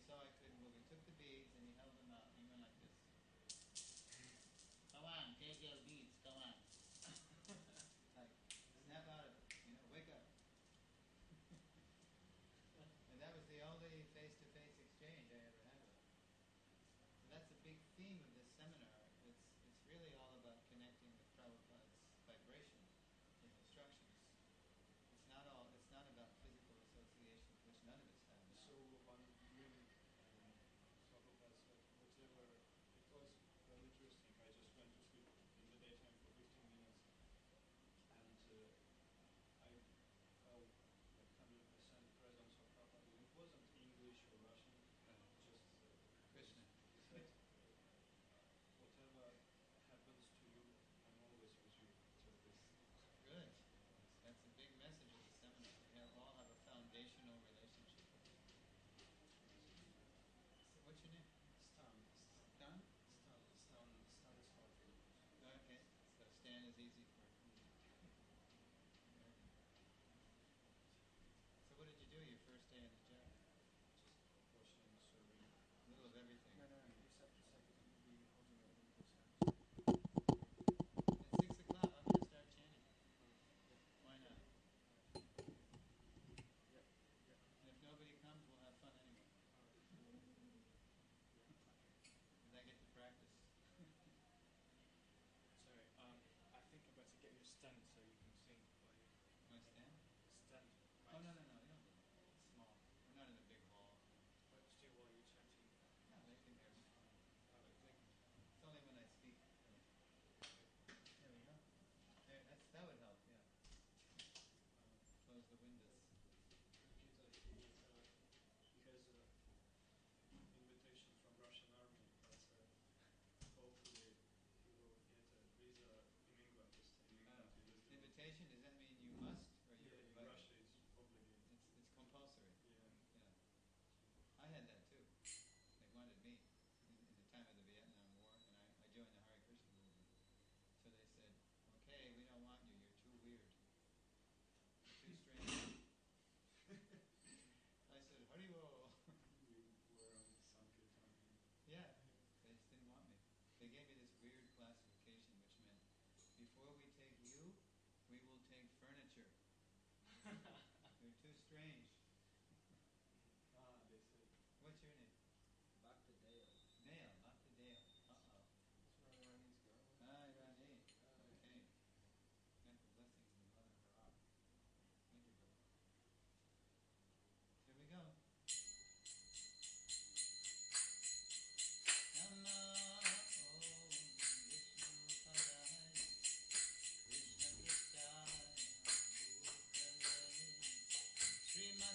saw I couldn't move, he took the beads and he held them out and he went like this. Come on, take your beads, come on. Like, snap out of it, wake up. And that was the only face-to-face exchange I ever had with him. So that's a big theme of this seminar. It's really all about connecting with Prabhupada's vibration, his instructions. It's not about physical association, which none of us have now. So really, Prabhupada said, whatever, it was very interesting. I just went to sleep in the daytime for 15 minutes, and I felt like 100% presence of Prabhupada. It wasn't English or Russian, just Krishna. He said, whatever happens to you, I'm always with you. So this. Good. That's a big message of the seminar. We all have a foundational relationship. So what's your name? Stan. Stan? Stan is hard for you. Okay. So Stan is easy for you. So what did you do your first day in the job? Just washing, serving. A little of everything. No, you said you'd be holding it in this hand. At 6 o'clock, I'm going to start chanting. Why not? Yep. And if nobody comes, we'll have fun anyway. And I get to practice. Sorry, I think I'm about to get you a stand so you can sing while you... Want to stand? Stand. Oh, no, you don't need it. It's small. We're not in a big hall. What to do while you're chanting? No, they can hear me. It's only when I speak. There we go. There, that would help, yeah. Close the windows. He has an invitation from Russian army, but hopefully he will get a visa in England this time. Invitation, does that mean you must? Or in Russia it's obligated. It's compulsory. Yeah. I had that too. They wanted me in the time of the Vietnam War, and I joined the Hare Krishna movement. So they said, okay, we don't want you, you're too weird. You're too strange. I said, Haribol. We were on Sankirtan. Yeah, they just didn't want me. They gave me this weird classification, which meant, before we take you, we will take furniture. You're too strange. They said. What's your name? Bhakta Dale. Dale, Bhakta Dale. Uh-oh. It's Rani's girl. Rani. Okay. Got the blessings of Mother Harap. Thank you, brother. Here we go. Namo Om Vishnu Padaya Krishna Krishna Bhutale Srimad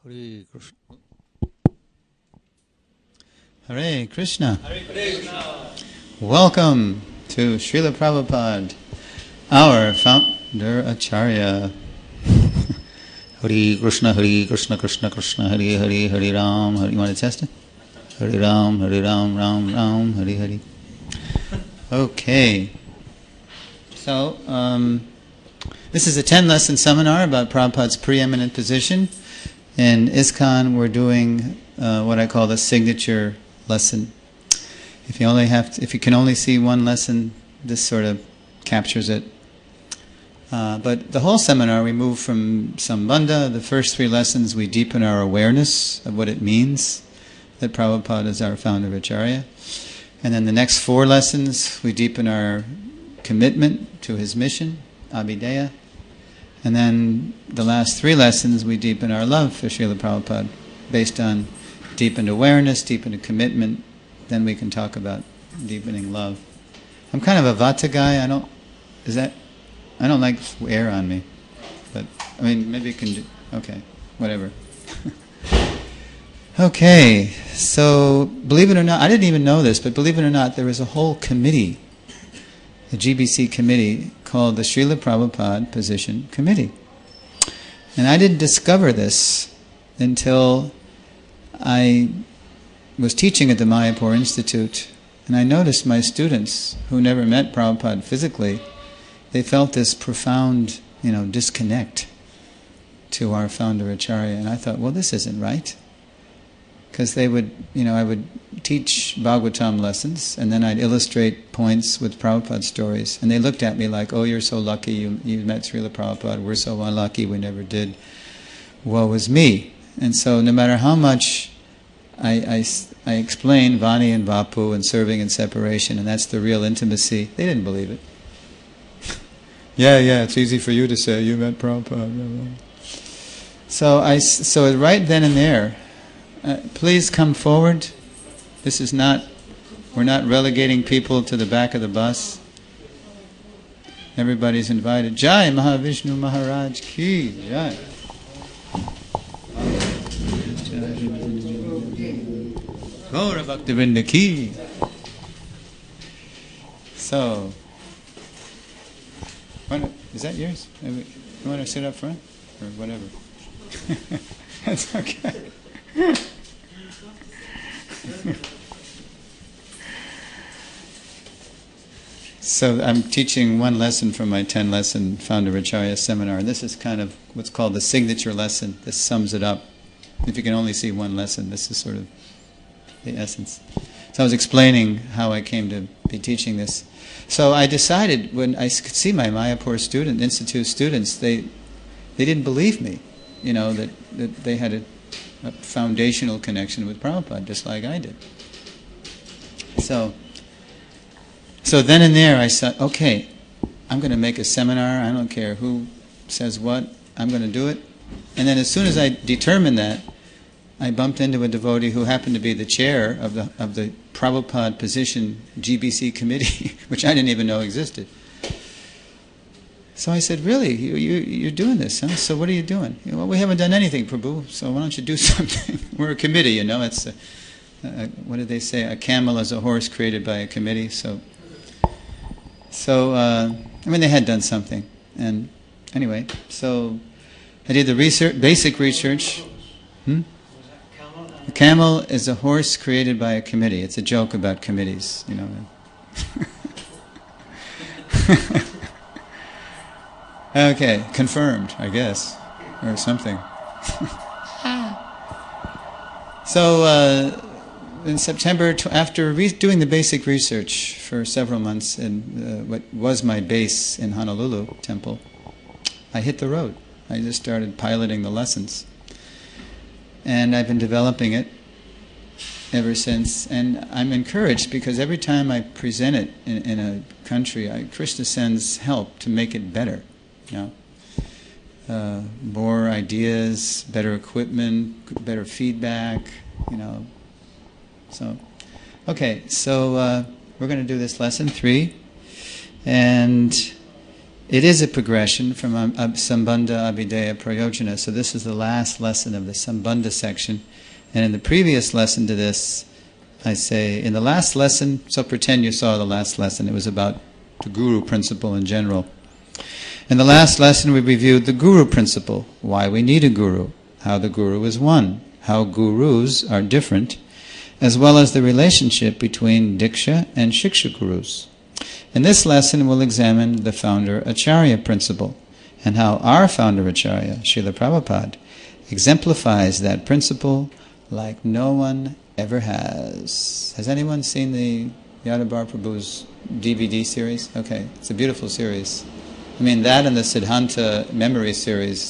Hare Krishna. Hare Krishna. Hare Krishna. Welcome to Srila Prabhupada, our founder Acharya. Hare Krishna, Hare Krishna, Krishna Krishna, Hare Hare, Hare Ram, Hare. You want to test it? Hare Ram, Ram Ram, Hare Hare. Okay. So, this is a 10-lesson seminar about Prabhupada's preeminent position. In ISKCON, we're doing what I call the signature lesson. If you can only see one lesson, this sort of captures it. But the whole seminar, we move from Sambandha. The first 3 lessons, we deepen our awareness of what it means that Prabhupada is our founder Acharya. And then the next 4 lessons, we deepen our commitment to his mission, Abhideya. And then the last 3 lessons, we deepen our love for Srila Prabhupada based on deepened awareness, deepened commitment. Then we can talk about deepening love. I'm kind of a Vata guy. I don't like air on me. But, I mean, maybe you can do... Okay, whatever. Okay, so believe it or not, I didn't even know this, but believe it or not, there was a whole committee, a GBC committee, called the Srila Prabhupada Position Committee. And I didn't discover this until I was teaching at the Mayapur Institute, and I noticed my students who never met Prabhupada physically, they felt this profound, disconnect to our founder Acharya. And I thought, well, this isn't right. Because they would, I would teach Bhagavatam lessons, and then I'd illustrate points with Prabhupada stories. And they looked at me like, oh, you're so lucky you met Srila Prabhupada. We're so unlucky we never did. Woe is me. And so no matter how much I explained Vani and Vapu and serving and separation, and that's the real intimacy, they didn't believe it. Yeah, it's easy for you to say, you met Prabhupada. So right then and there, please come forward. We're not relegating people to the back of the bus. Everybody's invited. Jai Mahavishnu Maharaj Ki Jai. Gaura Bhaktivinoda Ki. So, is that yours? You want to sit up front? Or whatever. That's okay. So I'm teaching one lesson from my 10-lesson Founder Acharya seminar, and this is kind of what's called the signature lesson. This sums it up. If you can only see one lesson, this is sort of the essence. So I was explaining how I came to be teaching this. So I decided, when I could see my Mayapur Institute students, they didn't believe me, that they had a foundational connection with Prabhupada, just like I did. So then and there I said, okay, I'm going to make a seminar. I don't care who says what. I'm going to do it. And then as soon as I determined that, I bumped into a devotee who happened to be the chair of the Prabhupada Position GBC committee, which I didn't even know existed. So I said, really, you're doing this, huh? So what are you doing? Well, we haven't done anything, Prabhu, so why don't you do something? We're a committee, It's, what did they say? A camel is a horse created by a committee. So they had done something. And anyway, so I did the basic research. A camel is a horse created by a committee. It's a joke about committees, Okay, confirmed, I guess, or something. So in September, after doing the basic research for several months in what was my base in Honolulu Temple, I hit the road. I just started piloting the lessons. And I've been developing it ever since. And I'm encouraged because every time I present it in a country, Krishna sends help to make it better. More ideas, better equipment, better feedback, So, okay, so we're going to do this lesson 3. And it is a progression from Sambandha Abhideya Prayojana. So this is the last lesson of the Sambandha section. And in the previous lesson to this, I say, in the last lesson, so pretend you saw the last lesson, it was about the Guru principle in general. In the last lesson we reviewed the Guru principle, why we need a Guru, how the Guru is one, how Gurus are different, as well as the relationship between Diksha and Shiksha Gurus. In this lesson we'll examine the founder Acharya principle, and how our founder Acharya, Srila Prabhupada, exemplifies that principle like no one ever has. Has anyone seen the Yadabar Prabhu's DVD series? Okay, it's a beautiful series. I mean, that and the Siddhanta memory series,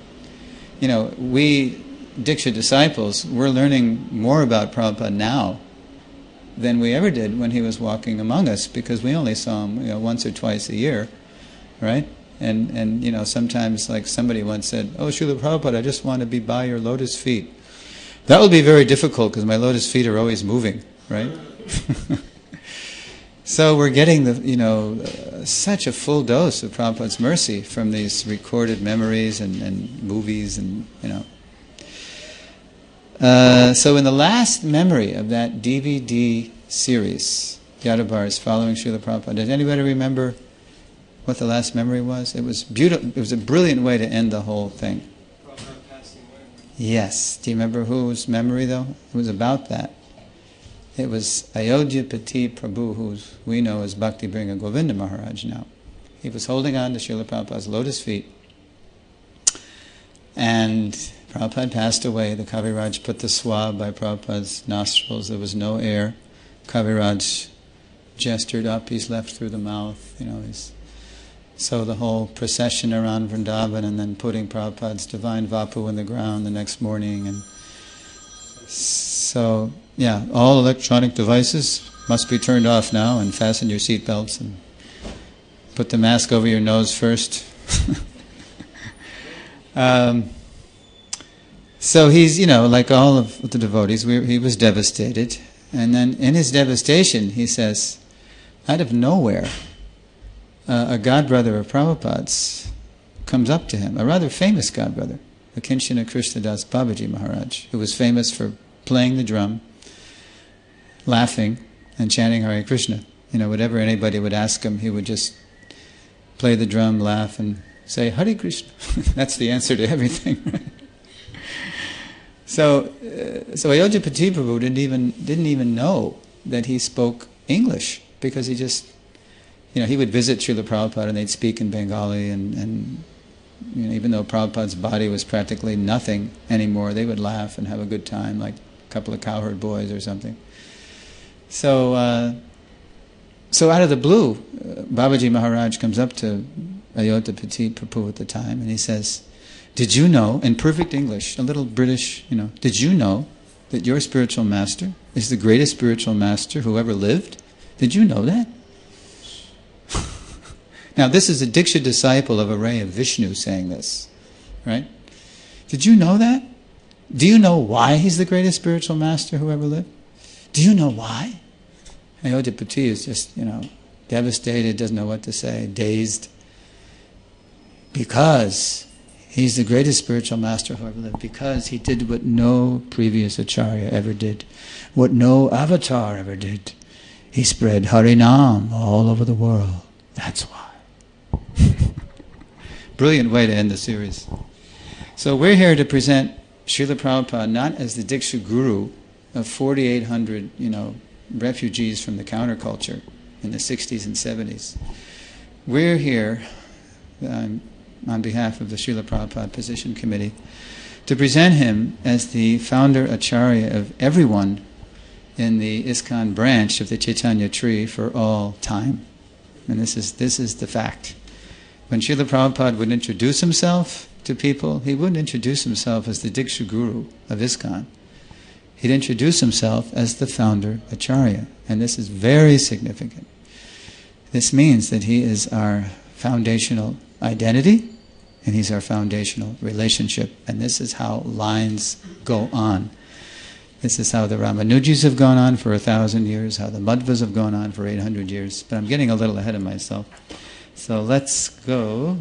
we Diksha disciples, we're learning more about Prabhupada now than we ever did when he was walking among us, because we only saw him once or twice a year, right? And sometimes, like somebody once said, "Oh, Srila Prabhupada, I just want to be by your lotus feet." That will be very difficult because my lotus feet are always moving, right? So we're getting such a full dose of Prabhupada's mercy from these recorded memories and movies so in the last memory of that DVD series, Yadabar is following Srila Prabhupada. Does anybody remember what the last memory was? It was beautiful. It was a brilliant way to end the whole thing. Prabhupada passing away. Yes. Do you remember whose memory though? It was about that. It was Ayodhyapati Prabhu, who we know as Bhakti Bringa Govinda Maharaj now. He was holding on to Srila Prabhupada's lotus feet. And Prabhupada passed away. The Kaviraj put the swab by Prabhupada's nostrils. There was no air. Kaviraj gestured up. He's left through the mouth. So the whole procession around Vrindavan, and then putting Prabhupada's divine vapu in the ground the next morning. And so, yeah, all electronic devices must be turned off now, and fasten your seatbelts and put the mask over your nose first. So he's, like all of the devotees, he was devastated. And then in his devastation, he says, out of nowhere, a godbrother of Prabhupada's comes up to him, a rather famous godbrother, Akinchana Krishnadas Babaji Maharaj, who was famous for playing the drum, laughing, and chanting Hare Krishna. Whatever anybody would ask him, he would just play the drum, laugh, and say, Hare Krishna. That's the answer to everything, right? So Ayodhyapati Prabhu didn't even know that he spoke English, because he just, he would visit Srila Prabhupada and they'd speak in Bengali, and even though Prabhupada's body was practically nothing anymore, they would laugh and have a good time, like a couple of cowherd boys or something. So out of the blue, Babaji Maharaj comes up to Ayodhyapati Prabhu at the time, and he says, "Did you know," in perfect English, a little British, "Did you know that your spiritual master is the greatest spiritual master who ever lived? Did you know that?" Now this is a Diksha disciple of a ray of Vishnu saying this, right? Did you know that? Do you know why he's the greatest spiritual master who ever lived? Do you know why? Ayodhyapati is just, devastated, doesn't know what to say, dazed. Because he's the greatest spiritual master who ever lived, because he did what no previous Acharya ever did, what no avatar ever did. He spread Harinam all over the world. That's why. Brilliant way to end the series. So we're here to present Srila Prabhupada not as the Diksha Guru of 4,800, refugees from the counterculture in the 60s and 70s. We're here on behalf of the Srila Prabhupada Position Committee to present him as the founder Acharya of everyone in the ISKCON branch of the Chaitanya tree for all time. And this is the fact. When Srila Prabhupada would introduce himself to people, he wouldn't introduce himself as the Diksha Guru of ISKCON. He'd introduce himself as the founder Acharya. And this is very significant. This means that he is our foundational identity, and he's our foundational relationship. And this is how lines go on. This is how the Ramanujis have gone on for 1,000 years, how the Madhvas have gone on for 800 years. But I'm getting a little ahead of myself. So let's go.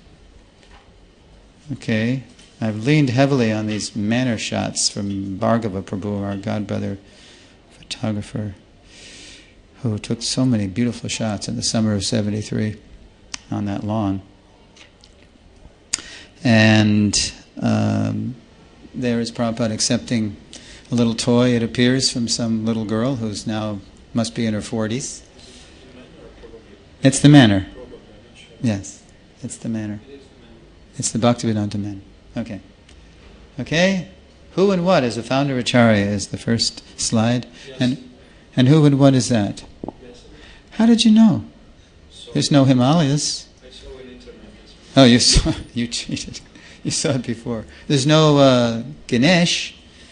Okay, I've leaned heavily on these manner shots from Bhargava Prabhu, our godbrother photographer, who took so many beautiful shots in the summer of '73 on that lawn. And there is Prabhupada accepting a little toy, it appears, from some little girl who's now must be in her 40s. It's the manner. Yes, it's the manner. It's the Bhaktivedanta manner. Okay. Okay? Who and what is a founder acharya is the first slide. Yes. And who and what is that? Yes. How did you know? There's no Himalayas. I saw on internet. Oh, you saw, you cheated. You saw it before. There's no Ganesh,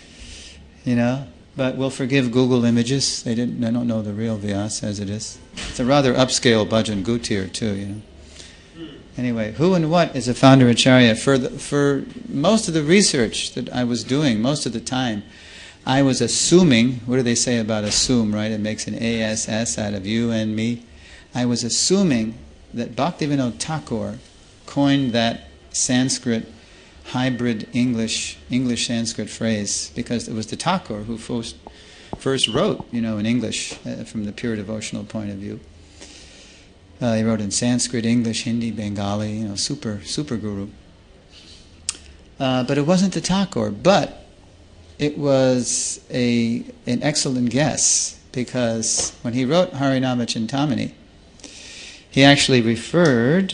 but we'll forgive Google Images. They don't know the real Vyas as it is. It's a rather upscale bhajan gutir too, Anyway, who and what is a founder acharya? For most of the research that I was doing, most of the time, I was assuming, what do they say about assume, right? It makes an ASS out of you and me. I was assuming that Bhaktivinoda Thakur coined that Sanskrit hybrid English-Sanskrit phrase because it was the Thakur who first wrote, in English from the pure devotional point of view. He wrote in Sanskrit, English, Hindi, Bengali, super guru. But it wasn't the Thakur, but it was an excellent guess because when he wrote Harinama Chintamani, he actually referred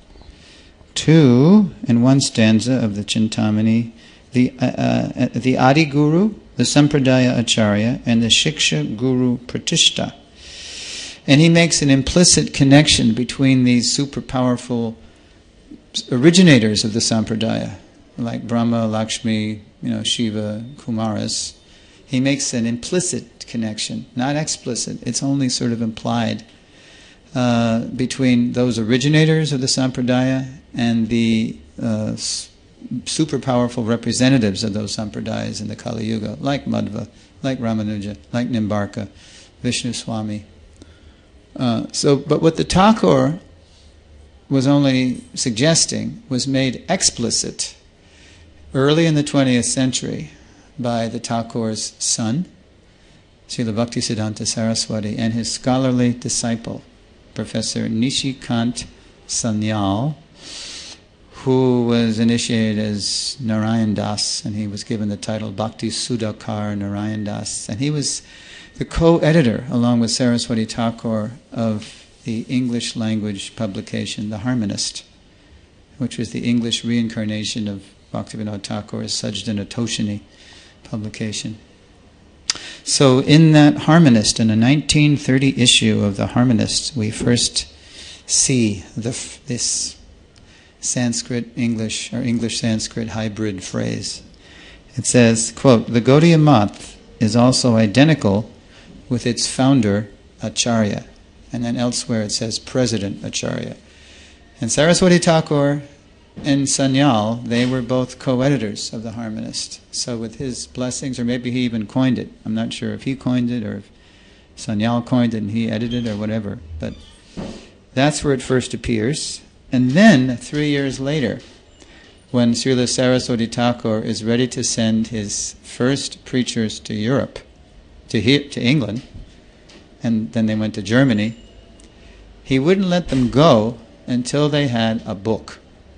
to, in one stanza of the Chintamani, the Adi Guru, the Sampradaya Acharya, and the Shiksha Guru Pratishta. And he makes an implicit connection between these super powerful originators of the Sampradaya, like Brahma, Lakshmi, Shiva, Kumaras. He makes an implicit connection, not explicit. It's only sort of implied between those originators of the Sampradaya and the super powerful representatives of those Sampradayas in the Kali Yuga, like Madhva, like Ramanuja, like Nimbarka, Vishnu Swami. But what the Thakur was only suggesting was made explicit early in the 20th century by the Thakur's son, Srila Bhaktisiddhanta Saraswati, and his scholarly disciple, Professor Nishikant Sanyal, who was initiated as Narayan Das, and he was given the title Bhakti Sudhakar Narayan Das, and he was the co-editor, along with Saraswati Thakur, of the English language publication, The Harmonist, which was the English reincarnation of Bhaktivinoda Thakur's Sajdana Toshini publication. So in that Harmonist, in a 1930 issue of The Harmonist, we first see this Sanskrit-English, or English-Sanskrit hybrid phrase. It says, quote, "The Gaudiya Math is also identical with its founder, Acharya." And then elsewhere it says President Acharya. And Saraswati Thakur and Sanyal, they were both co-editors of The Harmonist. So with his blessings, or maybe he even coined it. I'm not sure if he coined it or if Sanyal coined it and he edited it or whatever. But that's where it first appears. And then, 3 years later, when Srila Saraswati Thakur is ready to send his first preachers to Europe, to England, and then they went to Germany, he wouldn't let them go until they had a book.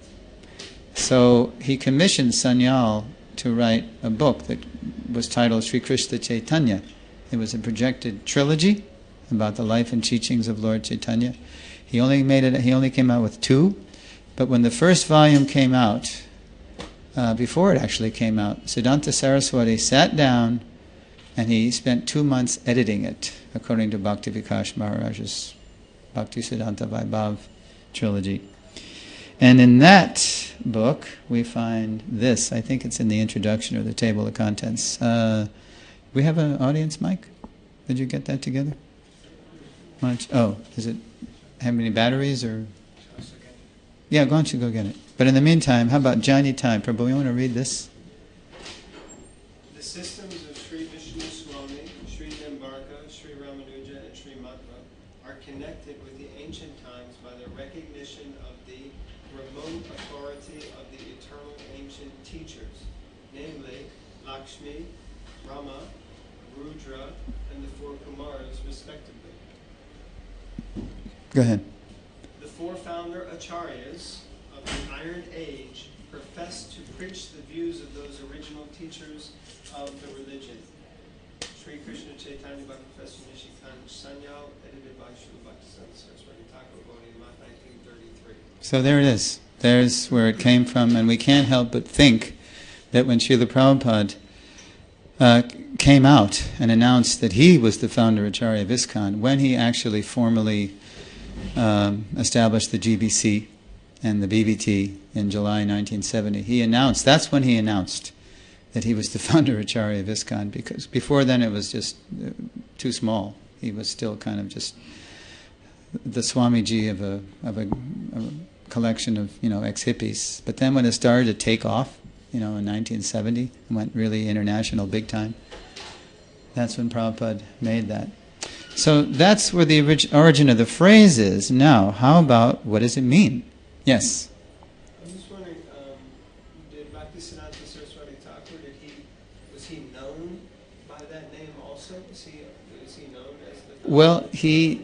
So he commissioned Sanyal to write a book that was titled Sri Krishna Chaitanya. It was a projected trilogy about the life and teachings of Lord Chaitanya. He only came out with 2, but when the first volume came out, before it actually came out, Siddhanta Saraswati sat down and he spent 2 months editing it, according to Bhakti Vikash Maharaj's Bhakti Siddhanta Vaibhav trilogy. And in that book, we find this. I think it's in the introduction or the table of contents. We have an audience mic? Did you get that together? Does it have any batteries or? Yeah, why don't you go get it? But in the meantime, how about Jani Time? Prabhu, you want to read this? The systems of Sri Vishnu Swami, Sri Nimbarka, Sri Ramanuja, and Sri Madhva are connected with the ancient times by the recognition teachers, namely Lakshmi, Brahma, Rudra, and the 4 Kumars, respectively. Go ahead. The 4 founder acharyas of the Iron Age professed to preach the views of those original teachers of the religion. Sri Krishna Chaitanya by Professor Nishikant Sanyal, edited by Srila Bhaktisiddhanta Saraswati Thakur, Gaudiya Math, 1933. So there it is. There's where it came from, and we can't help but think that when Srila Prabhupada came out and announced that he was the founder Acharya of ISKCON, when he actually formally established the GBC and the BBT in July 1970, that's when he announced that he was the founder Acharya of ISKCON, because before then it was just too small. He was still kind of just the Swamiji of a collection of ex-hippies. But then when it started to take off, in 1970, went really international big time, that's when Prabhupada made that. So that's where the origin of the phrase is. Now, how about, what does it mean? Yes? I'm just wondering, did Bhaktisiddhanta Saraswati Thakur, was he known by that name also? Is he known as the... Well, he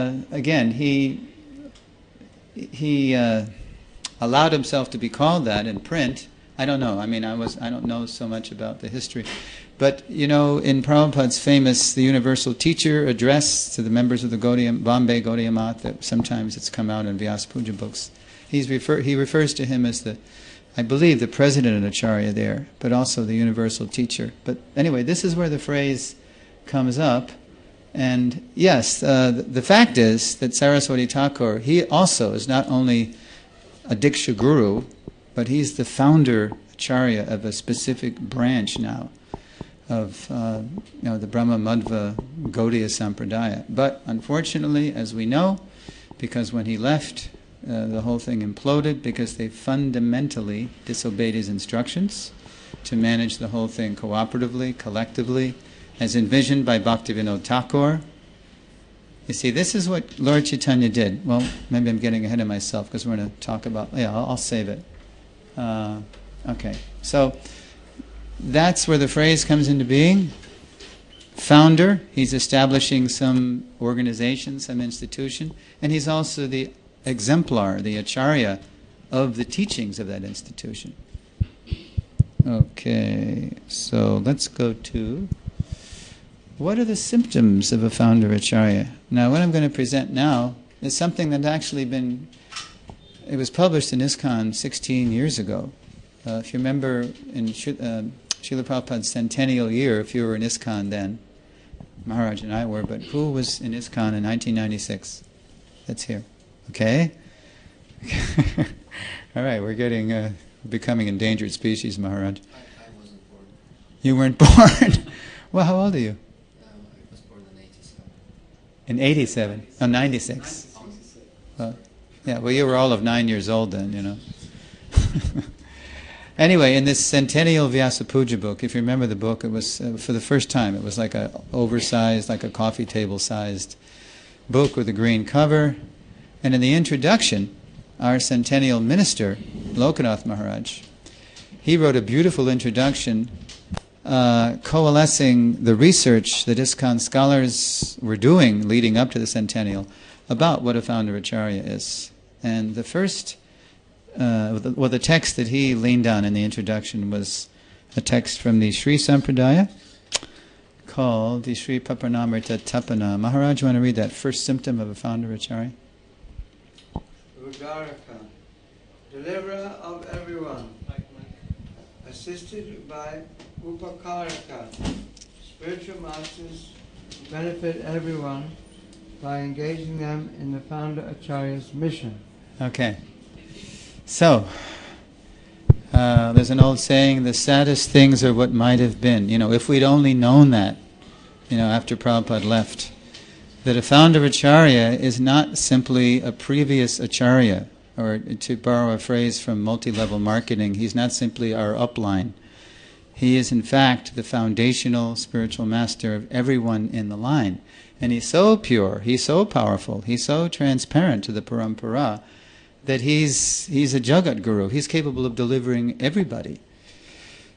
allowed himself to be called that in print. I don't know. I don't know so much about the history. But, in Prabhupada's famous The Universal Teacher address to the members of the Bombay Gaudiya Math, that sometimes it's come out in Vyasa Puja books, he refers to him as I believe, the president of Acharya there, but also the Universal Teacher. But anyway, this is where the phrase comes up. And yes, the fact is that Saraswati Thakur, he also is not only a Diksha Guru, but he's the founder Acharya of a specific branch now of the Brahma Madhva Gaudiya Sampradaya. But unfortunately, as we know, because when he left, the whole thing imploded because they fundamentally disobeyed his instructions to manage the whole thing cooperatively, collectively, as envisioned by Bhaktivinoda Thakur. You see, this is what Lord Chaitanya did. Well, maybe I'm getting ahead of myself because we're going to talk about... I'll save it. Okay, so that's where the phrase comes into being. Founder, he's establishing some organization, some institution, and he's also the exemplar, the acharya of the teachings of that institution. Okay, so let's go to... what are the symptoms of a founder acharya? Now, what I'm going to present now is something that actually it was published in ISKCON 16 years ago. If you remember, in Srila Prabhupada's centennial year, if you were in ISKCON then, Maharaj and I were, but who was in ISKCON in 1996? That's here. Okay? All right, we're becoming endangered species, Maharaj. I wasn't born. You weren't born? Well, how old are you? I was born in 87. In 87? Oh, 96. Yeah, well, you were all of 9 years old then, Anyway, in this Centennial Vyasa Puja book, if you remember the book, it was, for the first time, it was like a oversized, like a coffee table-sized book with a green cover. And in the introduction, our Centennial Minister, Lokanath Maharaj, he wrote a beautiful introduction coalescing the research that ISKCON scholars were doing leading up to the Centennial about what a founder acharya is. And the first, the text that he leaned on in the introduction was a text from the Sri Sampradaya called the Sri Papanamrita Tapana. Maharaj, you want to read that first symptom of a founder acharya? Udaraka, deliverer of everyone, assisted by Upakaraka, spiritual masters who benefit everyone by engaging them in the founder acharya's mission. Okay. So, there's an old saying, the saddest things are what might have been. If we'd only known that, after Prabhupada left, that a founder acharya is not simply a previous acharya, or to borrow a phrase from multi-level marketing, he's not simply our upline. He is in fact the foundational spiritual master of everyone in the line. And he's so pure, he's so powerful, he's so transparent to the parampara that he's a Jagat Guru. He's capable of delivering everybody.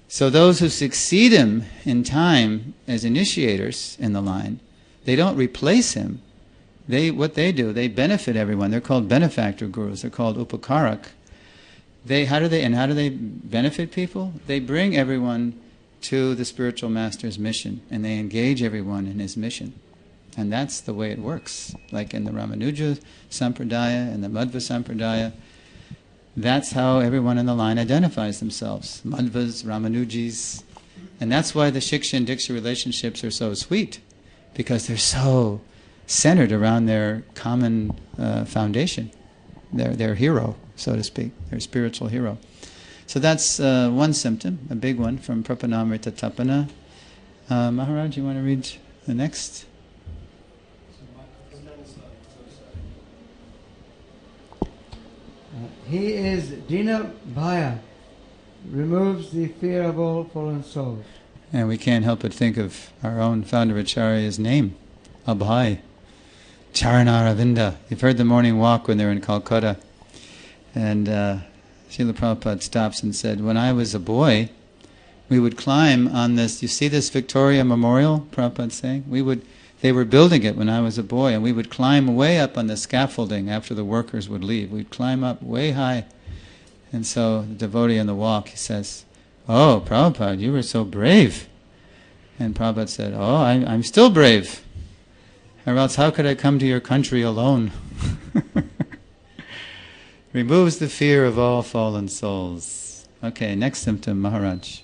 So those who succeed him in time as initiators in the line, they don't replace him. What they do, they benefit everyone. They're called benefactor gurus. They're called upakarak. How do they benefit people? They bring everyone to the spiritual master's mission, and they engage everyone in his mission. And that's the way it works. Like in the Ramanuja Sampradaya and the Madhva Sampradaya, that's how everyone in the line identifies themselves. Madhvas, Ramanujis. And that's why the Shiksha and Diksha relationships are so sweet, because they're so centered around their common foundation, their hero, so to speak, their spiritual hero. So that's one symptom, a big one from Prapanamrita Tapana. Maharaj, you want to read the next? He is Dina Bhaya, removes the fear of all fallen souls. And we can't help but think of our own founder Acharya's name, Abhay, Charanaravinda. You've heard the morning walk when they're in Calcutta. And Srila Prabhupada stops and said, when I was a boy, we would climb on this, you see this Victoria Memorial, Prabhupada's saying? They were building it when I was a boy, and we would climb way up on the scaffolding after the workers would leave. We'd climb up way high. And so the devotee on the walk, he says, "Oh, Prabhupada, you were so brave." And Prabhupada said, "Oh, I'm still brave. Or else how could I come to your country alone?" Removes the fear of all fallen souls. Okay, next symptom, Maharaj.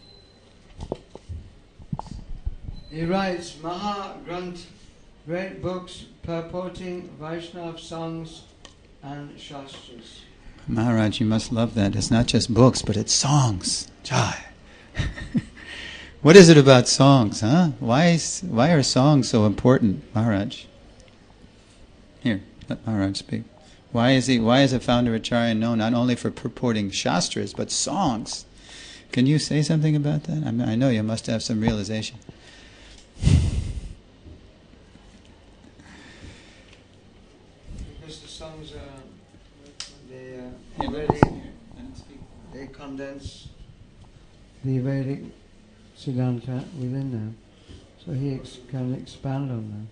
He writes Maha Granth, great books purporting Vaishnava songs and shastras. Maharaj, you must love that. It's not just books, but it's songs. Jai. What is it about songs, huh? Why are songs so important, Maharaj? Here, let Maharaj speak. Why is a founder Acharya known not only for purporting shastras, but songs? Can you say something about that? I know you must have some realization. Because the songs they condense the Vedic Siddhanta within them. So he can expand on them.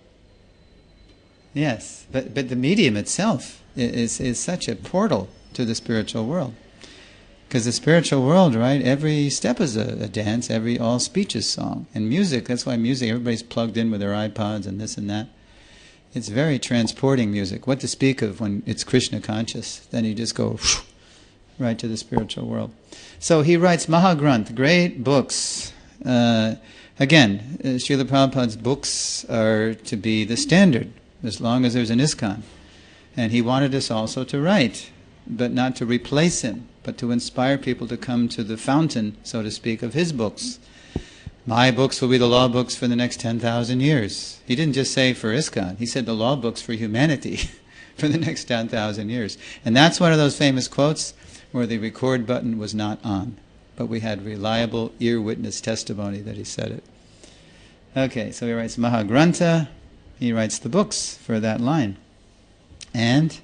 Yes, but the medium itself is such a portal to the spiritual world. Because the spiritual world, right, every step is a dance, all speech is song. And music, that's why music, everybody's plugged in with their iPods and this and that. It's very transporting music. What to speak of when it's Krishna conscious? Then you just go right to the spiritual world. So he writes Mahagranth, great books. Again, Srila Prabhupada's books are to be the standard, as long as there's an ISKCON. And he wanted us also to write, but not to replace him, but to inspire people to come to the fountain, so to speak, of his books. My books will be the law books for the next 10,000 years. He didn't just say for ISKCON, he said the law books for humanity for the next 10,000 years. And that's one of those famous quotes where the record button was not on, but we had reliable ear witness testimony that he said it. Okay, so he writes Mahagrantha, he writes the books for that line. And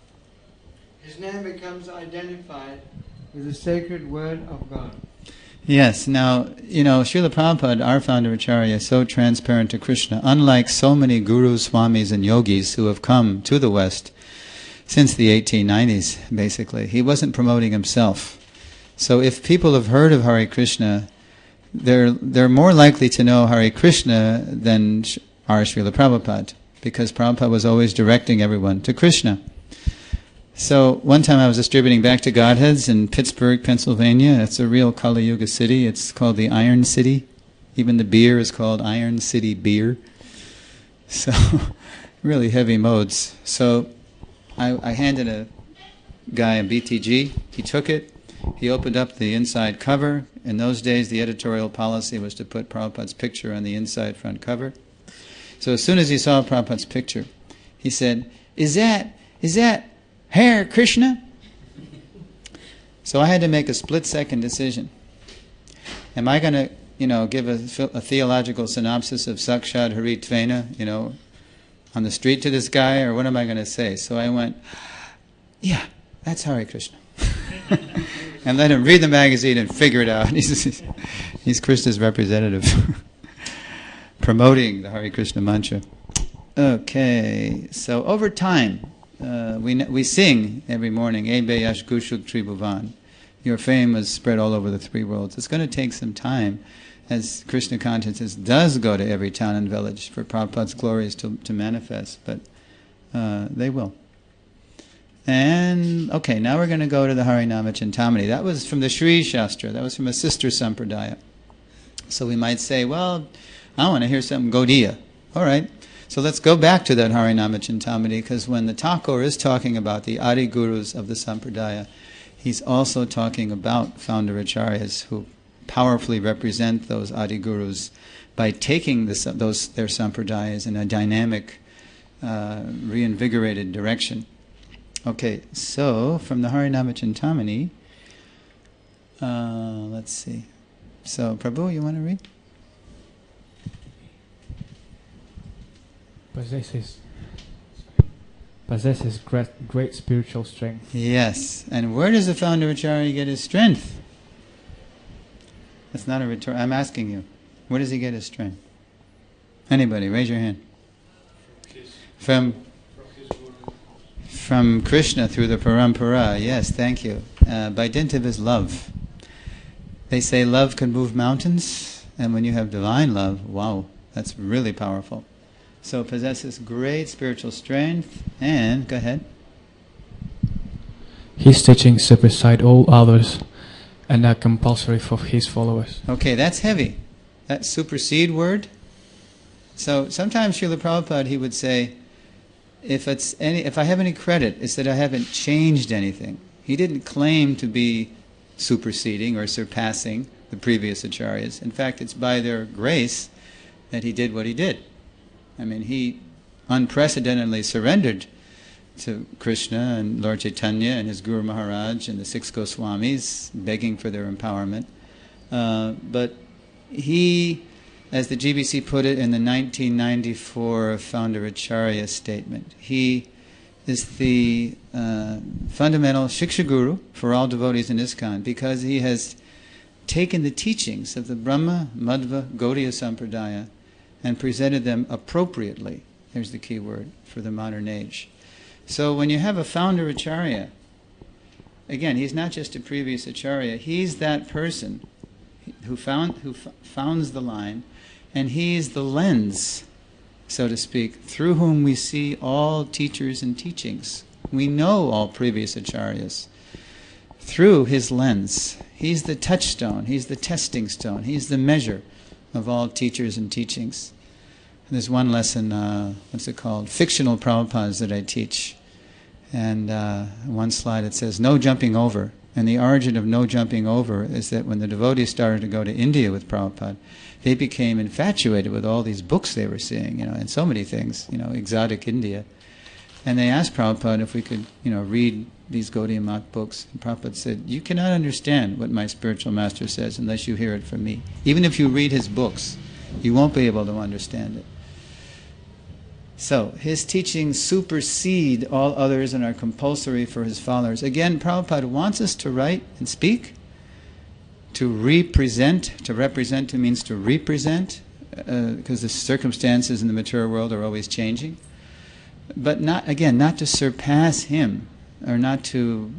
his name becomes identified with the sacred word of God. Yes, now, Srila Prabhupada, our founder Acharya, is so transparent to Krishna, unlike so many gurus, swamis, and yogis who have come to the West since the 1890s, basically. He wasn't promoting himself. So if people have heard of Hare Krishna, they're more likely to know Hare Krishna than our Srila Prabhupada, because Prabhupada was always directing everyone to Krishna. So one time I was distributing Back to Godheads in Pittsburgh, Pennsylvania. It's a real Kali Yuga city. It's called the Iron City. Even the beer is called Iron City beer. So really heavy modes. So I handed a guy a BTG. He took it. He opened up the inside cover. In those days, the editorial policy was to put Prabhupada's picture on the inside front cover. So as soon as he saw Prabhupada's picture, he said, Is that Hare Krishna? So I had to make a split-second decision. Am I going to, give a theological synopsis of Sakshat Haritvena, on the street to this guy, or what am I going to say? So I went, yeah, that's Hare Krishna. and let him read the magazine and figure it out. He's Krishna's representative, promoting the Hare Krishna mantra. Okay, so over time, we sing every morning, Ebe Yash Gushuk Tribhuvan. Your fame was spread all over the three worlds. It's going to take some time, as Krishna consciousness does go to every town and village for Prabhupada's glories to manifest, but they will. And, okay, now we're going to go to the Harinama Chintamani. That was from the Sri Shastra. That was from a sister sampradaya. So we might say, well, I want to hear something Gaudiya. All right. So let's go back to that Harinama Chintamani, because when the Thakur is talking about the Adi Gurus of the Sampradaya, he's also talking about founder acharyas who powerfully represent those Adi Gurus by taking their Sampradayas in a dynamic, reinvigorated direction. Okay, so from the Harinama Chintamani, let's see. So, Prabhu, you want to read? Possesses great spiritual strength. Yes. And where does the founder acharya get his strength? That's not a rhetor. I'm asking you. Where does he get his strength? Anybody, raise your hand. From Krishna through the parampara. Yes, thank you. By dint of his love. They say love can move mountains, and when you have divine love, wow, that's really powerful. So possesses great spiritual strength, and, go ahead. His teachings supersede all others and are compulsory for his followers. Okay, that's heavy. That supersede word. So sometimes Srila Prabhupada, he would say, if I have any credit, it's that I haven't changed anything. He didn't claim to be superseding or surpassing the previous acharyas. In fact, it's by their grace that he did what he did. I mean, he unprecedentedly surrendered to Krishna and Lord Chaitanya and his Guru Maharaj and the six Goswamis, begging for their empowerment. But he, as the GBC put it in the 1994 Founder Acharya statement, he is the fundamental Shiksha Guru for all devotees in ISKCON, because he has taken the teachings of the Brahma, Madhva, Gaudiya Sampradaya and presented them appropriately. There's the key word for the modern age. So when you have a founder acharya, again, he's not just a previous acharya, he's that person who founds the line, and he's the lens, so to speak, through whom we see all teachers and teachings. We know all previous acharyas through his lens. He's the touchstone, he's the testing stone, he's the measure of all teachers and teachings. And there's one lesson, what's it called? Fictional Prabhupadas that I teach. And one slide it says, no jumping over. And the origin of no jumping over is that when the devotees started to go to India with Prabhupada, they became infatuated with all these books they were seeing, and so many things, exotic India. And they asked Prabhupada if we could, read these Gaudiya Math books. And Prabhupada said, you cannot understand what my spiritual master says unless you hear it from me. Even if you read his books, you won't be able to understand it. So, his teachings supersede all others and are compulsory for his followers. Again, Prabhupada wants us to write and speak, to represent. To represent means to represent, because the circumstances in the material world are always changing. But not to surpass him, or not to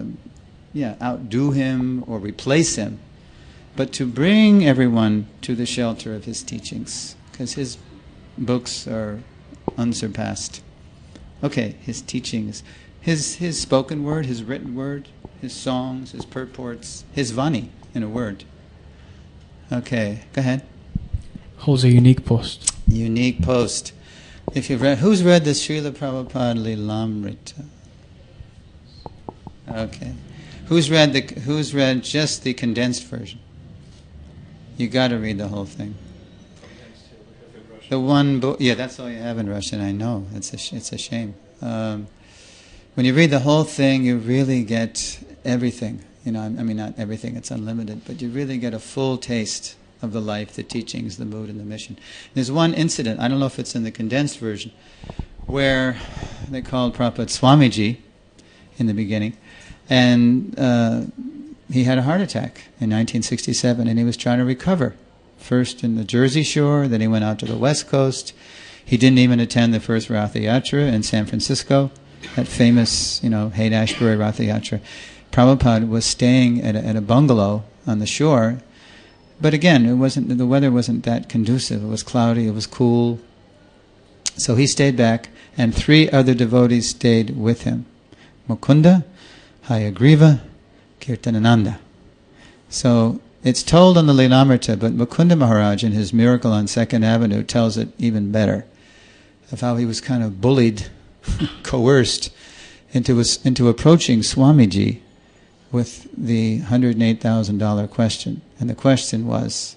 outdo him or replace him, but to bring everyone to the shelter of his teachings, because his books are unsurpassed. Okay, his teachings, his spoken word, his written word, his songs, his purports, his vani, in a word. Okay, go ahead. Holds a unique post. Unique post. If you've read, who's read the Srila Prabhupada Lilamrita? Okay. Who's read just the condensed version? You got to read the whole thing. The one book, that's all you have in Russian. I know, it's a shame. When you read the whole thing, you really get everything. Not everything; it's unlimited, but you really get a full taste of the life, the teachings, the mood, and the mission. There's one incident. I don't know if it's in the condensed version, where they called Prabhupada Swamiji in the beginning, and he had a heart attack in 1967, and he was trying to recover. First in the Jersey Shore, then he went out to the West Coast. He didn't even attend the first Ratha Yatra in San Francisco, that famous, Haight-Ashbury Ratha Yatra. Prabhupada was staying at a bungalow on the shore, but again, the weather wasn't that conducive. It was cloudy, it was cool. So he stayed back, and 3 other devotees stayed with him: Mukunda, Hayagriva, Kirtanananda. So it's told on the Lilamrita, but Mukunda Maharaj in his Miracle on 2nd Avenue tells it even better, of how he was kind of bullied, coerced into approaching Swamiji with the $108,000 question. And the question was,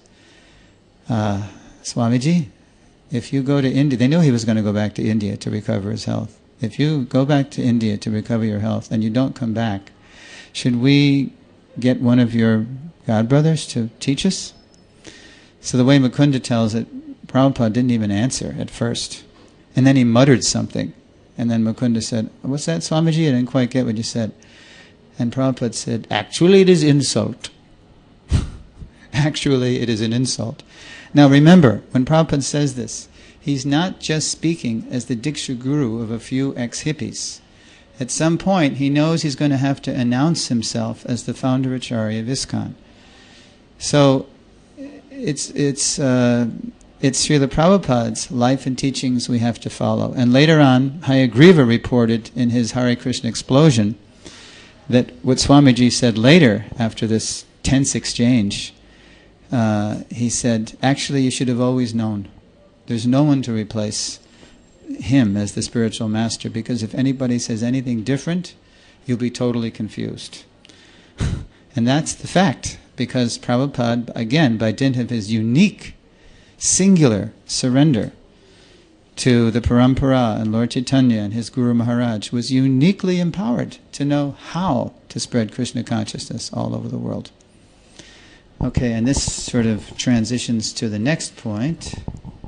Swamiji, if you go to India, they knew he was going to go back to India to recover his health. If you go back to India to recover your health and you don't come back, should we get one of your godbrothers to teach us? So the way Mukunda tells it, Prabhupada didn't even answer at first. And then he muttered something. And then Mukunda said, "What's that, Swamiji? I didn't quite get what you said." And Prabhupada said, "Actually it is insult." Actually it is an insult. Now remember, when Prabhupada says this, he's not just speaking as the Diksha Guru of a few ex-hippies. At some point he knows he's going to have to announce himself as the founder Acharya of ISKCON. So it's Srila Prabhupada's life and teachings we have to follow. And later on, Hayagriva reported in his Hare Krishna explosion that what Swamiji said later, after this tense exchange, he said, actually you should have always known. There's no one to replace him as the spiritual master, because if anybody says anything different, you'll be totally confused. And that's the fact, because Prabhupada, again, by dint of his unique, singular surrender to the Parampara and Lord Chaitanya and his Guru Maharaj, was uniquely empowered to know how to spread Krishna consciousness all over the world. Okay, and this sort of transitions to the next point.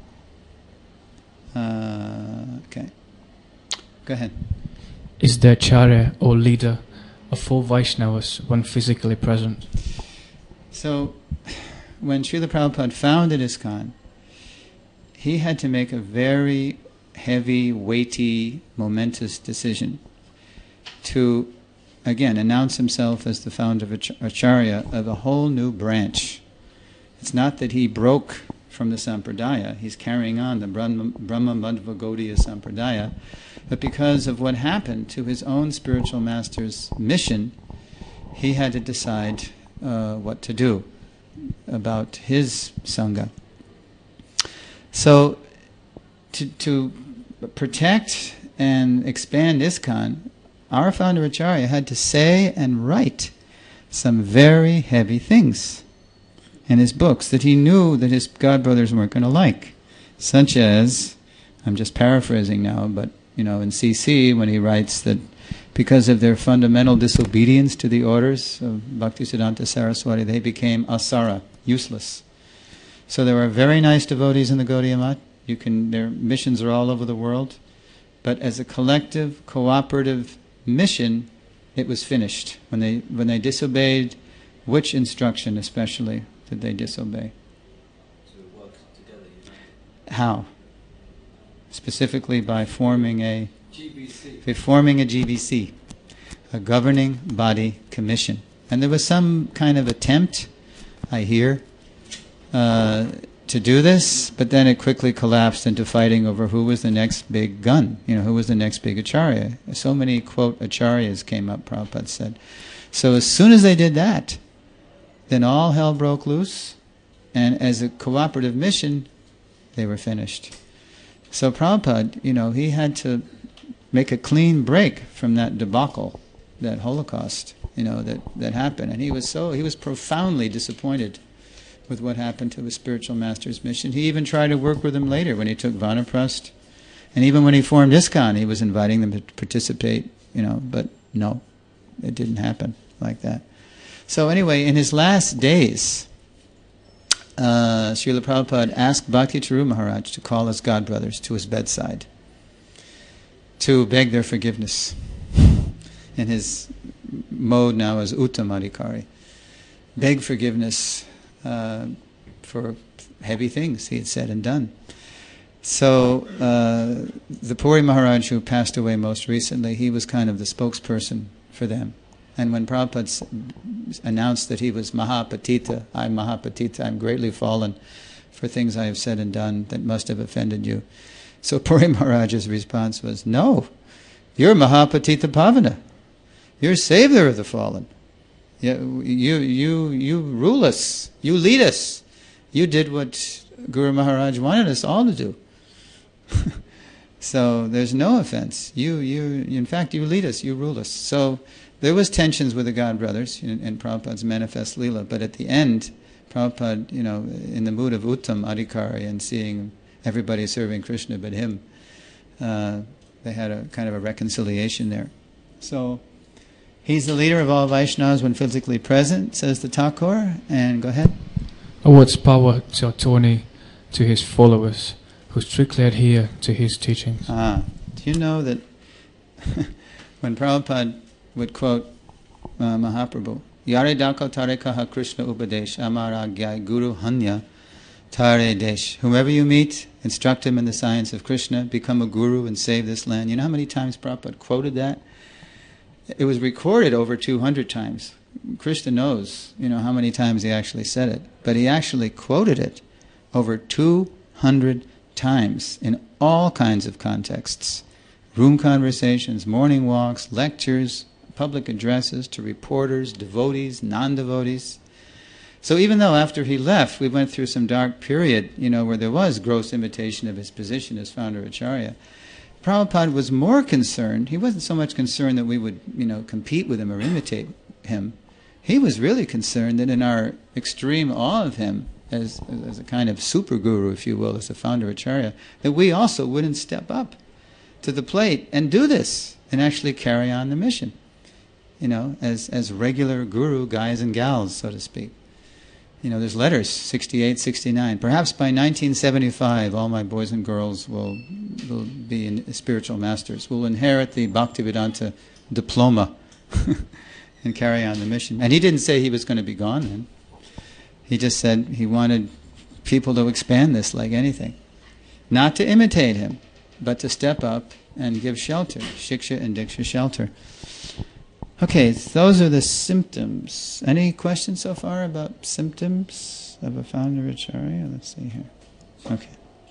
Okay. Go ahead. Is the Acharya or leader of all Vaishnavas when physically present? So, when Srila Prabhupada founded ISKCON, he had to make a very heavy, weighty, momentous decision to, again, announce himself as the founder of Acharya of a whole new branch. It's not that he broke from the Sampradaya, he's carrying on the Brahma Madhva Gaudiya Sampradaya, but because of what happened to his own spiritual master's mission, he had to decide what to do about his Sangha. So, to protect and expand ISKCON, our founder Acharya had to say and write some very heavy things in his books that he knew that his godbrothers weren't going to like, such as, I'm just paraphrasing now, but in CC when he writes that because of their fundamental disobedience to the orders of Bhaktisiddhanta Saraswati, they became asara, useless. So there are very nice devotees in the Gaudiya Math. Their missions are all over the world, but as a collective, cooperative mission, it was finished. When they disobeyed, which instruction especially did they disobey? To work together, How? Specifically by forming a GBC. GBC, a governing body commission. And there was some kind of attempt, I hear, to do this, but then it quickly collapsed into fighting over who was the next big gun, who was the next big Acharya. So many, quote, Acharyas came up, Prabhupada said. So as soon as they did that, then all hell broke loose, and as a cooperative mission, they were finished. So Prabhupada, he had to make a clean break from that debacle, that Holocaust, that happened. And he was profoundly disappointed with what happened to his spiritual master's mission. He even tried to work with him later when he took Vanaprastha. And even when he formed ISKCON, he was inviting them to participate, but no, it didn't happen like that. So anyway, in his last days, Srila Prabhupada asked Bhakti Charu Maharaj to call his godbrothers to his bedside to beg their forgiveness in his mode now as Uttamadhikari. beg forgiveness for heavy things he had said and done. So the Puri Maharaj, who passed away most recently, he was kind of the spokesperson for them. And when Prabhupada announced that he was Mahapatita, I'm Mahapatita, I'm greatly fallen for things I have said and done that must have offended you. So Puri Maharaj's response was, no, you're Mahapatita Pavana. You're savior of the fallen. You rule us. You lead us. You did what Guru Maharaj wanted us all to do. So there's no offense. In fact, you lead us. You rule us. So there was tensions with the God brothers in Prabhupada's manifest Leela, but at the end, Prabhupada, in the mood of Uttam Adhikari and seeing everybody serving Krishna but him, they had a kind of a reconciliation there. So he's the leader of all Vaishnavas when physically present, says the Thakur. And go ahead. Awards power to attorney to his followers who strictly adhere to his teachings. Do you know that when Prabhupada would quote Mahaprabhu, Yare dako tare kaha Krishna upadesh amara gyai guru hanya tare desh. Whomever you meet, instruct him in the science of Krishna, become a guru and save this land. You know how many times Prabhupada quoted that? It was recorded over 200 times. Krishna knows, how many times he actually said it. But he actually quoted it over 200 times in all kinds of contexts. Room conversations, morning walks, lectures, public addresses to reporters, devotees, non-devotees. So even though after he left, we went through some dark period, where there was gross imitation of his position as founder Acharya, Prabhupada was more concerned. He wasn't so much concerned that we would, compete with him or imitate him. He was really concerned that in our extreme awe of him, as a kind of super guru, if you will, as a founder Acharya, that we also wouldn't step up to the plate and do this and actually carry on the mission, as regular guru guys and gals, so to speak. There's letters, 68, 69. Perhaps by 1975, all my boys and girls will be spiritual masters, will inherit the Bhaktivedanta diploma and carry on the mission. And he didn't say he was going to be gone then. He just said he wanted people to expand this like anything. Not to imitate him, but to step up and give shelter, shiksha and diksha shelter. Okay, those are the symptoms. Any questions so far about symptoms of a founder Acharya? Let's see here. Okay.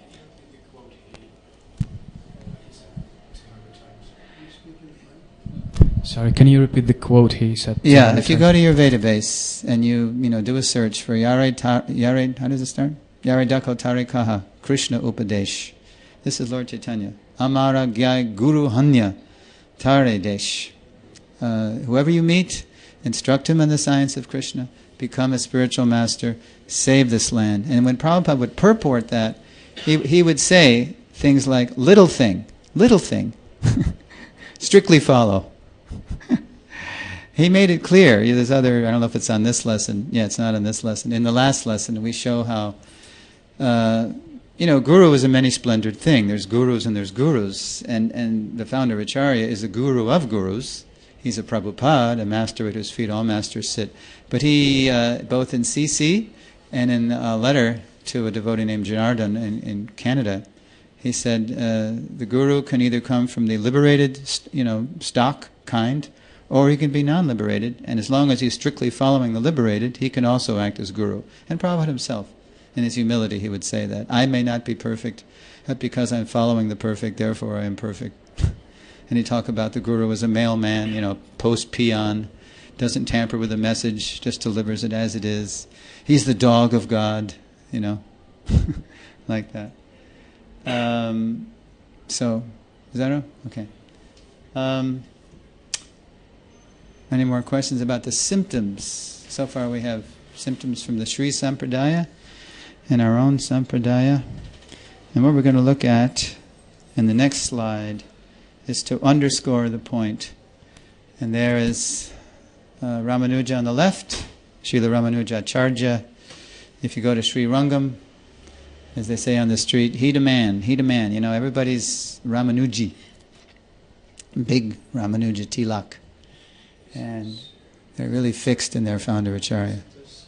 Sorry, can you repeat the quote he said? Yeah, if you go to your Vedabase and you do a search for Yare, how does it start? Yare dako tare kaha, Krishna upadesh. This is Lord Chaitanya. Amara gyai guru hanya tare desh. Whoever you meet, instruct him in the science of Krishna, become a spiritual master, save this land. And when Prabhupada would purport that, he would say things like, little thing, strictly follow. He made it clear. There's other, I don't know if it's on this lesson. Yeah, it's not on this lesson. In the last lesson, we show how, guru is a many-splendored thing. There's gurus and there's gurus. And the founder Acharya is a guru of gurus. He's a Prabhupada, a master at whose feet all masters sit. But he, both in CC and in a letter to a devotee named Janardhan in Canada, he said the guru can either come from the liberated, stock kind, or he can be non-liberated. And as long as he's strictly following the liberated, he can also act as guru. And Prabhupada himself, in his humility, he would say that, I may not be perfect, but because I'm following the perfect, therefore I am perfect. And he talk about the guru as a mailman, post-peon, doesn't tamper with the message, just delivers it as it is. He's the dog of God, like that. So, is that all? Okay. Any more questions about the symptoms? So far we have symptoms from the Sri Sampradaya and our own Sampradaya. And what we're going to look at in the next slide is to underscore the point. And there is Ramanuja on the left, Srila Ramanuja Acharya. If you go to Sri Rangam, as they say on the street, he the man. Everybody's Ramanuji. Big Ramanuja Tilak. And they're really fixed in their founder Acharya. Does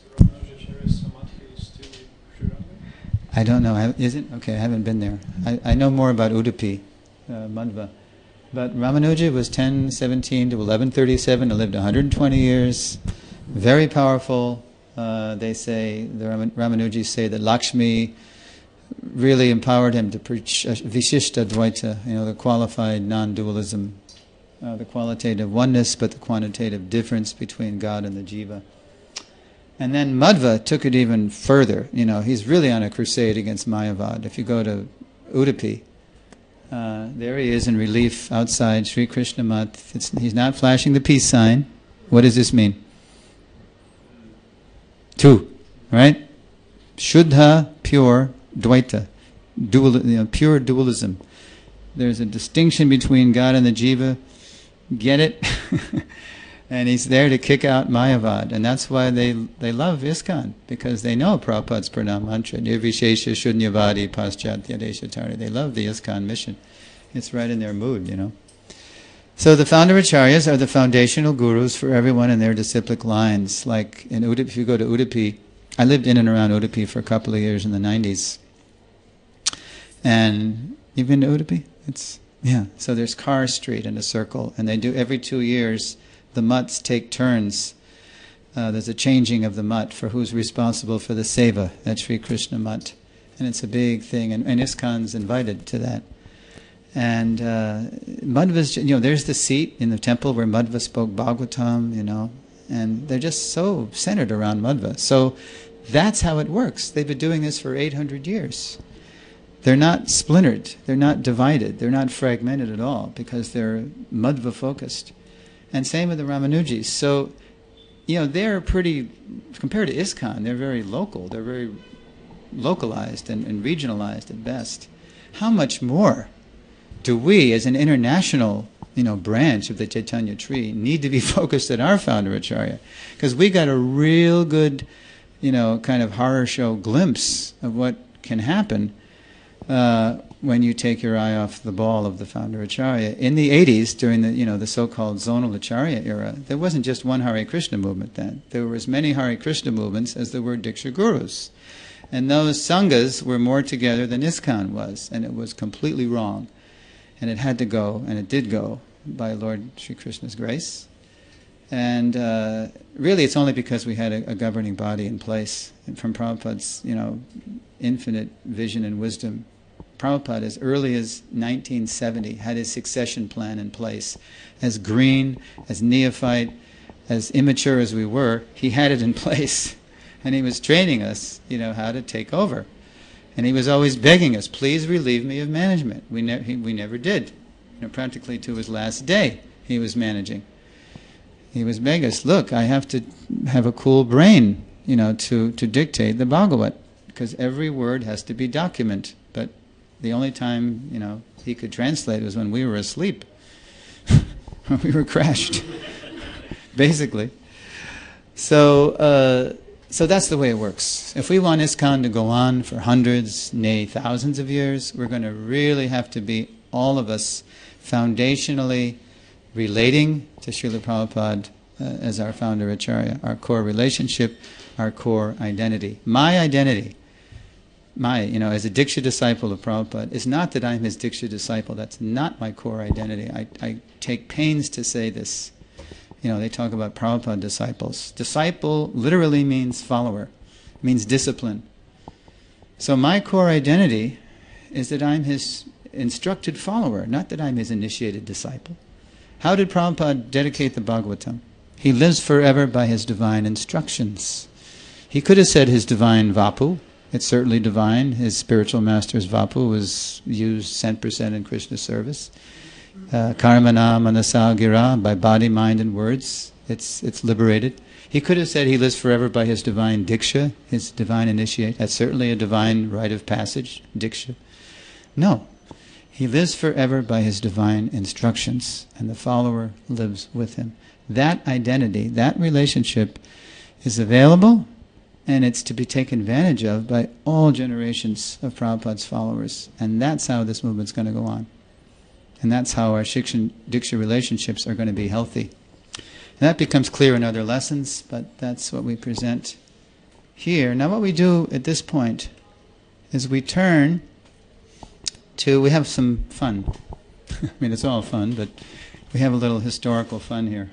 I don't know. Isn't okay? I haven't been there. I know more about Udupi, Madhva. But Ramanuja was 1017 to 1137. He lived 120 years. Very powerful. They say, the Ramanujis say that Lakshmi really empowered him to preach Vishishta Dvaita, the qualified non-dualism, the qualitative oneness, but the quantitative difference between God and the jiva. And then Madhva took it even further. He's really on a crusade against Mayavad. If you go to Udupi, there he is in relief outside Sri Krishna Mat. He's not flashing the peace sign. What does this mean? Two, right? Shuddha, pure, Dvaita, pure dualism. There's a distinction between God and the jiva. Get it? And he's there to kick out Mayavad. And that's why they love ISKCON, because they know Prabhupada's Pranam Mantra, Nirvishesha Shunyavadi Paschatya Deshatari. They love the ISKCON mission. It's right in their mood, So the founder acharyas are the foundational gurus for everyone in their disciplic lines. Like in Udupi, if you go to Udupi, I lived in and around Udupi for a couple of years in the 90s. And you've been to Udupi? So there's Car Street in a circle, and they do every 2 years. The mutts take turns. There's a changing of the mutt for who's responsible for the seva at Sri Krishna Mutt. And it's a big thing, and ISKCON's invited to that. And Madhva's, there's the seat in the temple where Madhva spoke Bhagavatam, and they're just so centered around Madhva. So that's how it works. They've been doing this for 800 years. They're not splintered, they're not divided, they're not fragmented at all, because they're Madhva focused. And same with the Ramanujis. So, they're pretty, compared to ISKCON, they're very local, they're very localized and regionalized at best. How much more do we, as an international, branch of the Chaitanya tree, need to be focused at our founder Acharya? Because we got a real good, kind of horror show glimpse of what can happen when you take your eye off the ball of the founder Acharya. In the 80s, during the so-called zonal Acharya era, there wasn't just one Hare Krishna movement then. There were as many Hare Krishna movements as there were Diksha Gurus. And those sanghas were more together than ISKCON was, and it was completely wrong. And it had to go, and it did go, by Lord Sri Krishna's grace. And really it's only because we had a governing body in place. And from Prabhupada's, infinite vision and wisdom, Prabhupada, as early as 1970, had his succession plan in place. As green, as neophyte, as immature as we were, he had it in place. And he was training us, how to take over. And he was always begging us, please relieve me of management. We never did. Practically to his last day, he was managing. He was begging us, look, I have to have a cool brain, to dictate the Bhagavat, because every word has to be documented. But the only time, he could translate was when we were asleep. When we were crashed, basically. So that's the way it works. If we want ISKCON to go on for hundreds, nay, thousands of years, we're going to really have to be, all of us, foundationally relating to Srila Prabhupada as our founder Acharya, our core relationship, our core identity. My identity, as a Diksha disciple of Prabhupada, is not that I'm his Diksha disciple. That's not my core identity. I take pains to say this. They talk about Prabhupada disciples. Disciple literally means follower, means discipline. So my core identity is that I'm his instructed follower, not that I'm his initiated disciple. How did Prabhupada dedicate the Bhagavatam? He lives forever by his divine instructions. He could have said his divine Vapu. It's certainly divine. His spiritual master's Vapu was used 100% in Krishna's service. Karmana manasa gira, by body, mind, and words. It's liberated. He could have said he lives forever by his divine Diksha, his divine initiate. That's certainly a divine rite of passage, Diksha. No. He lives forever by his divine instructions, and the follower lives with him. That identity, that relationship is available, and it's to be taken advantage of by all generations of Prabhupada's followers. And that's how this movement's going to go on. And that's how our Diksha relationships are going to be healthy. And that becomes clear in other lessons, but that's what we present here. Now what we do at this point is we turn to, we have some fun. I mean, it's all fun, but we have a little historical fun here.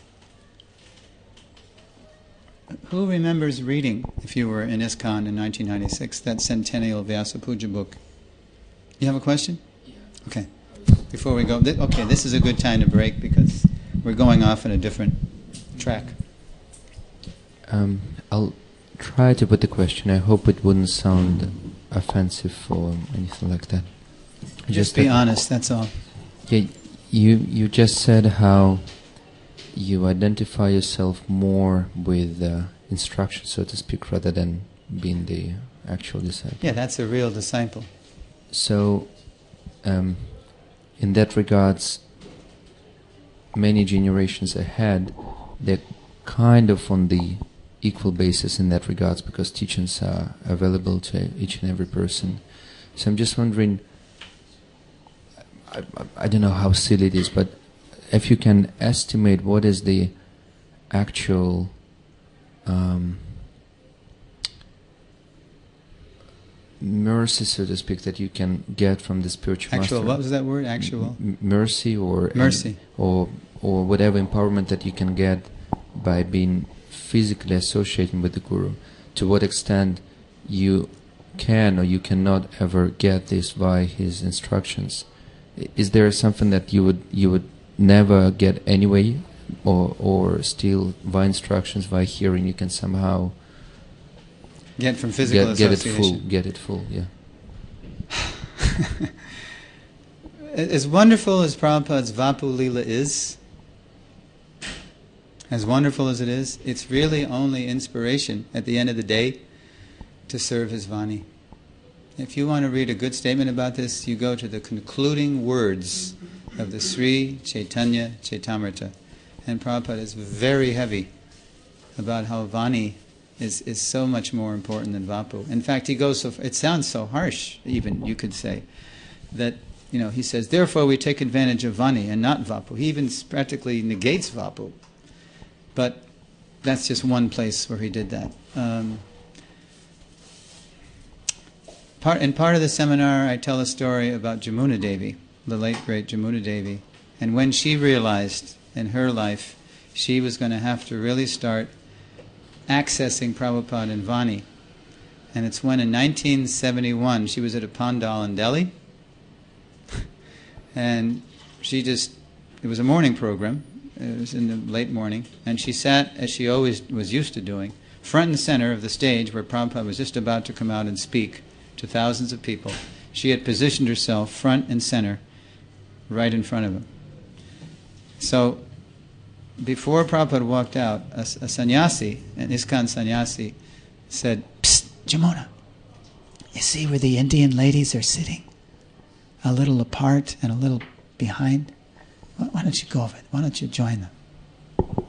Who remembers reading, if you were in ISKCON in 1996, that Centennial Vyasa Puja book? You have a question? Yeah. Okay. Before we go, okay, this is a good time to break because we're going off on a different track. I'll try to put the question. I hope it wouldn't sound offensive or anything like that. Just be honest, that's all. Yeah, you just said how you identify yourself more with instruction, so to speak, rather than being the actual disciple. Yeah, that's a real disciple. So, in that regards, many generations ahead, they're kind of on the equal basis in that regards because teachings are available to each and every person. So I'm just wondering, I don't know how silly it is, but if you can estimate what is the actual mercy, so to speak, that you can get from the spiritual Actual, master. what was that word? Actual? Mercy or Mercy. Or whatever empowerment that you can get by being physically associating with the Guru. To what extent you can or you cannot ever get this via his instructions. Is there something that you would never get anyway, or still via instructions, via hearing, you can somehow Get from physical association. Get it full, yeah. As wonderful as Prabhupada's Vapu Lila is, as wonderful as it is, it's really only inspiration at the end of the day to serve his Vani. If you want to read a good statement about this, you go to the concluding words of the Sri Chaitanya Chaitamrita. And Prabhupada is very heavy about how Vani is so much more important than Vapu. In fact, he goes so far, it sounds so harsh, even, you could say, that, he says, therefore we take advantage of Vani and not Vapu. He even practically negates Vapu. But that's just one place where he did that. In part of the seminar, I tell a story about Jamuna Devi, the late great Jamuna Devi, and when she realized in her life she was going to have to really start accessing Prabhupada and Vani. And it's when in 1971 she was at a pandal in Delhi, and it was a morning program, it was in the late morning, and she sat, as she always was used to doing, front and center of the stage where Prabhupada was just about to come out and speak to thousands of people. She had positioned herself front and center, right in front of him. So, before Prabhupada walked out, a sannyasi, an ISKCON sannyasi, said, "Psst, Jamuna, you see where the Indian ladies are sitting? A little apart and a little behind? Why don't you go over it? Why don't you join them?"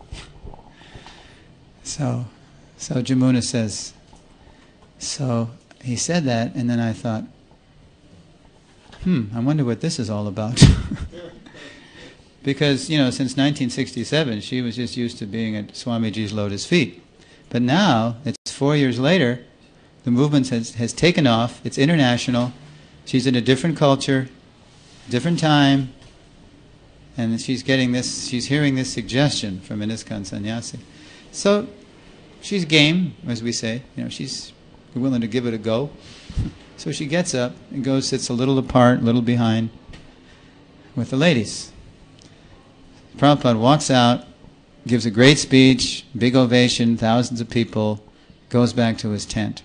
So Jamuna says, so he said that, and then I thought, I wonder what this is all about. Because, since 1967, she was just used to being at Swamiji's lotus feet. But now, it's 4 years later, the movement has taken off, it's international, she's in a different culture, different time, and she's hearing this suggestion from an ISKCON sannyasi. So, she's game, as we say, she's willing to give it a go. So she gets up and goes, sits a little apart, a little behind, with the ladies. Prabhupada walks out, gives a great speech, big ovation, thousands of people, goes back to his tent.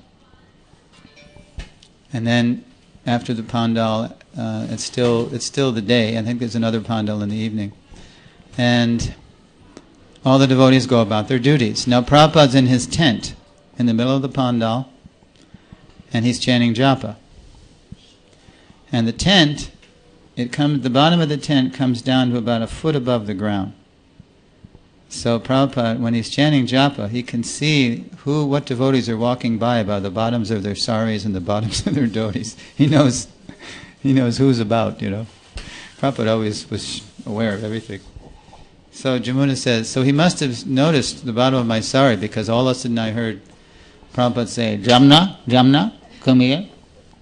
And then, after the pandal, it's still the day. I think there's another pandal in the evening. And all the devotees go about their duties. Now Prabhupada's in his tent, in the middle of the pandal, and he's chanting japa. And the tent, the bottom of the tent comes down to about a foot above the ground. So Prabhupada, when he's chanting japa, he can see what devotees are walking by the bottoms of their saris and the bottoms of their dhotis. He knows who's about, Prabhupada always was aware of everything. So Jamuna says, so he must have noticed the bottom of my sari, because all of a sudden I heard Prabhupada say, Jamna, come here.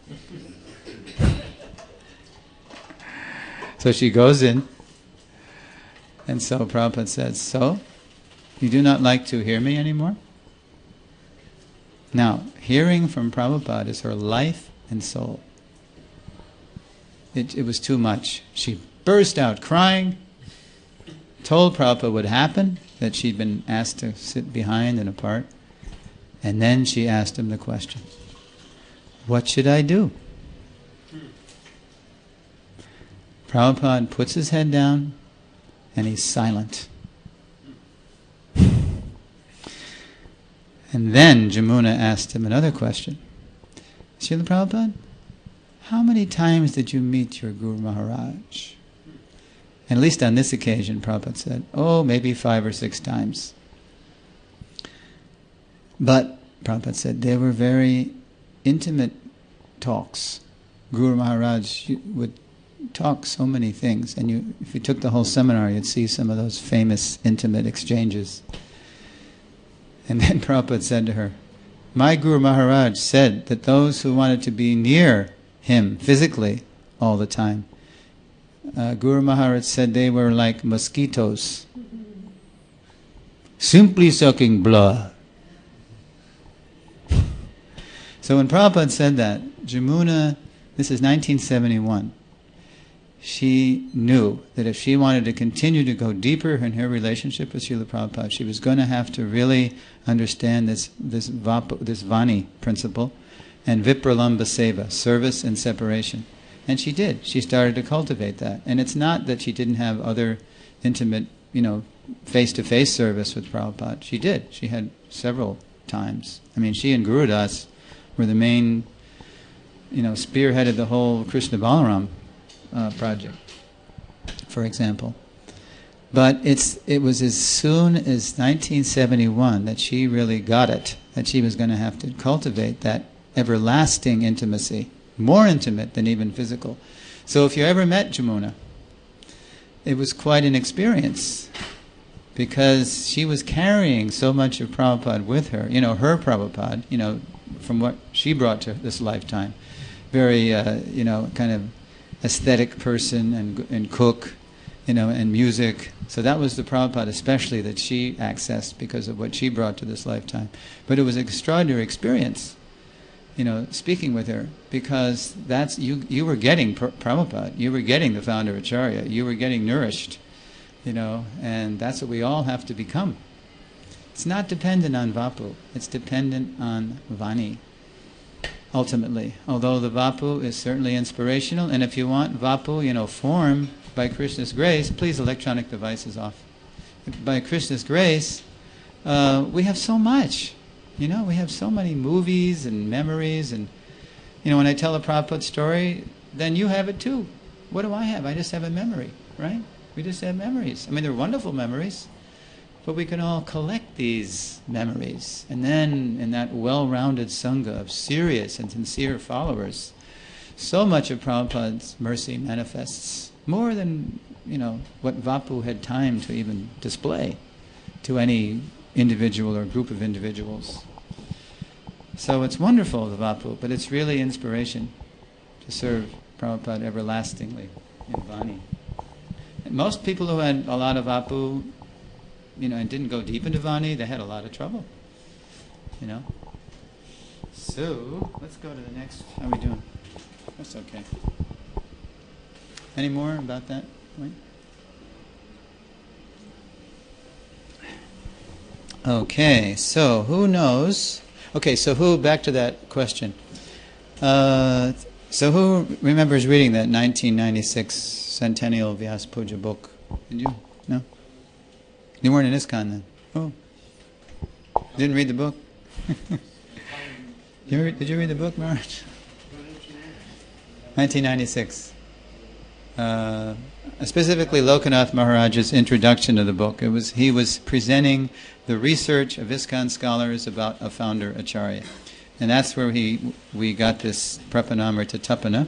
So she goes in, and so Prabhupada says, "So, you do not like to hear me anymore?" Now, hearing from Prabhupada is her life and soul. It was too much. She burst out crying, told Prabhupada what happened, that she'd been asked to sit behind and apart, and then she asked him the question, "What should I do?" Prabhupada puts his head down and he's silent. And then Jamuna asked him another question. "Srila Prabhupada, how many times did you meet your Guru Maharaj?" And at least on this occasion, Prabhupada said, "Oh, maybe 5 or 6 times." But Prabhupada said they were very intimate talks. Guru Maharaj would talk so many things, and if you took the whole seminar, you'd see some of those famous intimate exchanges. And then Prabhupada said to her, "My Guru Maharaj said that those who wanted to be near him physically all the time, Guru Maharaj said they were like mosquitoes, simply sucking blood." So when Prabhupada said that, Jamuna, this is 1971, she knew that if she wanted to continue to go deeper in her relationship with Srila Prabhupada, she was going to have to really understand this Vani principle and Vipralamba Seva, service and separation. And she did. She started to cultivate that. And it's not that she didn't have other intimate, face-to-face service with Prabhupada. She did. She had several times. I mean, she and Guru Das were the main, spearheaded the whole Krishna Balaram project, for example. But it was as soon as 1971 that she really got it, that she was going to have to cultivate that everlasting intimacy, more intimate than even physical. So if you ever met Jamuna, it was quite an experience, because she was carrying so much of Prabhupada with her, her Prabhupada, from what she brought to this lifetime. Very, kind of aesthetic person and cook, and music. So that was the Prabhupada especially that she accessed because of what she brought to this lifetime. But it was an extraordinary experience, speaking with her, because that's you were getting Prabhupada, you were getting the founder Acharya, you were getting nourished, and that's what we all have to become. It's not dependent on Vapu, it's dependent on Vani, ultimately. Although the Vapu is certainly inspirational, and if you want Vapu, form by Krishna's grace, please electronic devices off. By Krishna's grace, we have so much. We have so many movies and memories, and when I tell a Prabhupada story, then you have it too. What do I have? I just have a memory, right? We just have memories. I mean, they're wonderful memories, but we can all collect these memories, and then in that well-rounded sangha of serious and sincere followers, so much of Prabhupada's mercy manifests, more than what Vapu had time to even display to any individual or group of individuals. So it's wonderful, the Vapu, but it's really inspiration to serve Prabhupada everlastingly in Vani. And most people who had a lot of Vapu, and didn't go deep into Vani, they had a lot of trouble. So let's go to the next. How are we doing? That's okay. Any more about that point? Okay, so who knows? Okay, so back to that question. So who remembers reading that 1996 Centennial Vyas Puja book? Did you? No? You weren't in ISKCON then? Oh. Didn't read the book? Did you read the book, Maharaj? 1996. Specifically Lokanath Maharaj's introduction to the book. He was presenting the research of ISKCON scholars about a founder Acharya. And that's where we got this Prapanamrita Tapana.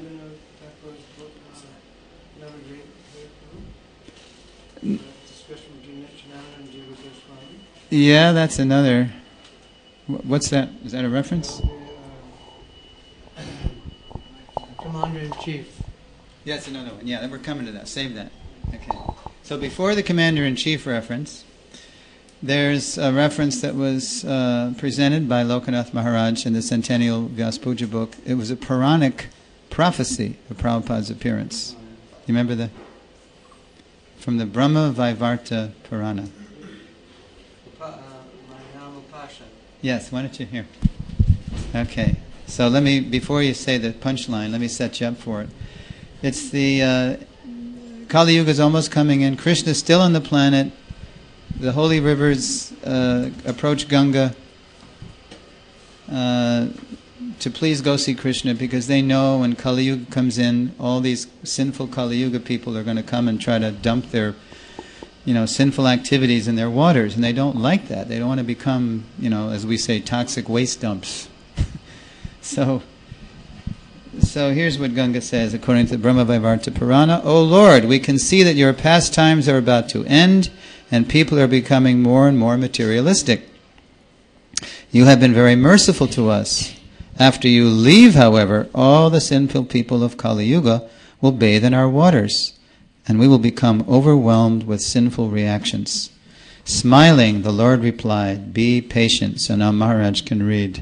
Yeah, that's another. What's that? Is that a reference? Commander-in-Chief. Yeah, it's another one. Yeah, we're coming to that. Save that. Okay. So before the Commander-in-Chief reference, there's a reference that was presented by Lokanath Maharaj in the Centennial Vyaspuja book. It was a Puranic prophecy of Prabhupada's appearance. You remember from the Brahma Vaivarta Purana? Yes, why don't you hear? Okay. So before you say the punchline, let me set you up for it. It's the Kali Yuga is almost coming in. Krishna's still on the planet. The holy rivers approach Ganga to please go see Krishna, because they know when Kali Yuga comes in, all these sinful Kali Yuga people are going to come and try to dump their sinful activities in their waters, and they don't like that. They don't want to become, as we say, toxic waste dumps. So here's what Ganga says, according to the Brahma Vaivarta Purana. O Lord, we can see that your pastimes are about to end, and people are becoming more and more materialistic. You have been very merciful to us. After you leave, however, all the sinful people of Kali Yuga will bathe in our waters, and we will become overwhelmed with sinful reactions. Smiling, the Lord replied, "Be patient." So now Maharaj can read.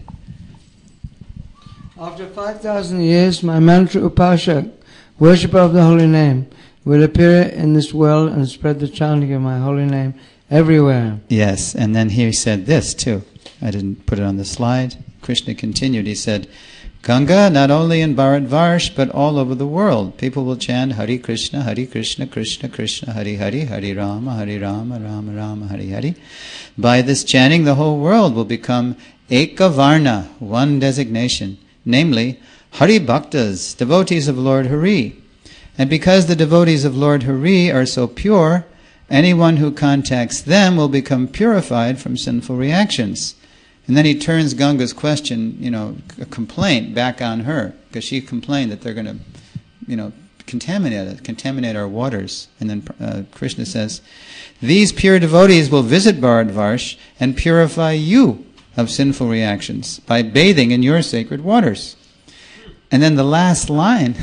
After 5,000 years, my mantra Upashak, worshipper of the holy name, will appear in this world and spread the chanting of my holy name everywhere. Yes, and then he said this too. I didn't put it on the slide. Krishna continued. He said, Ganga, not only in Bharatvarsh, but all over the world, people will chant Hare Krishna, Krishna Krishna, Hare Hare, Hare Rama, Rama Rama, Hare Hare. By this chanting, the whole world will become Eka Varna, one designation, namely Hari Bhaktas, devotees of Lord Hari. And because the devotees of Lord Hari are so pure, anyone who contacts them will become purified from sinful reactions. And then he turns Ganga's question, a complaint back on her, because she complained that they're going to, contaminate our waters. And then Krishna says, these pure devotees will visit Bharatvarsh and purify you of sinful reactions by bathing in your sacred waters. And then the last line,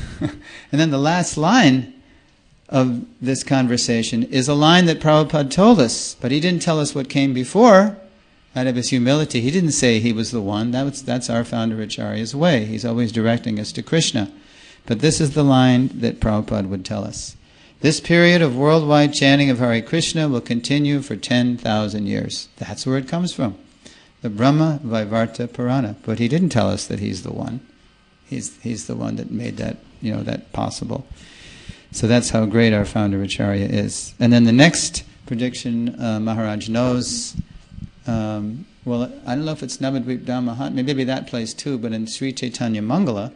of this conversation is a line that Prabhupada told us, but he didn't tell us what came before. Out of his humility, he didn't say he was the one. That's our founder Acharya's way. He's always directing us to Krishna. But this is the line that Prabhupada would tell us. This period of worldwide chanting of Hare Krishna will continue for 10,000 years. That's where it comes from. The Brahma Vaivarta Purana. But he didn't tell us that he's the one. He's the one that made that, that possible. So that's how great our founder Acharya is. And then the next prediction Maharaj knows. Well, I don't know if it's Navadvip Dhammahat, maybe that place too, but in Sri Chaitanya Mangala,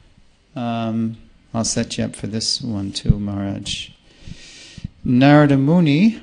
I'll set you up for this one too, Maharaj. Narada Muni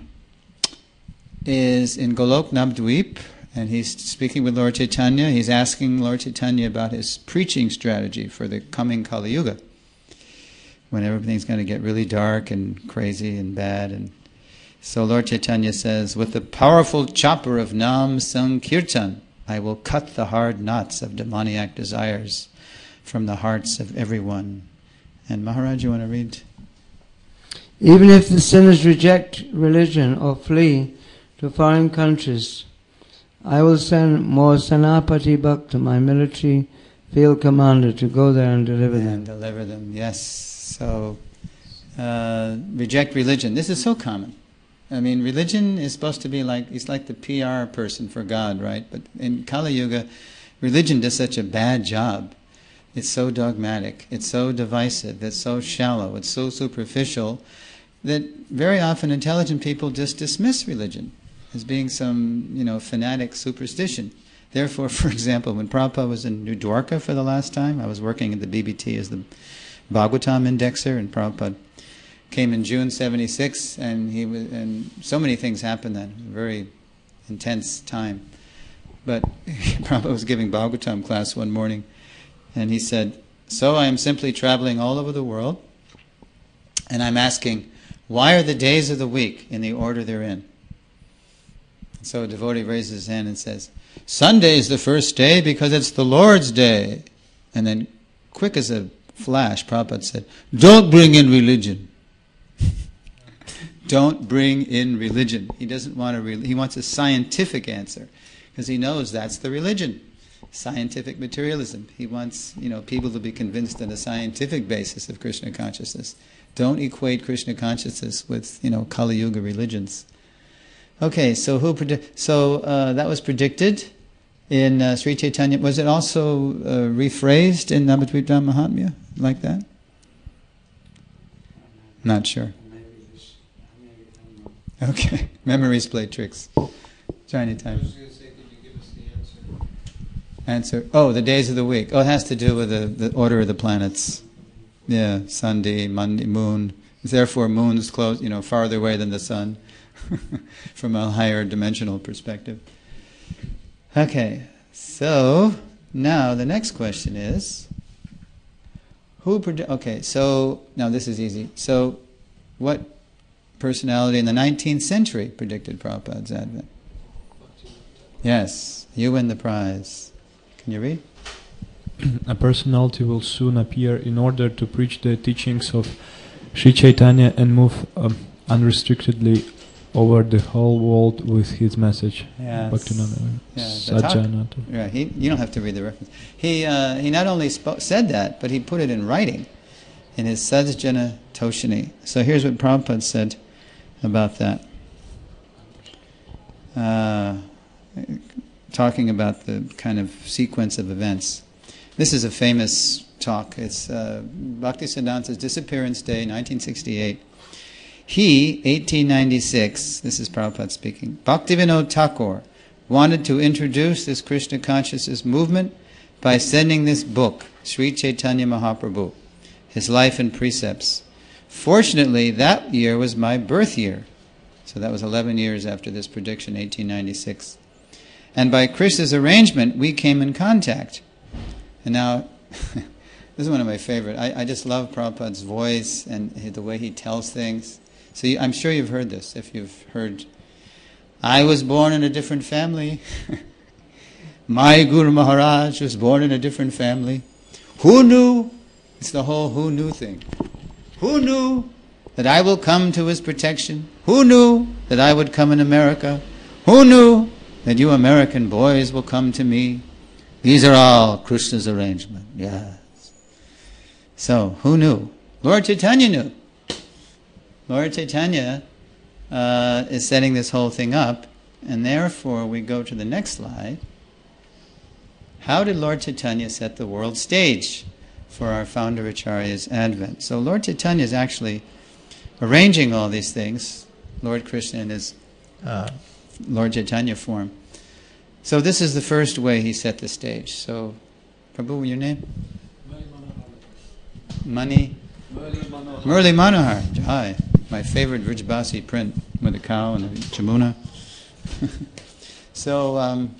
is in Golok Navadvip, and he's speaking with Lord Chaitanya. He's asking Lord Chaitanya about his preaching strategy for the coming Kali Yuga, when everything's going to get really dark and crazy and bad. And so Lord Chaitanya says, with the powerful chopper of Nam Sankirtan, I will cut the hard knots of demoniac desires from the hearts of everyone. And Maharaj, you want to read? Even if the sinners reject religion or flee to foreign countries, I will send more Senapati Bhakta, my military field commander, to go there and deliver them. And deliver them, yes. So, reject religion. This is so common. I mean, religion is supposed to be it's like the PR person for God, right? But in Kali Yuga, religion does such a bad job. It's so dogmatic, it's so divisive, it's so shallow, it's so superficial, that very often intelligent people just dismiss religion as being some, fanatic superstition. Therefore, for example, when Prabhupada was in New Dwarka for the last time, I was working at the BBT as the Bhagavatam indexer, and Prabhupada came in June 76, and so many things happened then. A very intense time. But Prabhupada was giving Bhagavatam class one morning, and he said, so I am simply traveling all over the world, and I'm asking, why are the days of the week in the order they're in? So a devotee raises his hand and says, Sunday is the first day because it's the Lord's day. And then, quick as a flash, Prabhupada said, don't bring in religion. Don't bring in religion. He doesn't want he wants a scientific answer, because he knows that's the religion. Scientific materialism. He wants, people to be convinced on a scientific basis of Krishna consciousness. Don't equate Krishna consciousness with, Kali Yuga religions. Okay, so that was predicted in Sri Chaitanya. Was it also rephrased in Navadvip Mahatmya like that? Not sure. Okay, memories play tricks. Try any time. I was going to say, could you give us the Answer. Oh, the days of the week. Oh, it has to do with the order of the planets. Yeah, Sunday, Monday, moon. Therefore, moon's close, farther away than the sun, from a higher dimensional perspective. Okay, so now the next question is, okay, so now this is easy. So, what personality in the 19th century predicted Prabhupada's advent? Yes, you win the prize. Can you read? A personality will soon appear in order to preach the teachings of Sri Chaitanya and move unrestrictedly over the whole world with his message. Yes. Bhaktivinoda Sajjanata. Right. You don't have to read the reference. He not only said that, but he put it in writing in his Sajjana Toshini. So here's what Prabhupada said about that. Talking about the kind of sequence of events. This is a famous talk. It's Bhaktisiddhanta's disappearance day, 1968. He, 1896, this is Prabhupada speaking, Bhaktivinoda Thakur wanted to introduce this Krishna consciousness movement by sending this book, Sri Chaitanya Mahaprabhu, his life and precepts. Fortunately, that year was my birth year. So that was 11 years after this prediction, 1896. And by Krishna's arrangement, we came in contact. And now, this is one of my favorite. I just love Prabhupada's voice and the way he tells things. So I'm sure you've heard this, if you've heard, I was born in a different family. My Guru Maharaj was born in a different family. Who knew? It's the whole who knew thing. Who knew that I will come to his protection? Who knew that I would come in America? Who knew that you American boys will come to me? These are all Krishna's arrangement. Yes. So, who knew? Lord Chaitanya knew. Lord Chaitanya is setting this whole thing up, and therefore we go to the next slide. How did Lord Chaitanya set the world stage for our founder Acharya's advent? So Lord Chaitanya is actually arranging all these things, Lord Krishna in his Lord Chaitanya form. So this is the first way he set the stage. So, Prabhu, your name? Murli Manohar. Hi. My favorite Vrijbasi print with a cow and a Jamuna. So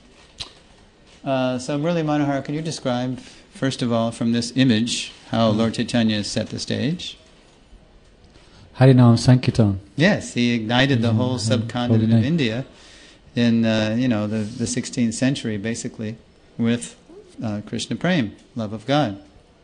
Murli Manohar, can you describe, first of all, from this image, how Lord Chaitanya set the stage? Harinam Sankirtan. Yes, he ignited the whole subcontinent of India in the 16th century, basically, with Krishna Prem, love of God.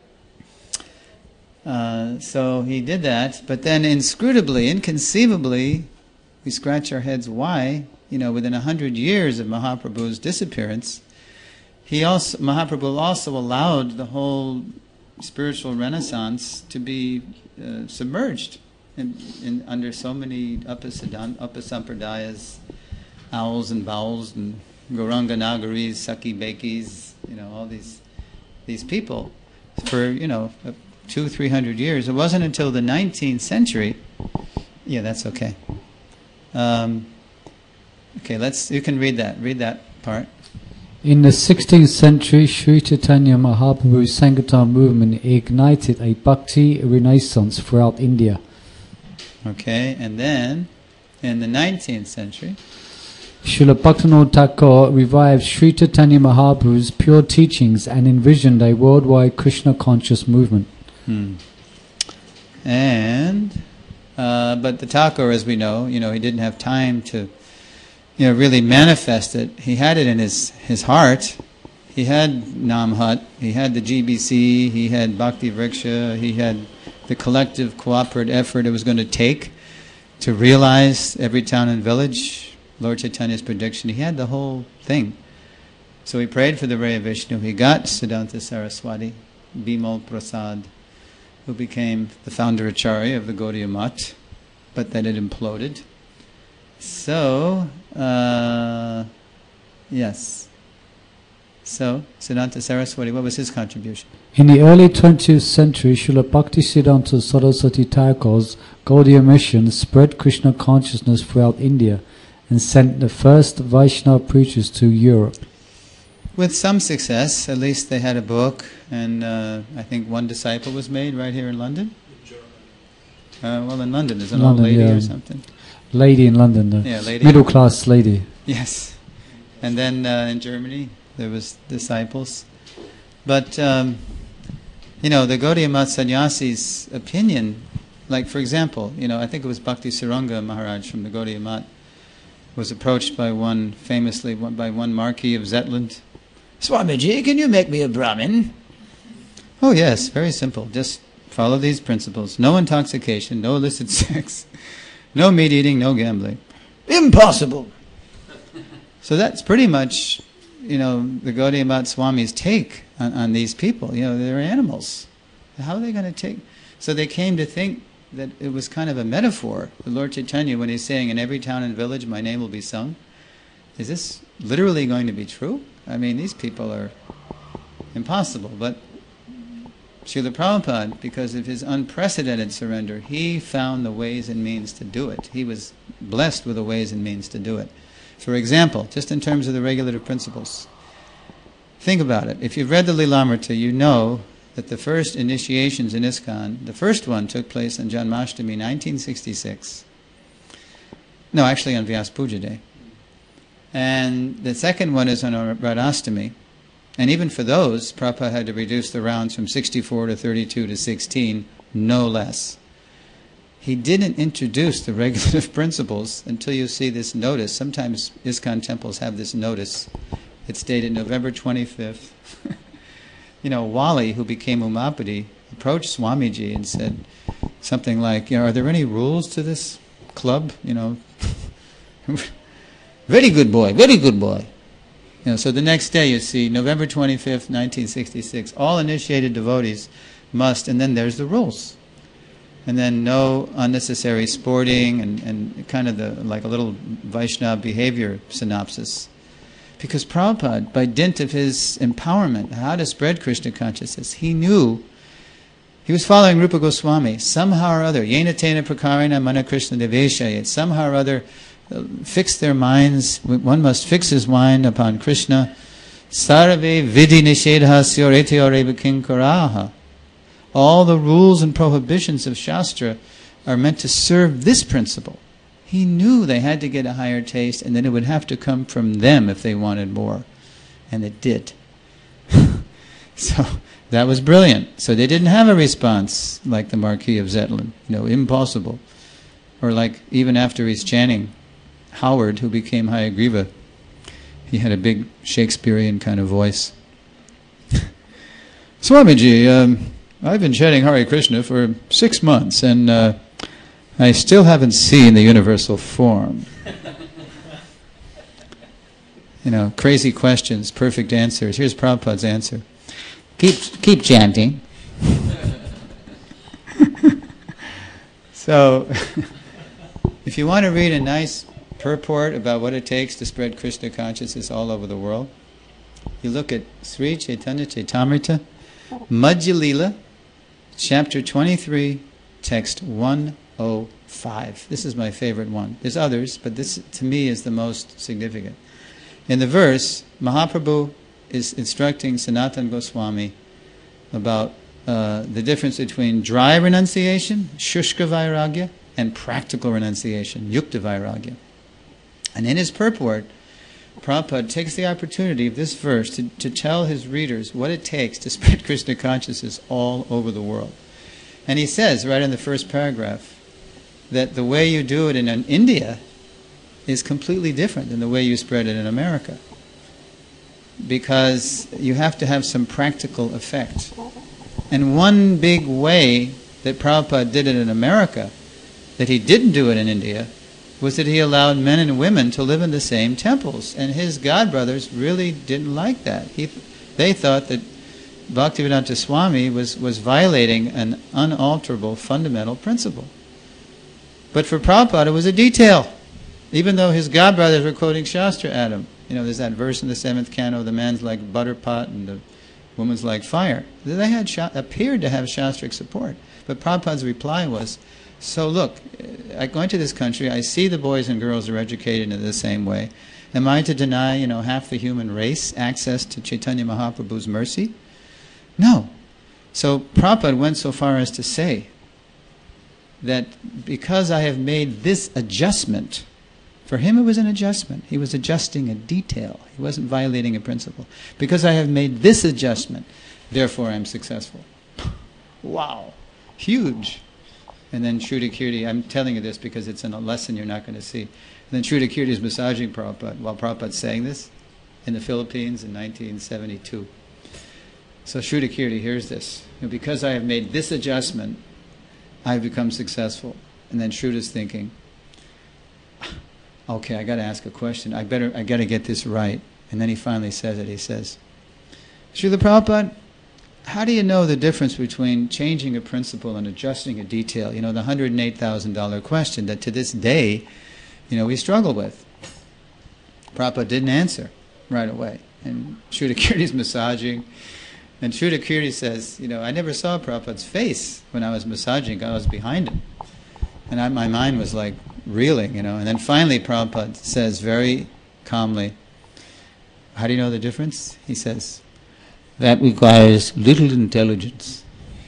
So he did that, but then inscrutably, inconceivably, we scratch our heads why, within 100 years of Mahaprabhu's disappearance, Mahaprabhu also allowed the whole spiritual renaissance to be submerged in under so many upasampradayas, owls and bowels and Gauranga Nagaris, Saki Bekis, all these people for 200-300 years. It wasn't until the 19th century. Yeah, that's okay. Okay, you can read that part. In the 16th century, Sri Chaitanya Mahaprabhu's Sankirtan movement ignited a bhakti renaissance throughout India. Okay, and then in the 19th century, Srila Bhaktivinoda Thakur revived Sri Chaitanya Mahaprabhu's pure teachings and envisioned a worldwide Krishna conscious movement. And but the Thakur, as we know, he didn't have time to really manifest it. He had it in his heart. He had Namhat, he had the GBC, he had Bhakti Vriksha, he had the collective cooperative effort it was going to take to realize every town and village, Lord Chaitanya's prediction. He had the whole thing. So he prayed for the ray of Vishnu. He got Siddhanta Saraswati, Bimal Prasad, who became the founder Acharya of the Gaudiya Math, but then it imploded. So, yes. So, Siddhanta Saraswati, what was his contribution? In the early 20th century, Srila Bhaktisiddhanta Saraswati Thakur's Gaudiya mission spread Krishna consciousness throughout India and sent the first Vaishnava preachers to Europe. With some success. At least they had a book, and I think one disciple was made right here in London. In Germany. Well, in London, there's an London, old lady yeah. or something. Lady in London, the Yeah, lady. middle class lady. Yes. And then in Germany, there was disciples. But, the Gaudiya Math Sannyasi's opinion, like for example, I think it was Bhakti Saranga Maharaj from the Gaudiya Math, was approached by one Marquis of Zetland. Swamiji, can you make me a Brahmin? Oh yes, very simple. Just follow these principles. No intoxication, no illicit sex, no meat eating, no gambling. Impossible! So that's pretty much, the Gaudiya Math Swami's take on these people. They're animals. How are they going to take... So they came to think that it was kind of a metaphor. The Lord Chaitanya, when he's saying, in every town and village my name will be sung, is this literally going to be true? I mean, these people are impossible. But Srila Prabhupada, because of his unprecedented surrender, he found the ways and means to do it. He was blessed with the ways and means to do it. For example, just in terms of the regulative principles, think about it. If you've read the Lilamrita, you know that the first initiations in ISKCON, the first one took place on Janmashtami 1966. No, actually on Vyas Puja Day. And the second one is on Radhastami. And even for those, Prabhupada had to reduce the rounds from 64 to 32 to 16, no less. He didn't introduce the regulative principles until you see this notice. Sometimes ISKCON temples have this notice. It's dated November 25th. Wali, who became Umapati, approached Swamiji and said something like, are there any rules to this club? Very good boy, very good boy. So the next day you see, November 25th, 1966, all initiated devotees must, and then there's the rules. And then no unnecessary sporting and kind of like a little Vaishnava behavior synopsis. Because Prabhupada, by dint of his empowerment, how to spread Krishna consciousness, he knew, he was following Rupa Goswami, somehow or other, yena tena prakarena mana Krishna deveshayet, somehow or other, fix their minds, one must fix his mind upon Krishna. Sarve vidhi nishedha syorete oreva kinkaraha. All the rules and prohibitions of Shastra are meant to serve this principle. He knew they had to get a higher taste, and then it would have to come from them if they wanted more. And it did. So that was brilliant. So they didn't have a response like the Marquis of Zetland. Impossible. Or like even after he's chanting, Howard, who became Hayagriva, he had a big Shakespearean kind of voice. Swamiji, I've been chanting Hare Krishna for 6 months, and I still haven't seen the universal form. Crazy questions, perfect answers. Here's Prabhupada's answer. Keep chanting. So, if you want to read a nice purport about what it takes to spread Krishna consciousness all over the world, you look at Sri Chaitanya Chaitamrita, Madhya Lila, chapter 23, text 105. This is my favorite one. There's others, but this to me is the most significant. In the verse, Mahaprabhu is instructing Sanatana Goswami about the difference between dry renunciation, shushka vairagya, and practical renunciation, yukta vairagya. And in his purport, Prabhupada takes the opportunity of this verse to tell his readers what it takes to spread Krishna consciousness all over the world. And he says, right in the first paragraph, that the way you do it in India is completely different than the way you spread it in America. because you have to have some practical effect. And one big way that Prabhupada did it in America, that he didn't do it in India, was that he allowed men and women to live in the same temples. And his godbrothers really didn't like that. They thought that Bhaktivedanta Swami was violating an unalterable fundamental principle. But for Prabhupada, it was a detail. Even though his godbrothers were quoting Shastra at him. You know, there's that verse in the 7th canto, the man's like butter pot and the woman's like fire. They had appeared to have Shastric support. But Prabhupada's reply was, so look, I go into this country, I see the boys and girls are educated in the same way. Am I to deny, half the human race access to Chaitanya Mahaprabhu's mercy? No. So Prabhupada went so far as to say that because I have made this adjustment, for him it was an adjustment. He was adjusting a detail. He wasn't violating a principle. Because I have made this adjustment, therefore I'm successful. Wow. Huge. And then Shrudakirti, I'm telling you this because it's in a lesson you're not going to see. And then Shrudakirti is massaging Prabhupada while Prabhupada's saying this in the Philippines in 1972. So Shrudakirti hears this. Because I have made this adjustment, I've become successful. And then Shruda's thinking, okay, I got to ask a question. I got to get this right. And then he finally says it. He says, Srila Prabhupada, how do you know the difference between changing a principle and adjusting a detail? The $108,000 question that to this day, we struggle with. Prabhupada didn't answer right away. And Shrudakirti's massaging. And Shrudakirti says, I never saw Prabhupada's face when I was massaging. I was behind him. And my mind was like reeling, And then finally Prabhupada says very calmly, how do you know the difference? He says, that requires little intelligence.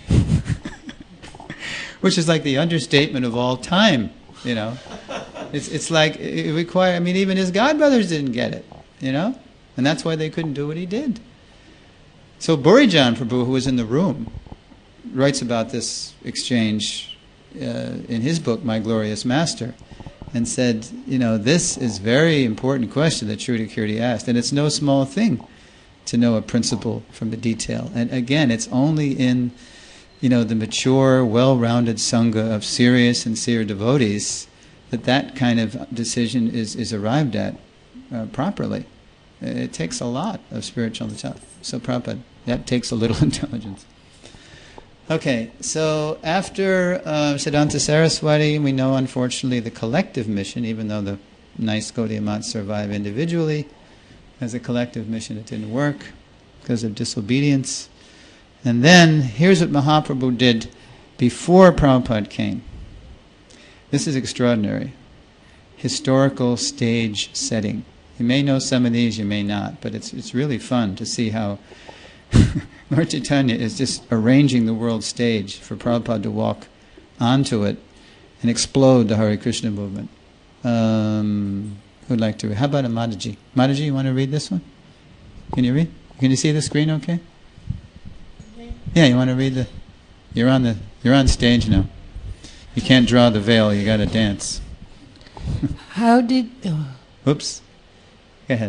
Which is like the understatement of all time, It's like, it requires, even his godbrothers didn't get it, And that's why they couldn't do what he did. So Burijan Prabhu, who was in the room, writes about this exchange in his book, My Glorious Master, and said, this is a very important question that Shrudakirti asked, and it's no small thing to know a principle from a detail. And again, it's only in, the mature, well-rounded sangha of serious, sincere devotees that kind of decision is arrived at properly. It takes a lot of spiritual intelligence. So Prabhupada, that takes a little intelligence. Okay, so after Siddhanta Saraswati, we know unfortunately the collective mission, even though the nice Gaudiya Mats survive individually, as a collective mission it didn't work because of disobedience. And then, here's what Mahaprabhu did before Prabhupada came. This is extraordinary. Historical stage setting. You may know some of these, you may not, but it's really fun to see how Lord Chaitanya is just arranging the world stage for Prabhupada to walk onto it and explode the Hare Krishna movement. Who'd like to read? How about a Mataji? Mataji, you want to read this one? Can you read? Can you see the screen okay? Yeah, you want to read you're on stage now. You can't draw the veil, you got to dance. How did... Oops. Go ahead.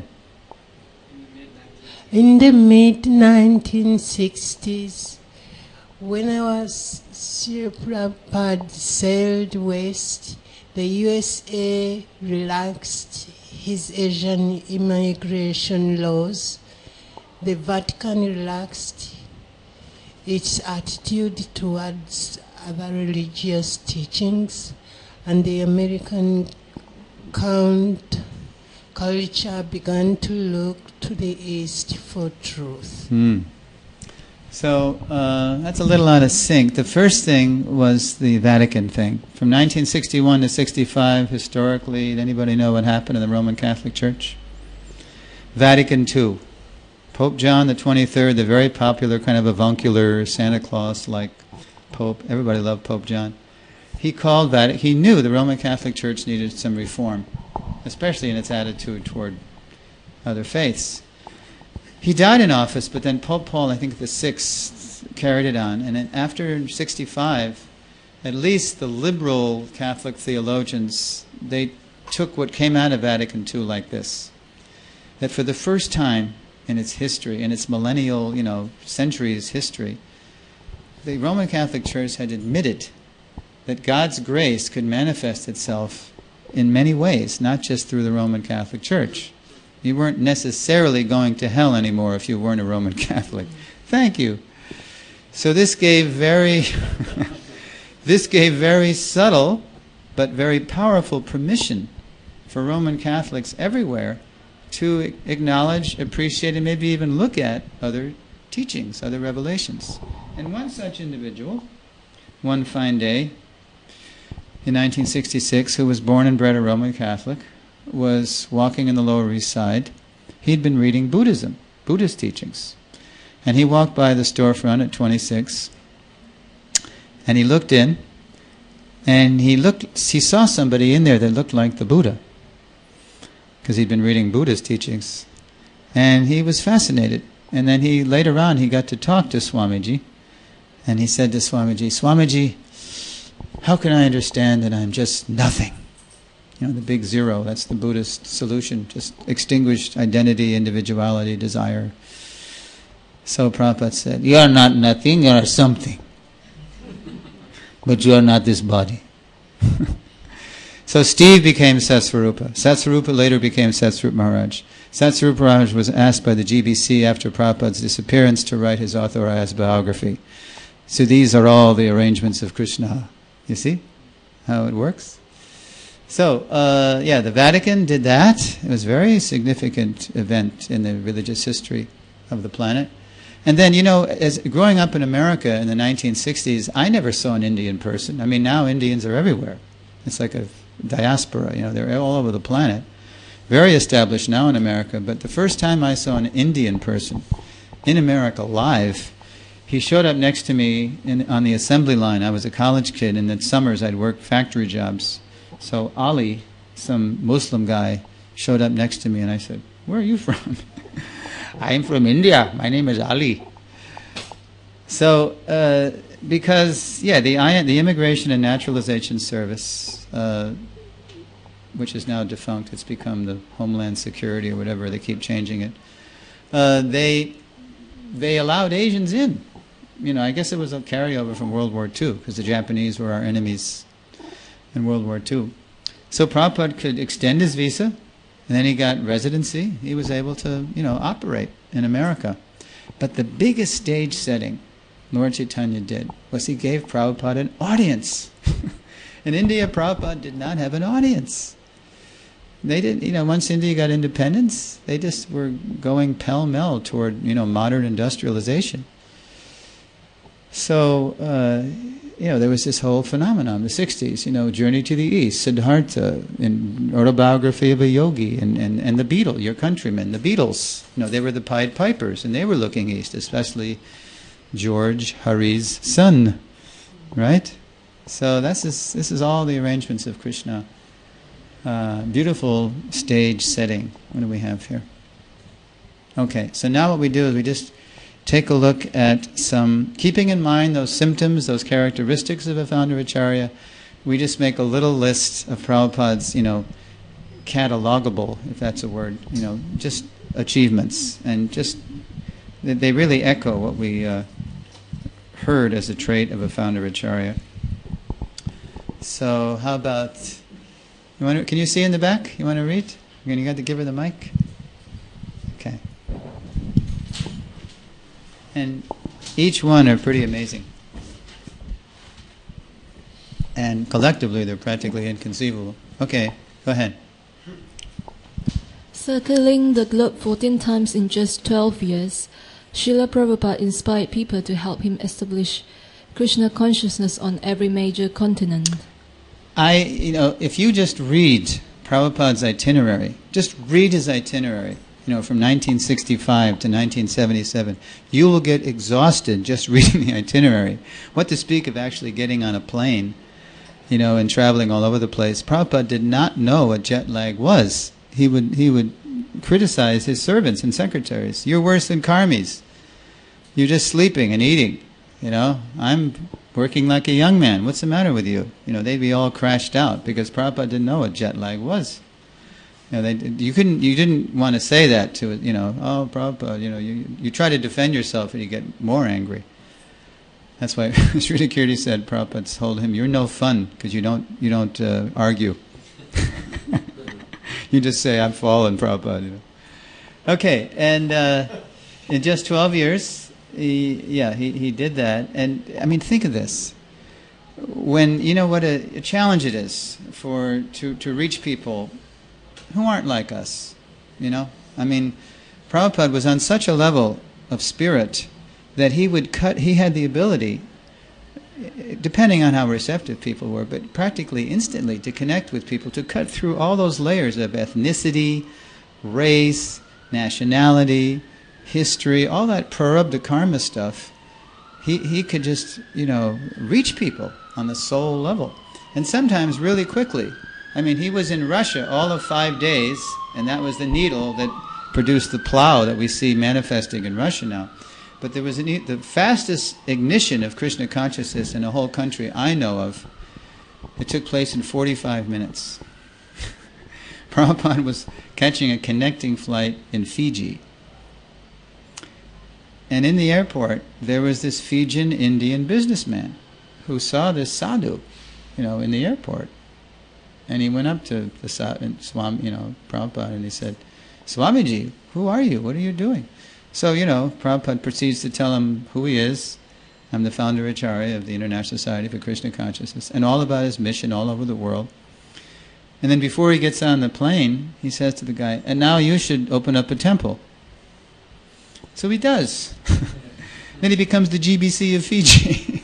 In the mid-1960s, when I was Sri Prabhupada sailed west, the USA relaxed his Asian immigration laws. The Vatican relaxed its attitude towards other religious teachings, and the American culture began to look to the East for truth. So that's a little out of sync. The first thing was the Vatican thing. From 1961 to 65, historically, did anybody know what happened in the Roman Catholic Church? Vatican II. Pope John the 23rd, the very popular kind of avuncular Santa Claus-like Pope. Everybody loved Pope John. He called Vatican. He knew the Roman Catholic Church needed some reform, especially in its attitude toward other faiths. He died in office, but then Pope Paul, I think VI, carried it on. And then after 65, at least the liberal Catholic theologians, they took what came out of Vatican II like this. That for the first time, in its history, in its millennial, centuries history, the Roman Catholic Church had admitted that God's grace could manifest itself in many ways, not just through the Roman Catholic Church. You weren't necessarily going to hell anymore if you weren't a Roman Catholic. Thank you. So this gave very subtle but very powerful permission for Roman Catholics everywhere to acknowledge, appreciate, and maybe even look at other teachings, other revelations. And one such individual, one fine day in 1966, who was born and bred a Roman Catholic, was walking in the Lower East Side. He'd been reading Buddhism, Buddhist teachings. And he walked by the storefront at 26, and he looked in, and he saw somebody in there that looked like the Buddha, because he'd been reading Buddhist teachings. And he was fascinated. And then later on he got to talk to Swamiji, and he said to Swamiji, "Swamiji, how can I understand that I'm just nothing?" The big zero, that's the Buddhist solution, just extinguished identity, individuality, desire. So Prabhupada said, "You are not nothing, you are something. But you are not this body." So Steve became Satsvarupa. Satsvarupa later became Satsvarupa Maharaj. Satsvarupa Maharaj was asked by the GBC after Prabhupada's disappearance to write his authorized biography. So these are all the arrangements of Krishna. You see how it works? So, the Vatican did that. It was a very significant event in the religious history of the planet. And then, as growing up in America in the 1960s, I never saw an Indian person. I mean, now Indians are everywhere. It's like a diaspora, they're all over the planet. Very established now in America, but the first time I saw an Indian person in America live, he showed up next to me on the assembly line. I was a college kid, and in summers I'd work factory jobs. So Ali, some Muslim guy, showed up next to me, and I said, "Where are you from?" "I'm from India. My name is Ali." So, because, the Immigration and Naturalization Service, which is now defunct, it's become the Homeland Security or whatever, they keep changing it, they allowed Asians in. I guess it was a carryover from World War II, because the Japanese were our enemies in World War II. So Prabhupada could extend his visa, and then he got residency. He was able to, operate in America. But the biggest stage setting Lord Chaitanya did was he gave Prabhupada an audience. In India, Prabhupada did not have an audience. They didn't, once India got independence, they just were going pell-mell toward, modern industrialization. So, there was this whole phenomenon in the 60s, Journey to the East, Siddhartha, and Autobiography of a Yogi, and the Beatles, your countrymen, the Beatles. They were the Pied Pipers, and they were looking east, especially George Hari's son, right? So this is all the arrangements of Krishna. Beautiful stage setting. What do we have here? Okay, so now what we do is we just take a look at some, keeping in mind those symptoms, those characteristics of a founder acharya, we just make a little list of Prabhupada's, catalogable, if that's a word, just achievements. And just, they really echo what we heard as a trait of a founder acharya. So how about, can you see in the back? You want to read? You got to give her the mic? Okay. And each one are pretty amazing. And collectively, they're practically inconceivable. Okay, go ahead. Circling the globe 14 times in just 12 years, Srila Prabhupada inspired people to help him establish Krishna consciousness on every major continent. If you just read Prabhupada's itinerary, just read his itinerary, from 1965 to 1977, you will get exhausted just reading the itinerary. What to speak of actually getting on a plane, and traveling all over the place. Prabhupada did not know what jet lag was. He would criticize his servants and secretaries. You're worse than karmis. You're just sleeping and eating. I'm working like a young man. What's the matter with you? They'd be all crashed out because Prabhupada didn't know what jet lag was. You know, you didn't want to say that to it. You know, oh Prabhupada. You know, you try to defend yourself and you get more angry. That's why Srila Kirti said, Prabhupada told him, "You're no fun because you don't argue. You just say, I'm fallen, Prabhupada." You know. Okay, and in just 12 years, he did that. And I mean, think of this. When you know what a challenge it is to reach people who aren't like us, you know. I mean, Prabhupada was on such a level of spirit that he had the ability, depending on how receptive people were, but practically instantly to connect with people, to cut through all those layers of ethnicity, race, nationality, history, all that prarabdha karma stuff. He could just, you know, reach people on the soul level. And sometimes really quickly. I mean, he was in Russia all of 5 days, and that was the needle that produced the plow that we see manifesting in Russia now. But there was the fastest ignition of Krishna consciousness in a whole country I know of. It took place in 45 minutes. Prabhupada was catching a connecting flight in Fiji. And in the airport, there was this Fijian Indian businessman who saw this sadhu, you know, in the airport. And he went up to the Swami, you know, Prabhupada, and he said, "Swamiji, who are you? What are you doing?" So, you know, Prabhupada proceeds to tell him who he is. I'm the founder Acharya of the International Society for Krishna Consciousness, and all about his mission all over the world. And then before he gets on the plane, he says to the guy, "And now you should open up a temple." So he does. Then he becomes the GBC of Fiji.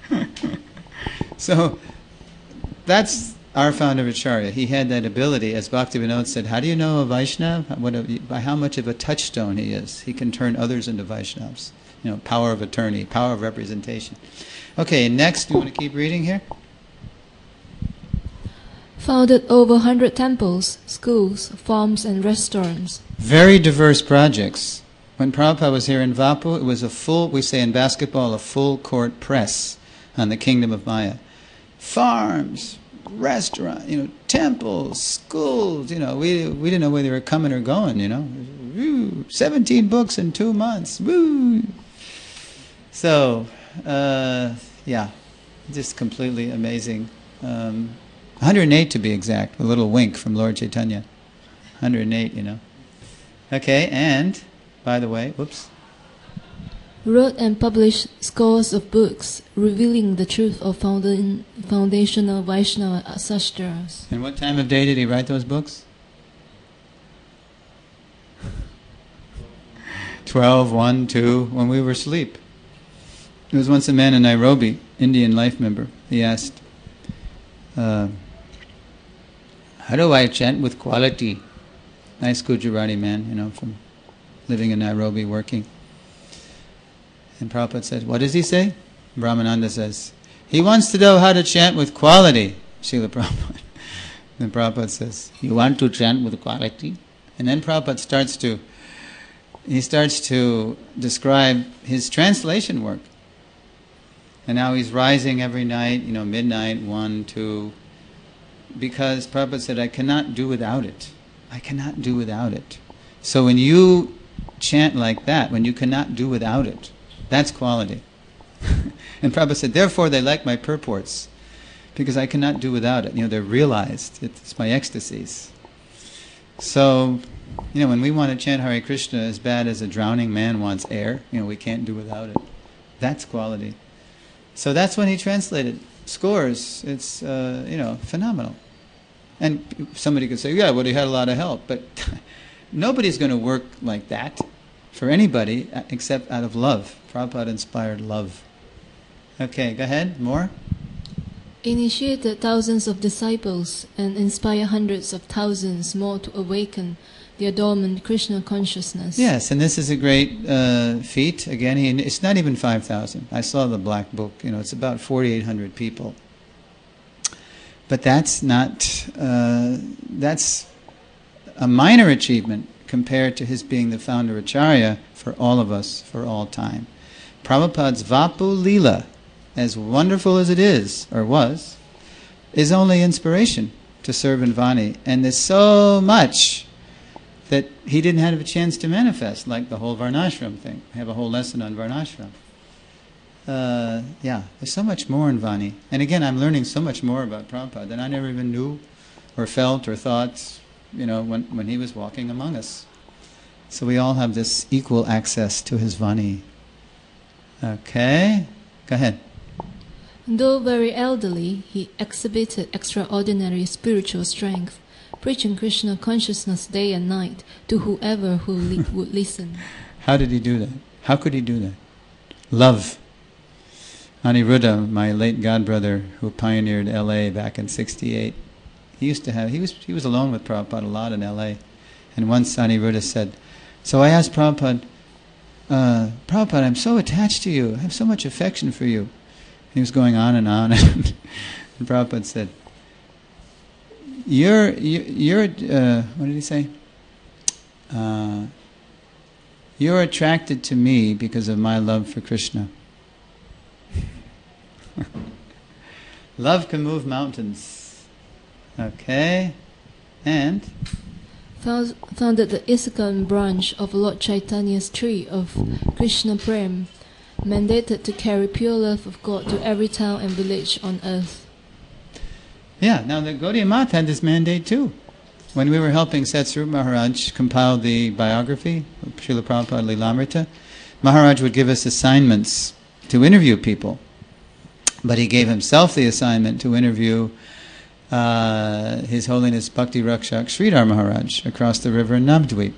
So that's our founder Acharya. He had that ability, as Bhaktivinoda said, how do you know a Vaishnava? By how much of a touchstone he is. He can turn others into Vaishnavas. You know, power of attorney, power of representation. Okay, next, you want to keep reading here? Founded over 100 temples, schools, farms and restaurants. Very diverse projects. When Prabhupada was here in Vapu, it was a full, we say in basketball, a full court press on the kingdom of Maya. Farms, restaurant, you know, temples, schools, you know, we didn't know where they were coming or going, you know. Woo, 17 books in 2 months. Woo! So, yeah, just completely amazing. 108 to be exact, a little wink from Lord Chaitanya. 108, you know. Okay, and, by the way, whoops. Wrote and published scores of books revealing the truth of foundational Vaishnava sastras. And what time of day did he write those books? 12, 1, 2, when we were asleep. There was once a man in Nairobi, Indian life member. He asked, how do I chant with quality? Nice Gujarati man, you know, from living in Nairobi, working. And Prabhupada said, what does he say? Brahmananda says, he wants to know how to chant with quality, Srila Prabhupada. Then Prabhupada says, you want to chant with quality? And then Prabhupada starts to describe his translation work. And now he's rising every night, you know, midnight, 1, 2, because Prabhupada said, I cannot do without it. I cannot do without it. So when you chant like that, when you cannot do without it, that's quality. And Prabhupada said, therefore they like my purports, because I cannot do without it. You know, they're realized. It's my ecstasies. So, you know, when we want to chant Hare Krishna as bad as a drowning man wants air, you know, we can't do without it. That's quality. So that's when he translated scores. It's, you know, phenomenal. And somebody could say, yeah, well, he had a lot of help. But nobody's going to work like that for anybody except out of love. Prabhupada inspired love. Okay, go ahead. More? Initiated thousands of disciples and inspire hundreds of thousands more to awaken their dormant Krishna consciousness. Yes, and this is a great feat. Again, it's not even 5,000. I saw the black book. You know, it's about 4,800 people. But that's not. That's a minor achievement compared to his being the founder Acharya for all of us for all time. Prabhupada's Vapu Leela, as wonderful as it is or was only inspiration to serve in Vani. And there's so much that he didn't have a chance to manifest, like the whole Varnashram thing. I have a whole lesson on Varnashram. There's so much more in Vani. And again, I'm learning so much more about Prabhupada than I never even knew or felt or thought, when he was walking among us. So we all have this equal access to his Vani. Okay? Go ahead. Though very elderly, he exhibited extraordinary spiritual strength, preaching Krishna consciousness day and night to whoever would listen. How did he do that? How could he do that? Love. Aniruddha, my late godbrother who pioneered LA back in '68, he was alone with Prabhupada a lot in LA. And once Aniruddha said, so I asked Prabhupada, Prabhupada, I'm so attached to you, I have so much affection for you. He was going on, and and Prabhupada said, You're what did he say? You're attracted to me because of my love for Krishna. Love can move mountains. Okay, and founded the ISKCON branch of Lord Chaitanya's tree of Krishna Prem, mandated to carry pure love of God to every town and village on earth. Yeah, now the Gaudiya Math had this mandate too. When we were helping Satsvarup Maharaj compile the biography of Srila Prabhupada Lilamrita, Maharaj would give us assignments to interview people. But he gave himself the assignment to interview His Holiness Bhakti Rakshak Sridhar Maharaj across the river in Navdvip.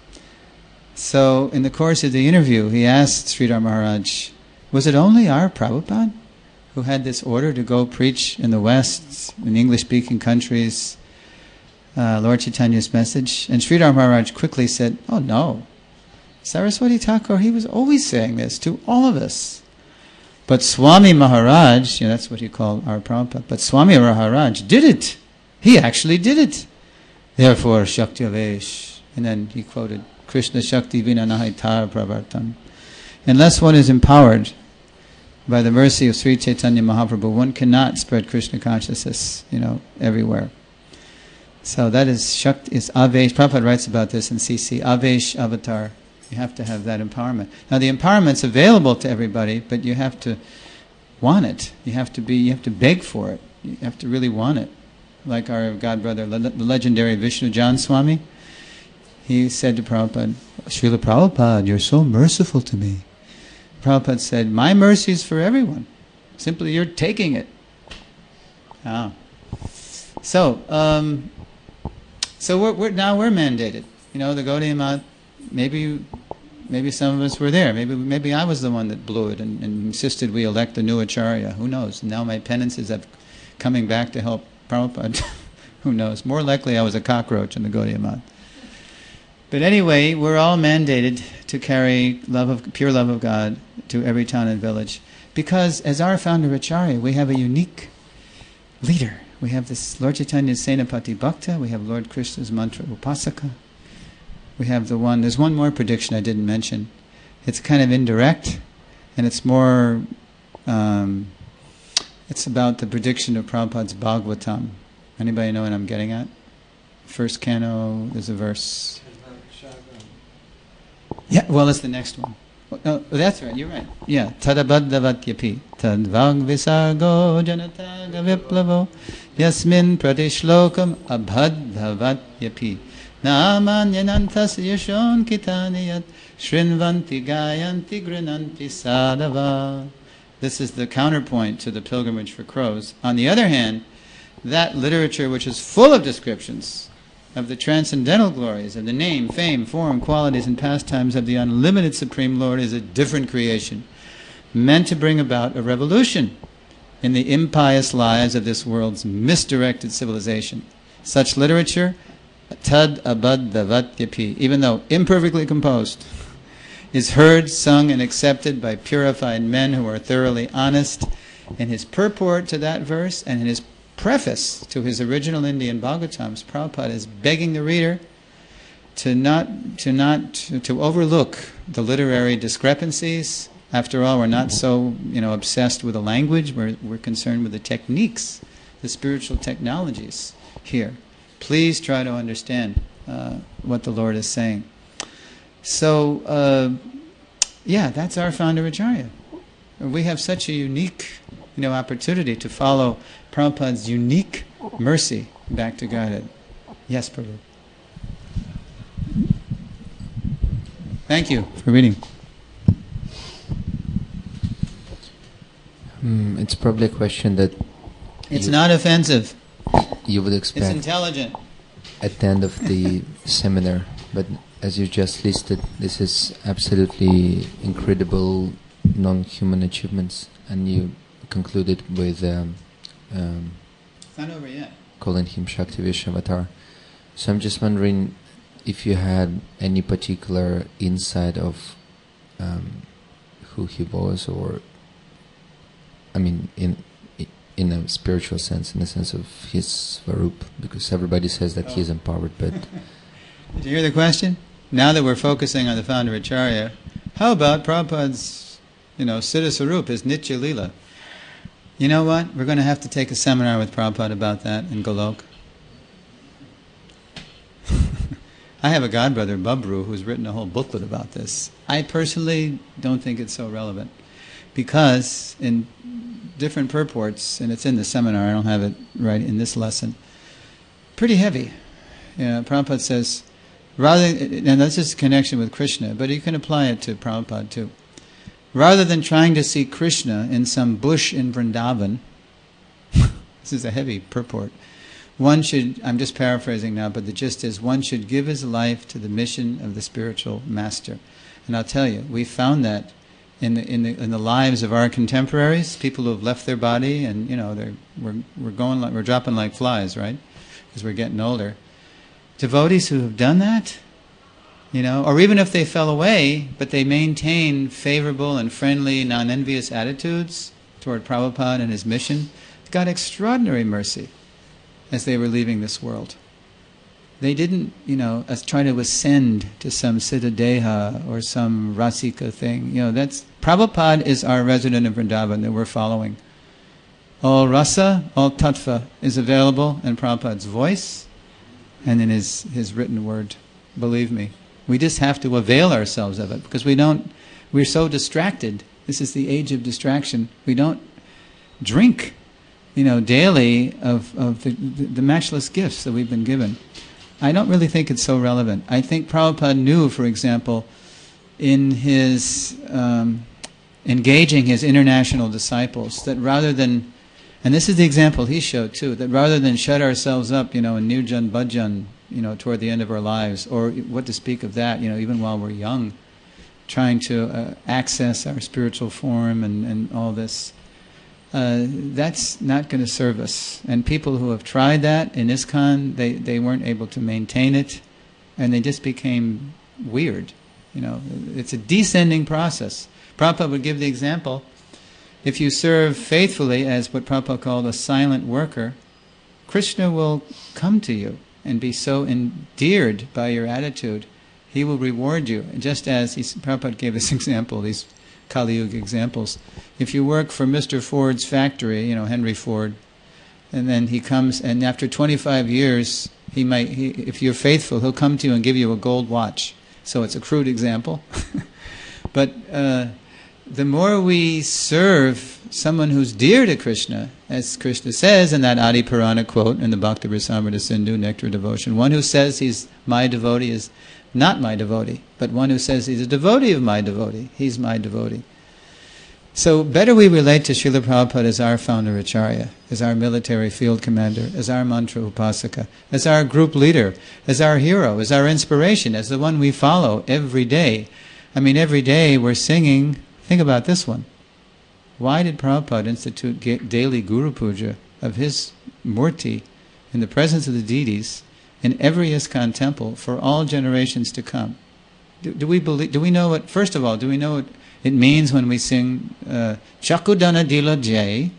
So in the course of the interview, he asked Sridhar Maharaj, was it only our Prabhupada who had this order to go preach in the West, in English-speaking countries, Lord Chaitanya's message? And Sridhar Maharaj quickly said, oh no, Saraswati Thakur, he was always saying this to all of us. But Swami Maharaj, that's what you call our Prabhupada, but Swami Maharaj did it. He actually did it. Therefore, Shakti Avesh. And then he quoted, Krishna Shakti Vina Nahi Tar Pravartan. Unless one is empowered by the mercy of Sri Chaitanya Mahaprabhu, one cannot spread Krishna consciousness, everywhere. So that is Shakti, is Avesh. Prabhupada writes about this in CC, Avesh Avatar. You have to have that empowerment. Now the empowerment's available to everybody, but you have to want it. You have to beg for it. You have to really want it. Like our godbrother, the legendary Vishnu Jan Swami, he said to Prabhupada, Srila Prabhupada, you're so merciful to me. Prabhupada said, my mercy is for everyone. Simply you're taking it. So we're mandated. The Gaudiya Math, maybe some of us were there. Maybe I was the one that blew it and insisted we elect a new Acharya. Who knows? Now my penances are coming back to help Prabhupada. Who knows? More likely I was a cockroach in the Gaudiya Math. But anyway, we're all mandated to carry pure love of God to every town and village. Because as our founder Acharya, we have a unique leader. We have this Lord Chaitanya's Senapati Bhakta, we have Lord Krishna's mantra Upasaka. We have there's one more prediction I didn't mention. It's kind of indirect, and it's more, it's about the prediction of Prabhupada's Bhagavatam. Anybody know what I'm getting at? First canto, there's a verse. Yeah, well, it's the next one. Oh, that's right, you're right. Yeah, Tadabhaddhavatyapi Tadvag Visargo Janataga Viplavo Yasmin Pratishlokam Abhaddhavatyapi Namanyanantas Yashon Kitaniyat Shrinvanti Gayanti Grinanti Sadava. This is the counterpoint to the pilgrimage for crows. On the other hand, that literature which is full of descriptions of the transcendental glories of the name, fame, form, qualities, and pastimes of the unlimited Supreme Lord is a different creation, meant to bring about a revolution in the impious lives of this world's misdirected civilization. Such literature, tad abhaddhavatyapi, even though imperfectly composed, is heard, sung, and accepted by purified men who are thoroughly honest. In his purport to that verse and in his preface to his original Indian Bhagavatams, Prabhupada is begging the reader to overlook the literary discrepancies. After all, we're not so obsessed with the language. We're concerned with the techniques, the spiritual technologies. here. Please try to understand what the Lord is saying. So, that's our founder Acharya. We have such a unique, opportunity to follow Prabhupada's unique mercy back to Godhead. Yes, Prabhu. Thank you for reading. It's probably a question that it's not offensive. You would expect. It's intelligent. At the end of the seminar, but as you just listed, this is absolutely incredible non-human achievements, and you concluded with it's not over yet. Calling him Shakti Vishavatar. So I'm just wondering if you had any particular insight of who he was, or in a spiritual sense, in the sense of his Svarup, because everybody says that he's empowered, but... Did you hear the question? Now that we're focusing on the founder Acharya, how about Prabhupada's, Siddha Swarup, his Nitya Lila? You know what? We're going to have to take a seminar with Prabhupada about that in Golok. I have a godbrother, Babru, who's written a whole booklet about this. I personally don't think it's so relevant, because in different purports, and it's in the seminar, I don't have it right in this lesson, pretty heavy. Prabhupada says, and that's just a connection with Krishna, but you can apply it to Prabhupada too. Rather than trying to see Krishna in some bush in Vrindavan, this is a heavy purport, one should, I'm just paraphrasing now, but the gist is, one should give his life to the mission of the spiritual master. And I'll tell you, we found that in the lives of our contemporaries, people who have left their body, and we're dropping like flies, right? Because we're getting older. Devotees who have done that, or even if they fell away, but they maintain favorable and friendly, non-envious attitudes toward Prabhupada and his mission, got extraordinary mercy as they were leaving this world. They didn't, try to ascend to some Siddhadeha or some Rasika thing. Prabhupada is our resident of Vrindavan that we're following. All rasa, all tattva is available in Prabhupada's voice and in his written word. Believe me. We just have to avail ourselves of it, because we're so distracted. This is the age of distraction. We don't drink, daily of the matchless gifts that we've been given. I don't really think it's so relevant. I think Prabhupada knew, for example, in his engaging his international disciples, that rather than, and this is the example he showed too, that rather than shut ourselves up, in nirjan bhajan, toward the end of our lives, or what to speak of that, even while we're young, trying to access our spiritual form and all this, that's not going to serve us. And people who have tried that in ISKCON, they weren't able to maintain it, and they just became weird. It's a descending process. Prabhupada would give the example, if you serve faithfully as what Prabhupada called a silent worker, Krishna will come to you and be so endeared by your attitude, he will reward you. Just as Prabhupada gave this example, these Kali Yuga examples. If you work for Mr. Ford's factory, Henry Ford, and then he comes, and after 25 years, if you're faithful, he'll come to you and give you a gold watch. So it's a crude example. But the more we serve someone who's dear to Krishna, as Krishna says in that Adi Purana quote in the Bhakti Rasamrita Sindhu, Nectar of Devotion, one who says he's my devotee is not my devotee, but one who says he's a devotee of my devotee, he's my devotee. So better we relate to Srila Prabhupada as our founder Acharya, as our military field commander, as our mantra upasaka, as our group leader, as our hero, as our inspiration, as the one we follow every day. Every day we're singing. Think about this one. Why did Prabhupada institute daily Guru Puja of his Murti in the presence of the deities in every ISKCON temple for all generations to come? Do we know what, first of all, do we know what it means when we sing Chakudana Dila Jai,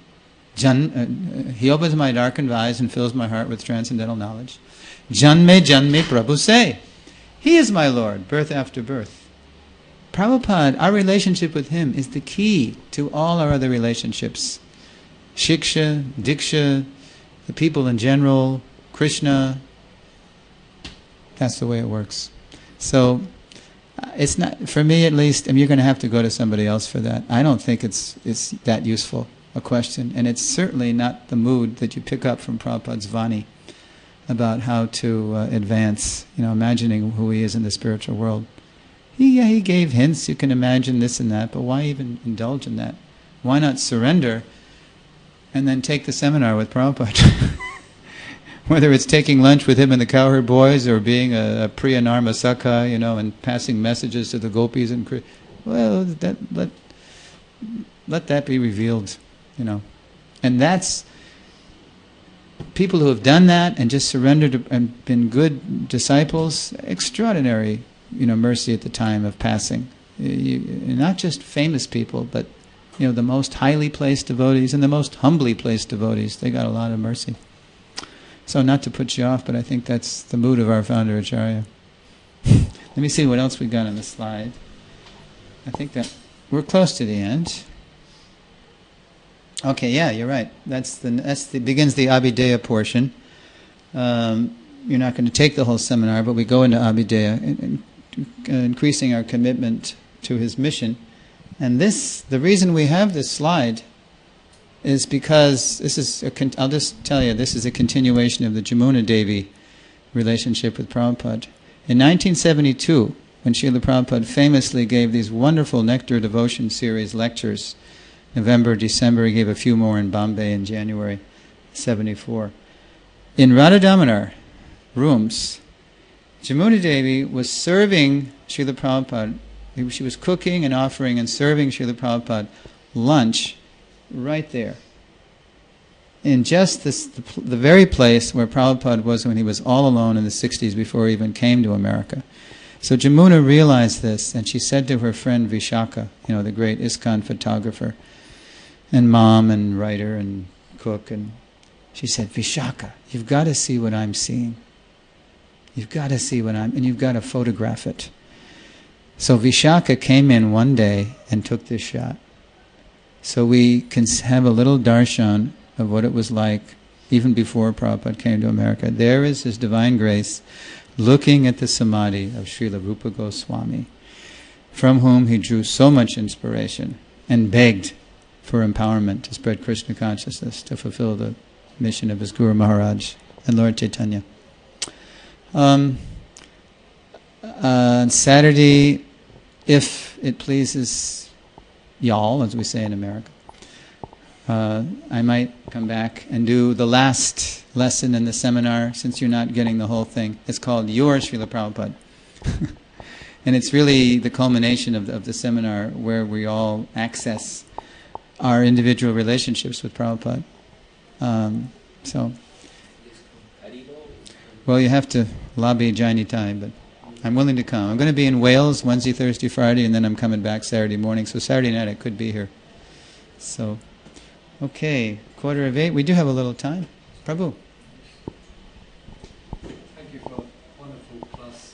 he opens my darkened eyes and fills my heart with transcendental knowledge. Janme Janme Prabhu say, he is my Lord, birth after birth. Prabhupada, our relationship with him is the key to all our other relationships. Shiksha, Diksha, the people in general, Krishna. That's the way it works. So it's not, for me at least, I mean, you're going to have to go to somebody else for that. I don't think it's that useful a question, and it's certainly not the mood that you pick up from Prabhupada's Vani about how to advance, imagining who he is in the spiritual world. He gave hints, you can imagine this and that, but why even indulge in that? Why not surrender and then take the seminar with Prabhupada? Whether it's taking lunch with him and the cowherd boys, or being a Priya Narma Sakha, and passing messages to the gopis and well, let that be revealed, And that's people who have done that and just surrendered and been good disciples. Extraordinary, mercy at the time of passing. Not just famous people, but the most highly placed devotees and the most humbly placed devotees. They got a lot of mercy. So not to put you off, but I think that's the mood of our founder Acharya. Let me see what else we got on the slide. I think that we're close to the end. Okay, yeah, you're right. That's begins the Abhideya portion. You're not going to take the whole seminar, but we go into Abhideya, increasing our commitment to his mission. And the reason we have this slide is because I'll just tell you, this is a continuation of the Jamuna Devi relationship with Prabhupada. In 1972, when Srila Prabhupada famously gave these wonderful Nectar Devotion series lectures, November, December, he gave a few more in Bombay in January 74. In Radha Damodar rooms, Jamuna Devi was serving Srila Prabhupada. She was cooking and offering and serving Srila Prabhupada lunch right there, in just the very place where Prabhupada was when he was all alone in the 60s before he even came to America. So Jamuna realized this, and she said to her friend Vishaka, the great ISKCON photographer and mom and writer and cook, and she said, Vishaka, you've got to see what I'm seeing. You've got to see and you've got to photograph it. So Vishaka came in one day and took this shot. So we can have a little darshan of what it was like even before Prabhupada came to America. There is His Divine Grace looking at the samadhi of Srila Rupa Goswami, from whom he drew so much inspiration and begged for empowerment to spread Krishna consciousness, to fulfill the mission of his Guru Maharaj and Lord Chaitanya. On Saturday, if it pleases y'all, as we say in America, I might come back and do the last lesson in the seminar, since you're not getting the whole thing. It's called Your Srila Prabhupada. And it's really the culmination of the seminar, where we all access our individual relationships with Prabhupada. Well, you have to lobby Jaini time, but I'm willing to come. I'm going to be in Wales Wednesday, Thursday, Friday, and then I'm coming back Saturday morning. So Saturday night I could be here. So, okay, 7:45. We do have a little time. Prabhu. Thank you for a wonderful class.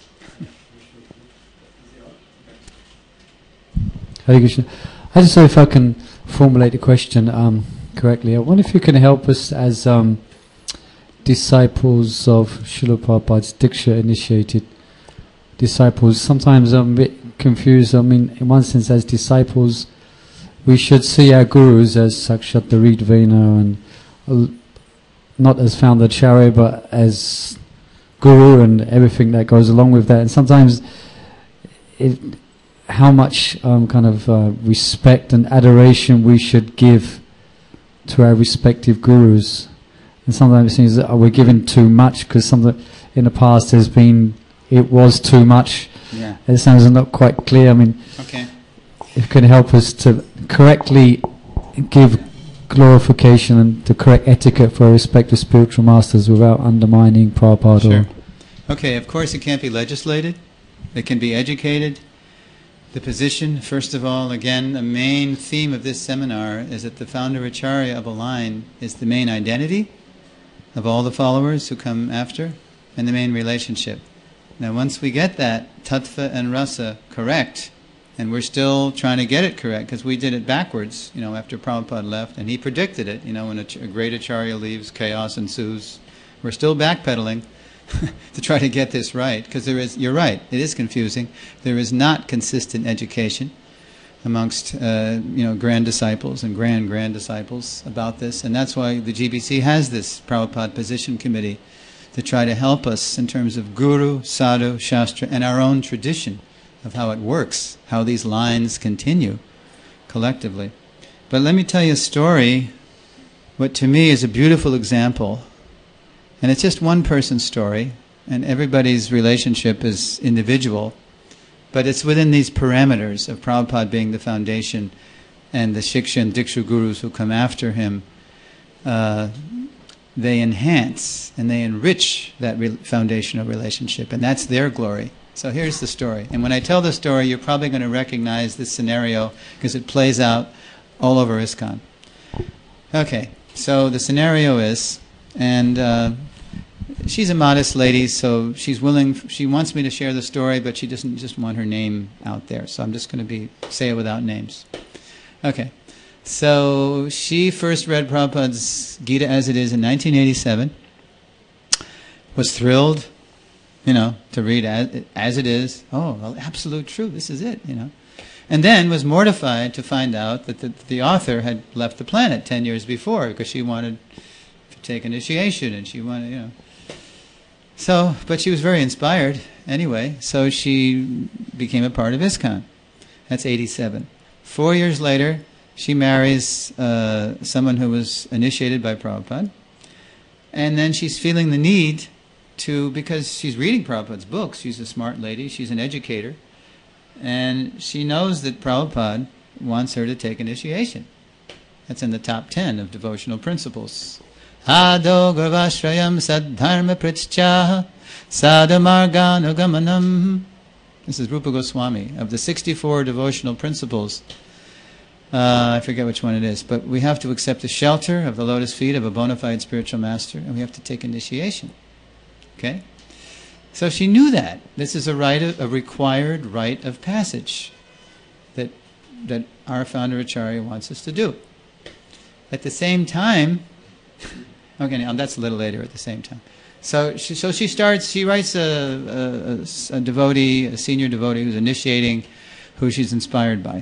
Hare Krishna. I just know if I can formulate the question correctly. I wonder if you can help us as disciples of Srila Prabhupada's Diksha initiated disciples. Sometimes I'm a bit confused. I mean, in one sense, as disciples, we should see our gurus as Sakshat Ridvena and not as founder Acharya, but as guru and everything that goes along with that. And sometimes how much respect and adoration we should give to our respective gurus. And sometimes it seems that we're given too much, because in the past it was too much. Yeah. It sounds not quite clear. I mean, okay. If you can help us to correctly give glorification and the correct etiquette for our respective spiritual masters without undermining Prabhupada. Sure. Okay, of course it can't be legislated. It can be educated. The position, first of all, again, the main theme of this seminar is that the founder Acharya of a line is the main identity of all the followers who come after, and the main relationship. Now once we get that tattva and rasa correct, and we're still trying to get it correct, because we did it backwards, after Prabhupada left, and he predicted it, when a great Acharya leaves, chaos ensues. We're still backpedaling to try to get this right, because you're right, it is confusing. There is not consistent education amongst grand disciples and grand disciples about this, and that's why the GBC has this Prabhupada Position Committee to try to help us in terms of Guru, Sadhu, Shastra, and our own tradition of how it works, how these lines continue collectively. But let me tell you a story, what to me is a beautiful example, and it's just one person's story, and everybody's relationship is individual, but it's within these parameters of Prabhupada being the foundation and the Shiksha and Diksha gurus who come after him. They enhance and they enrich that foundational relationship, and that's their glory. So here's the story. And when I tell the story, you're probably going to recognize this scenario because it plays out all over ISKCON. Okay, so the scenario is, and she's a modest lady, so she wants me to share the story, but she doesn't just want her name out there, so I'm just going to say it without names. Okay, so she first read Prabhupada's Gita as it is in 1987, was thrilled, to read as it is. Oh, well, absolute truth, this is it, And then was mortified to find out that the author had left the planet 10 years before because she wanted to take initiation and she wanted, So, but she was very inspired anyway, so she became a part of ISKCON. That's 87. 4 years later, she marries someone who was initiated by Prabhupada, and then she's feeling the need because she's reading Prabhupada's books, she's a smart lady, she's an educator, and she knows that Prabhupada wants her to take initiation. That's in the top 10 of devotional principles. Ado Gurvashrayam Sadharma Prichchaha Sadhamarganugamanam. This is Rupa Goswami. Of the 64 devotional principles, I forget which one it is, but we have to accept the shelter of the lotus feet of a bona fide spiritual master, and we have to take initiation. Okay? So she knew that. This is a required rite of passage that our founder Acharya wants us to do. At the same time, okay, now that's a little later at the same time. So she writes a devotee, a senior devotee who's initiating, who she's inspired by.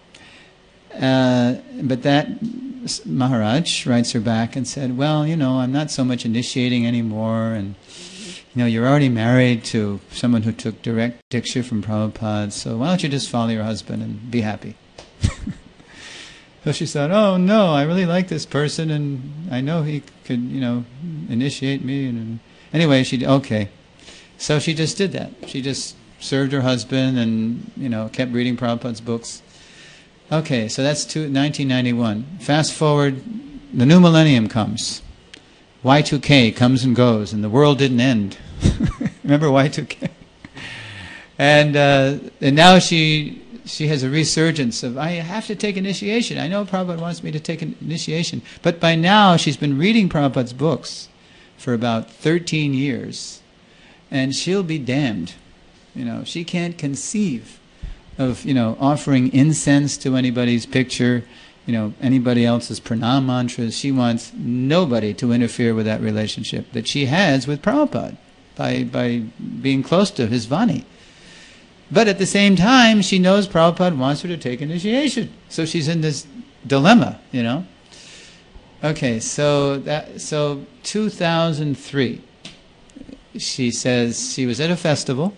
But that Maharaj writes her back and said, well, I'm not so much initiating anymore, and you're already married to someone who took direct diksha from Prabhupada, so why don't you just follow your husband and be happy? So she said, oh no, I really like this person and I know he could, initiate me. And anyway, okay. So she just did that. She just served her husband and, kept reading Prabhupada's books. Okay, so that's 1991. Fast forward, the new millennium comes. Y2K comes and goes, and the world didn't end. Remember Y2K? And now she has a resurgence of, I have to take initiation. I know Prabhupada wants me to take an initiation. But by now, she's been reading Prabhupada's books for about 13 years. And she'll be damned. She can't conceive of, offering incense to anybody's picture, anybody else's pranam mantras. She wants nobody to interfere with that relationship that she has with Prabhupada by being close to his Vani. But at the same time, she knows Prabhupada wants her to take initiation. So she's in this dilemma, Okay, so 2003, she says she was at a festival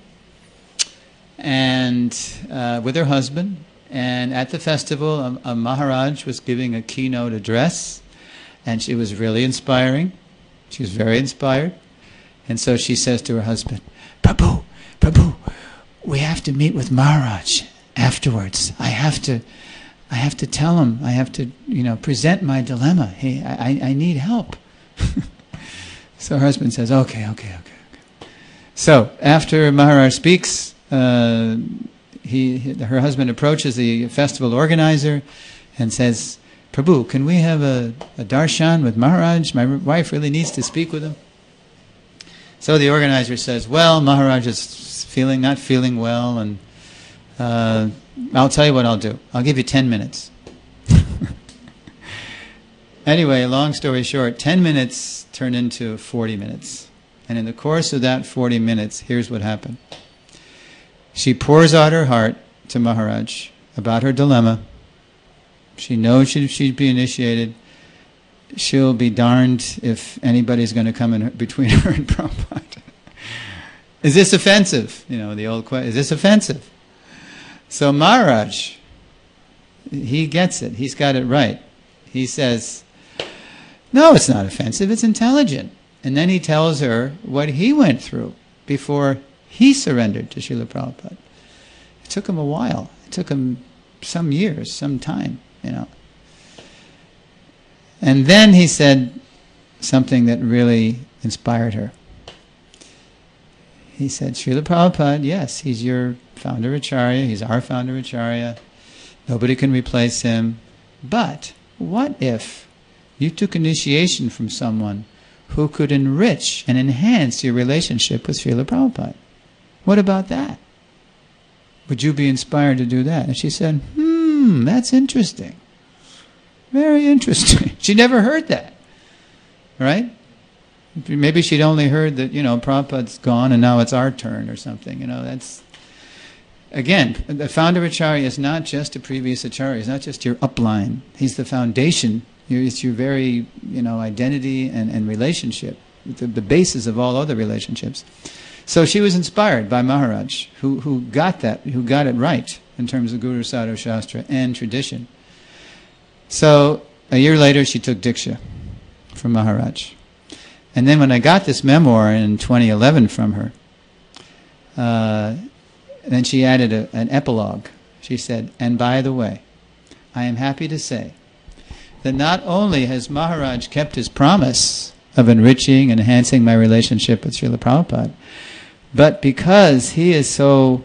and with her husband, and at the festival, a Maharaj was giving a keynote address, and it was really inspiring. She was very inspired. And so she says to her husband, Prabhu, we have to meet with Maharaj afterwards. I have to tell him. I have to, present my dilemma. Hey, I need help. So her husband says, okay. So after Maharaj speaks, her husband approaches the festival organizer and says, Prabhu, can we have a darshan with Maharaj? My wife really needs to speak with him. So the organizer says, well, Maharaj is not feeling well, and I'll tell you what I'll do. I'll give you 10 minutes. Anyway, long story short, 10 minutes turned into 40 minutes. And in the course of that 40 minutes, here's what happened. She pours out her heart to Maharaj about her dilemma. She knows she'd be initiated. She'll be darned if anybody's going to come in between her and Prabhupada. Is this offensive? You know, the old question, is this offensive? So Maharaj, he gets it. He's got it right. He says, no, it's not offensive, it's intelligent. And then he tells her what he went through before he surrendered to Srila Prabhupada. It took him a while. It took him some years, some time, you know. And then he said something that really inspired her. He said, Srila Prabhupada, yes, he's your founder Acharya, he's our founder Acharya, nobody can replace him. But what if you took initiation from someone who could enrich and enhance your relationship with Srila Prabhupada? What about that? Would you be inspired to do that? And she said, that's interesting. Very interesting. She never heard that. Right? Maybe she'd only heard that, Prabhupada's gone and now it's our turn or something. That's... Again, the founder Acharya is not just a previous Acharya. He's not just your upline. He's the foundation. It's your very, identity and relationship. The basis of all other relationships. So she was inspired by Maharaj, who got that, who got it right in terms of Guru Sadhu Shastra and tradition. So a year later she took Diksha from Maharaj. And then when I got this memoir in 2011 from her, then she added an epilogue. She said, and by the way, I am happy to say that not only has Maharaj kept his promise of enriching and enhancing my relationship with Srila Prabhupada, but because he is so,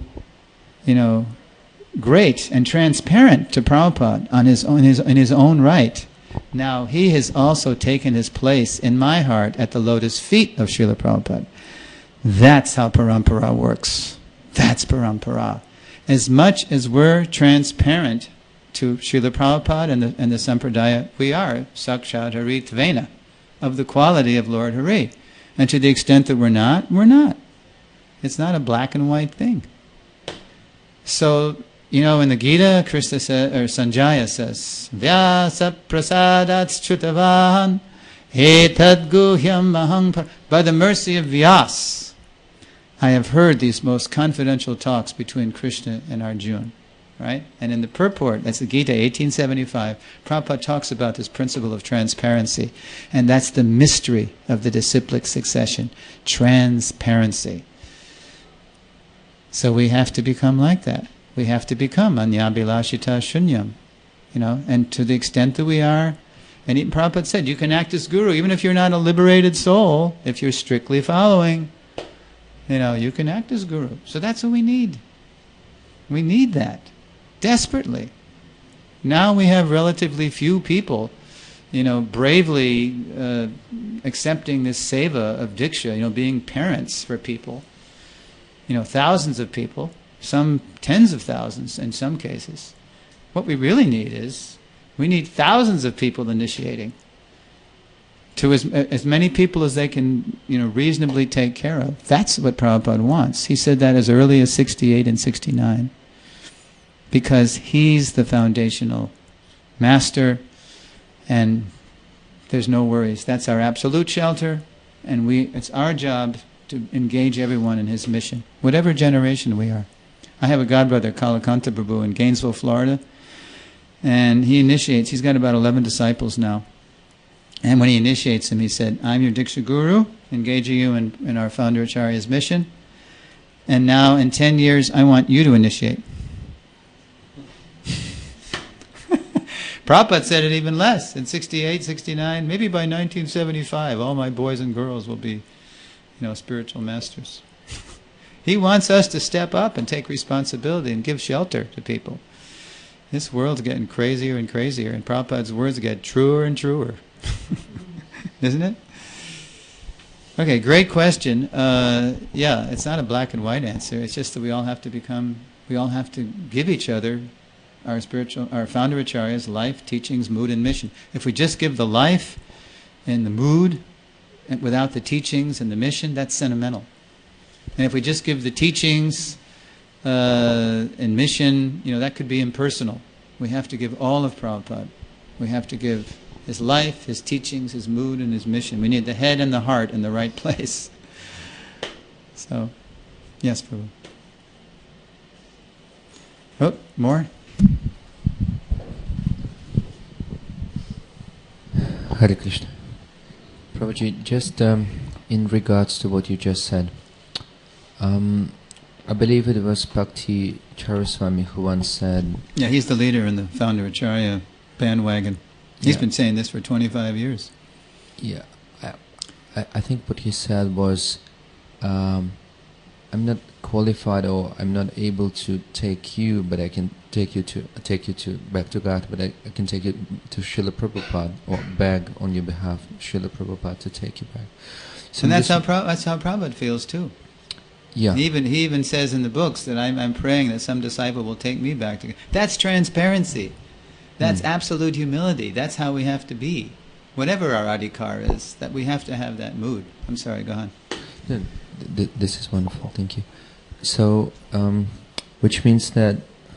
great and transparent to Prabhupada in his own right, now he has also taken his place in my heart at the lotus feet of Srila Prabhupada. That's how Parampara works. That's Parampara. As much as we're transparent to Srila Prabhupada and the Sampradaya, we are Sakshat Hari Tvena, of the quality of Lord Hari. And to the extent that we're not, we're not. It's not a black and white thing. So, in the Gita, Krishna says, or Sanjaya says, Vyasa prasadat chutavahan etad guhyam mahang. By the mercy of Vyas, I have heard these most confidential talks between Krishna and Arjuna. Right? And in the purport, that's the Gita, 1875, Prabhupada talks about this principle of transparency. And that's the mystery of the disciplic succession. Transparency. So we have to become like that. We have to become anyabhilashita shunyam. And to the extent that we are, and even Prabhupada said, you can act as guru, even if you're not a liberated soul, if you're strictly following, you can act as guru. So that's what we need. We need that. Desperately. Now we have relatively few people, bravely accepting this seva of Diksha, being parents for people. Thousands of people, some tens of thousands in some cases. What we really need is, we need thousands of people initiating to as many people as they can, reasonably take care of. That's what Prabhupada wants. He said that as early as 68 and 69. Because he's the foundational master, and there's no worries. That's our absolute shelter, and it's our job to engage everyone in his mission, whatever generation we are. I have a godbrother, Kalakanta Prabhu, in Gainesville, Florida, and he initiates. He's got about 11 disciples now. And when he initiates them, he said, I'm your Diksha Guru, engaging you in our founder Acharya's mission, and now in 10 years I want you to initiate. Prabhupada said it even less, in 68, 69, maybe by 1975, all my boys and girls will be, spiritual masters. He wants us to step up and take responsibility and give shelter to people. This world's getting crazier and crazier, and Prabhupada's words get truer and truer. Isn't it? Okay, great question. It's not a black and white answer. It's just that we all have to give each other our founder Acharya's life, teachings, mood, and mission. If we just give the life and the mood and without the teachings and the mission, that's sentimental. And if we just give the teachings and mission, that could be impersonal. We have to give all of Prabhupada. We have to give his life, his teachings, his mood, and his mission. We need the head and the heart in the right place. So, yes, Prabhu. Oh, more? Hare Krishna. Prabhuji, just in regards to what you just said, I believe it was Bhakti Charaswami who once said... Yeah, he's the leader in the founder Acharya bandwagon. He's been saying this for 25 years. Yeah, I think what he said was, I'm not qualified or I'm not able to take you, but I can take you back to God, but I can take you to Srila Prabhupada or beg on your behalf Srila Prabhupada to take you back. So and that's how Prabhupada feels too. Yeah. He even says in the books that I'm praying that some disciple will take me back to God. That's transparency. That's absolute humility. That's how we have to be. Whatever our adhikar is, that we have to have that mood. I'm sorry, go on. No, this is wonderful, thank you. So, which means that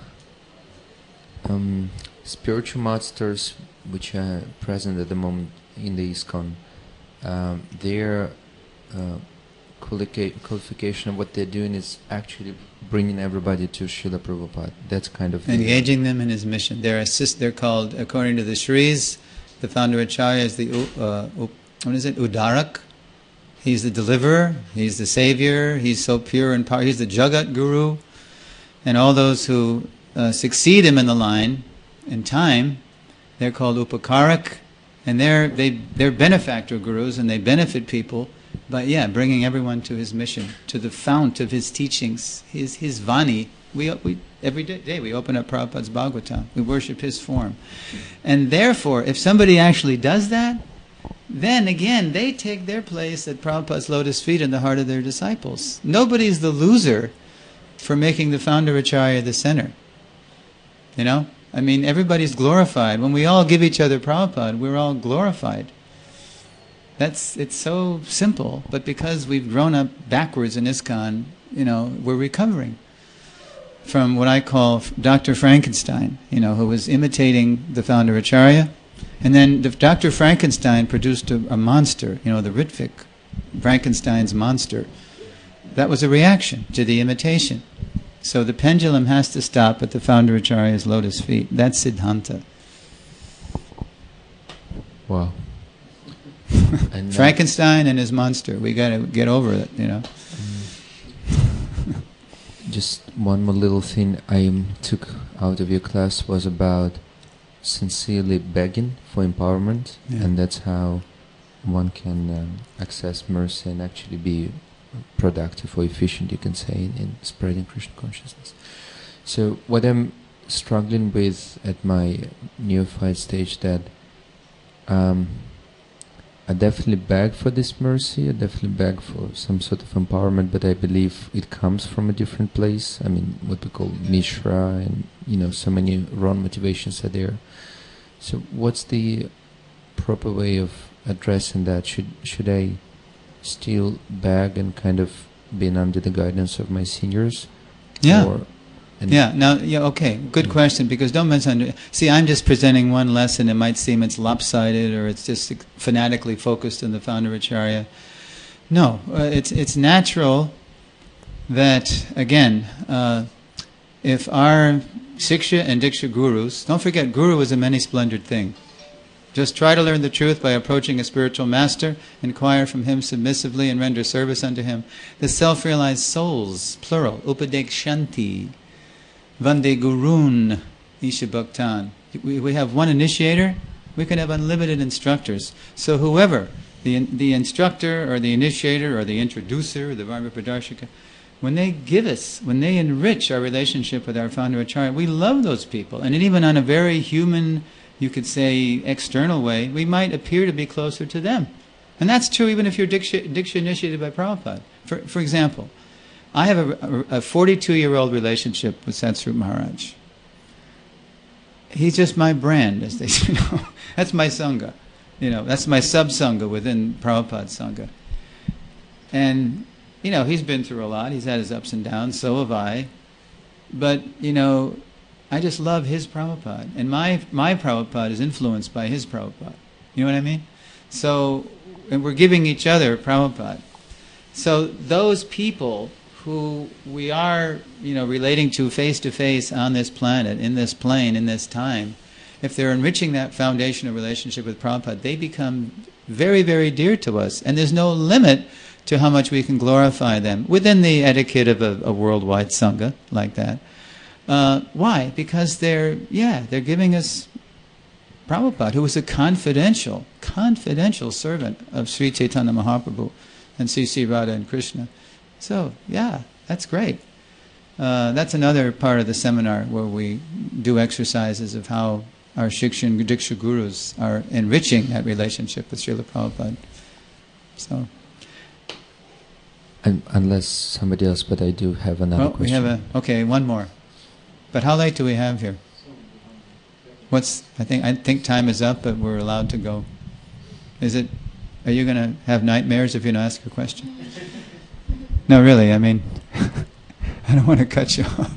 spiritual masters which are present at the moment in the ISKCON, their qualification of what they're doing is actually bringing everybody to Srila Prabhupada. That's kind of... Engaging them in his mission. They're called, according to the Shris, the founder Acharya is the, Udarak. He's the deliverer, he's the savior, he's so pure and powerful, he's the Jagat Guru. And all those who succeed him in the line, in time, they're called Upakarak. And they're benefactor gurus, and they benefit people by bringing everyone to his mission, to the fount of his teachings, his Vani. We every day we open up Prabhupada's Bhagavatam, we worship his form. And therefore, if somebody actually does that, then again they take their place at Prabhupada's lotus feet in the heart of their disciples. Nobody's the loser for making the founder Acharya the center. I mean, everybody's glorified. When we all give each other Prabhupada, we're all glorified. It's so simple, but because we've grown up backwards in ISKCON, we're recovering from what I call Dr. Frankenstein, who was imitating the founder Acharya. And then Dr. Frankenstein produced a monster, the Ritvik, Frankenstein's monster. That was a reaction to the imitation. So the pendulum has to stop at the founder Acharya's lotus feet. That's Siddhanta. Wow. And Frankenstein and his monster. We got to get over it, Just one more little thing I took out of your class was about sincerely begging for empowerment, and that's how one can access mercy and actually be productive or efficient, you can say, in spreading Krishna consciousness. So what I'm struggling with at my neophyte stage, that I definitely beg for this mercy, I definitely beg for some sort of empowerment, but I believe it comes from a different place. I mean, what we call Mishra, and so many wrong motivations are there. So what's the proper way of addressing that? Should I still beg and kind of being under the guidance of my seniors? Okay, good question, because don't misunderstand. See, I'm just presenting one lesson. It might seem it's lopsided or it's just fanatically focused on the founder Acharya. No, it's natural that, again, if our Siksha and Diksha gurus, don't forget, guru is a many-splendored thing. Just try to learn the truth by approaching a spiritual master, inquire from him submissively, and render service unto him. The self-realized souls, plural, upadekshanti, vande gurun, isha bhaktan. We have one initiator, we can have unlimited instructors. So whoever, the instructor or the initiator or the introducer, the Varma Pradarshika, when they give us, when they enrich our relationship with our founder Acharya, we love those people. And even on a very human, you could say, external way, we might appear to be closer to them. And that's true even if you're Diksha initiated by Prabhupada. For example, I have a 42-year-old relationship with Satsrup Maharaj. he's just my brand, as they say. That's my Sangha. That's my sub-Sangha within Prabhupada's Sangha. And, he's been through a lot. He's had his ups and downs. So have I. But, I just love his Prabhupada. And my Prabhupada is influenced by his Prabhupada. You know what I mean? So, and we're giving each other Prabhupada. So those people who we are, relating to face on this planet, in this plane, in this time, if they're enriching that foundational relationship with Prabhupada, they become very, very dear to us. And there's no limit to how much we can glorify them within the etiquette of a worldwide Sangha like that. Why? Because they're giving us Prabhupada, who was a confidential servant of Sri Chaitanya Mahaprabhu and Sri Radha and Krishna. So, that's great. That's another part of the seminar where we do exercises of how our Shiksha and Diksha gurus are enriching that relationship with Srila Prabhupada. So, unless somebody else, but I do have another question. We have one more. But how late do we have here? I think time is up, but we're allowed to go. Are you going to have nightmares if you don't ask a question? No, really, I don't want to cut you off.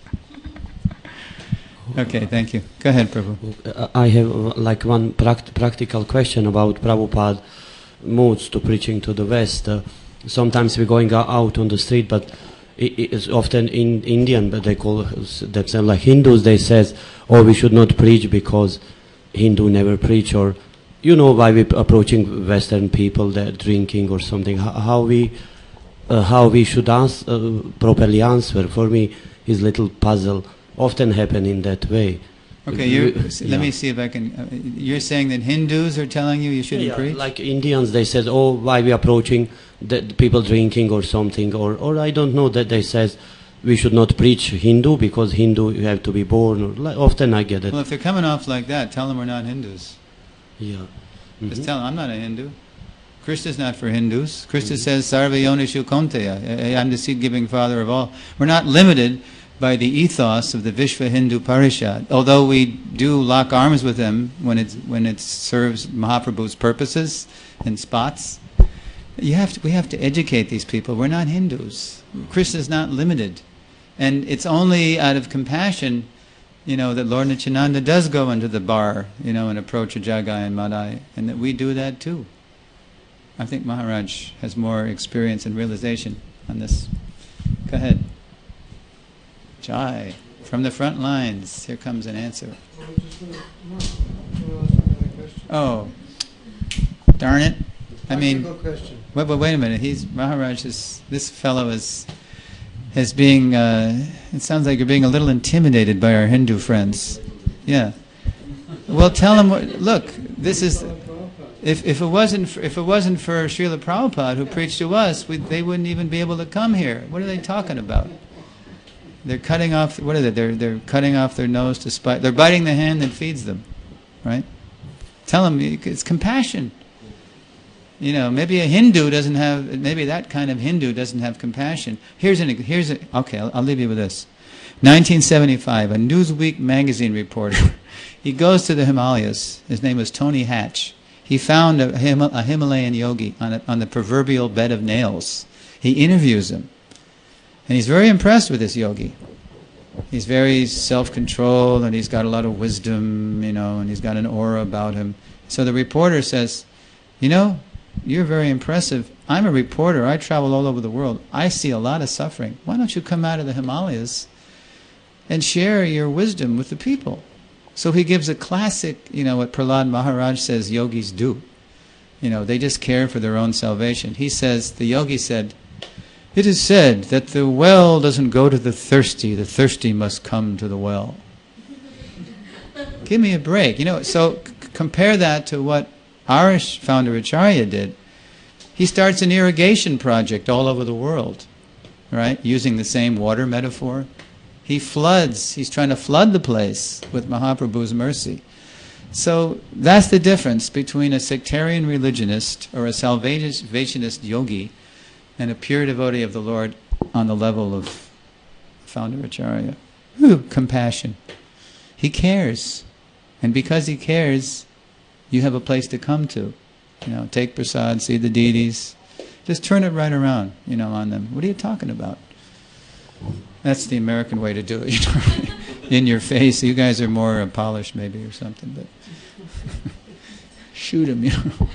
Okay, thank you. Go ahead, Prabhu. I have one practical question about Prabhupada moves to preaching to the West. Sometimes we're going out on the street, but it's often in Indian, but they call themselves like Hindus. They says, we should not preach because Hindu never preach, or why we approaching Western people, they're drinking or something. How we should properly answer. For me, is little puzzle. Often happen in that way. Okay, let me see if I can. You're saying that Hindus are telling you shouldn't preach? Like Indians, they said, why we approaching the people drinking or something, or I don't know, that they says we should not preach Hindu because Hindu you have to be born. Often I get it. Well, if they're coming off like that, tell them we're not Hindus. Yeah. Mm-hmm. Just tell them I'm not a Hindu. Krishna's not for Hindus. Krishna says, Sarva Yonishu Kaunteya. I'm the seed-giving father of all. We're not limited by the ethos of the Vishva Hindu Parishad. Although we do lock arms with them when it serves Mahaprabhu's purposes in spots, we have to educate these people. We're not Hindus. Krishna's not limited. And it's only out of compassion, that Lord Nityananda does go into the bar, and approach a Jagai and Madai, and that we do that too. I think Maharaj has more experience and realization on this. Go ahead. Jai, from the front lines, here comes an answer. Oh, darn it. Wait a minute. Maharaj this fellow is being, it sounds like you're being a little intimidated by our Hindu friends. Yeah. Well, tell him, look, this is, if it wasn't for Srila Prabhupada who preached to us, they wouldn't even be able to come here. What are they talking about? They're cutting off, what is it? They're cutting off their nose to spite. They're biting the hand that feeds them, right? Tell them it's compassion. Maybe a Hindu doesn't have, maybe that kind of Hindu doesn't have compassion. Okay, I'll leave you with this. 1975, a Newsweek magazine reporter, he goes to the Himalayas. His name was Tony Hatch. He found a Himalayan yogi on the proverbial bed of nails. He interviews him. And he's very impressed with this yogi. He's very self-controlled, and he's got a lot of wisdom, and he's got an aura about him. So the reporter says, you're very impressive. I'm a reporter. I travel all over the world. I see a lot of suffering. Why don't you come out of the Himalayas and share your wisdom with the people? So he gives a classic, what Prahlad Maharaj says yogis do. They just care for their own salvation. The yogi said, it is said that the well doesn't go to the thirsty must come to the well. Give me a break. So compare that to what our founder Acharya did. He starts an irrigation project all over the world, right? Using the same water metaphor. He's trying to flood the place with Mahaprabhu's mercy. So that's the difference between a sectarian religionist or a salvationist yogi and a pure devotee of the Lord on the level of founder Acharya. Compassion. He cares. And because He cares, you have a place to come to. Take prasad, see the deities. Just turn it right around, on them. What are you talking about? That's the American way to do it, in your face. You guys are more polished maybe or something, but shoot him,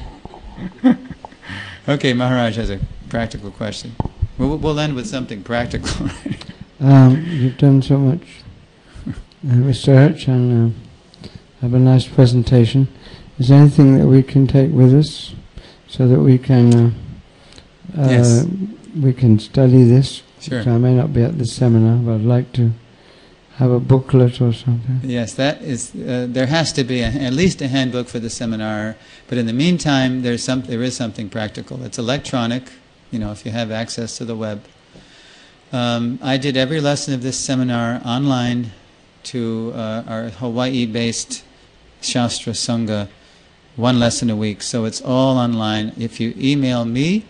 Okay, Maharaj has a practical question. We'll end with something practical. You've done so much research and have a nice presentation. Is there anything that we can take with us so that we can Yes. we can study this? Sure. So I may not be at the seminar, but I'd like to have a booklet or something. Yes, that is. There has to be at least a handbook for the seminar. But in the meantime, there is something practical. It's electronic. If you have access to the web. I did every lesson of this seminar online to our Hawaii-based Shastra Sangha, one lesson a week. So it's all online. If you email me,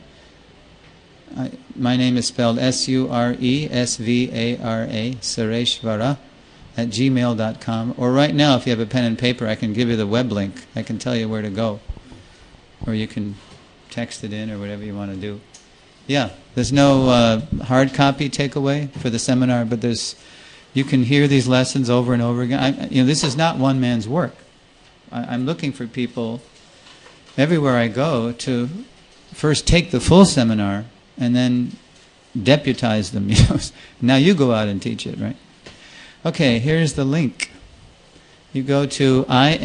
my name is spelled Suresvara, Sureshvara, @gmail.com. Or right now, if you have a pen and paper, I can give you the web link. I can tell you where to go. Or you can text it in or whatever you want to do. Yeah, there's no hard copy takeaway for the seminar, but you can hear these lessons over and over again. This is not one man's work. I'm looking for people everywhere I go to first take the full seminar and then deputize them. Now you go out and teach it, right? Okay, here's the link. You go to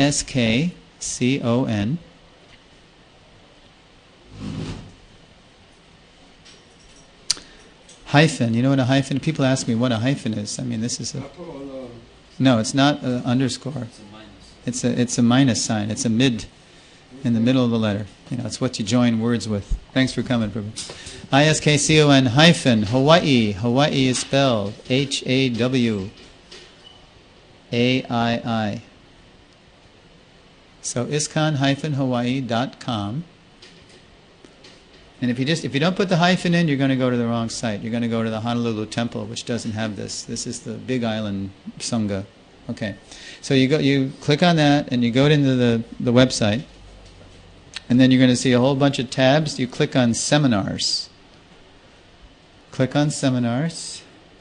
ISKCON. Hyphen. You know what a hyphen? People ask me what a hyphen is. This is a... No, it's not an underscore. It's a minus sign. It's a mid in the middle of the letter. It's what you join words with. Thanks for coming, Prabhu. ISKCON hyphen Hawaii. Hawaii is spelled HAWAII. So ISKCON-Hawaii.com. And if you don't put the hyphen in, you're going to go to the wrong site. You're going to go to the Honolulu Temple, which doesn't have this. This is the Big Island Sangha. Okay, so you click on that, and you go into the website, and then you're going to see a whole bunch of tabs. You click on seminars. Click on seminars,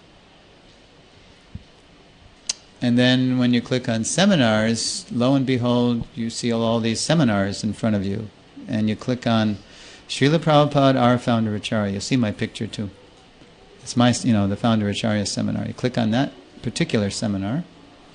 and then when you click on seminars, lo and behold, you see all these seminars in front of you, and you click on Srila Prabhupada, our founder Acharya. You'll see my picture too. It's my, the founder Acharya seminar. You click on that particular seminar.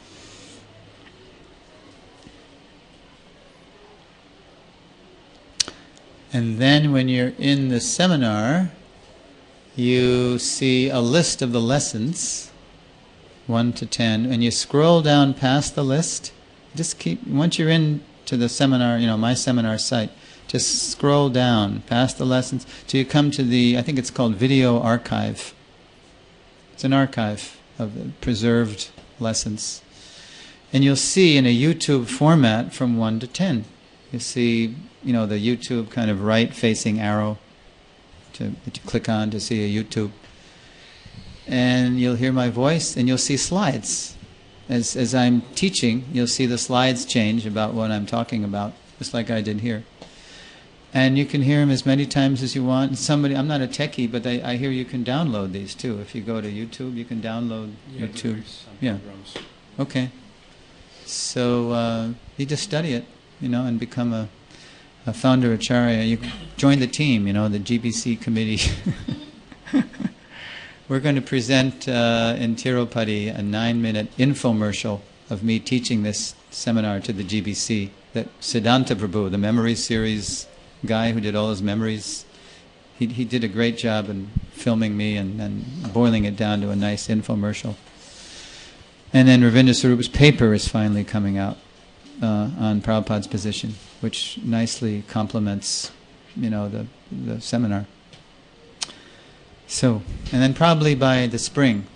And then when you're in the seminar, you see a list of the lessons, 1 to 10, and you scroll down past the list. Once you're into the seminar, my seminar site, just scroll down past the lessons till you come to I think it's called Video Archive. It's an archive of preserved lessons. And you'll see in a YouTube format from 1 to 10. You see, the YouTube kind of right-facing arrow that you click on to see a YouTube. And you'll hear my voice, and you'll see slides. As I'm teaching, you'll see the slides change about what I'm talking about, just like I did here. And you can hear them as many times as you want. I'm not a techie, but I hear you can download these too. If you go to YouTube, you can download YouTube. Yeah. Okay. So you just study it, and become a founder Acharya. You join the team, the GBC committee. We're going to present in Tirupati a 9-minute infomercial of me teaching this seminar to the GBC. That Siddhanta Prabhu, the memory series guy who did all his memories, he did a great job in filming me and boiling it down to a nice infomercial. And then Ravindra Swarupa's paper is finally coming out on Prabhupada's position, which nicely complements, the seminar. So, and then probably by the spring,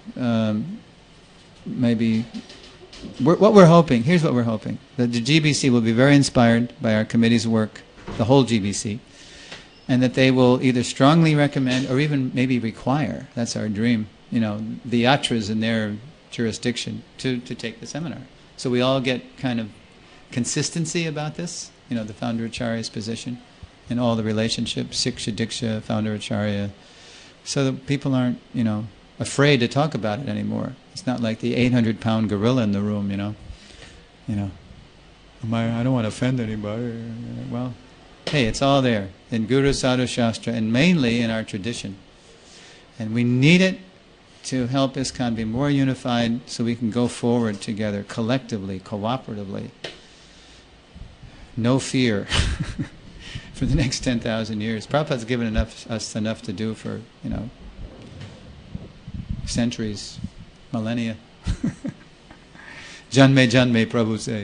maybe, what we're hoping, here's what we're hoping, that the GBC will be very inspired by our committee's work, the whole GBC, and that they will either strongly recommend or even maybe require, that's our dream, the yatras in their jurisdiction to take the seminar. So we all get kind of consistency about this, the founder acharya's position in all the relationships, Siksha, Diksha, founder acharya, so that people aren't, afraid to talk about it anymore. It's not like the 800-pound gorilla in the room, I don't want to offend anybody. Well, hey, it's all there in Guru, Sadhu, Shastra, and mainly in our tradition. And we need it to help ISKCON be more unified so we can go forward together, collectively, cooperatively. No fear for the next 10,000 years. Prabhupada's given us enough to do for, centuries, millennia. Janme, Janme, Prabhu say.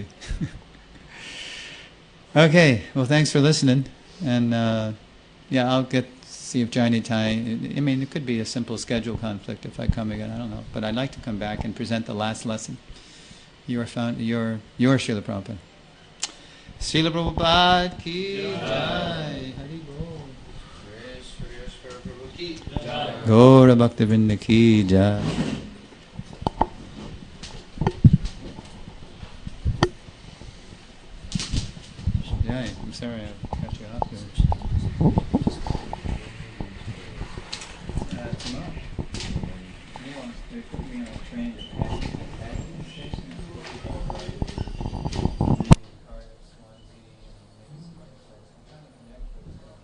Okay, well, thanks for listening. And I'll see if Jayani Tai, it could be a simple schedule conflict if I come again, I don't know. But I'd like to come back and present the last lesson. Your Srila Prabhupada. Srila Prabhupada ki jai. Hari Bol. Gaura Bhaktivinoda ki jai. Jai, I'm sorry I cut you off there. Tomorrow. They put me on a train to Packing Station.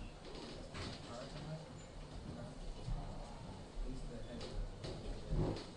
He's the head of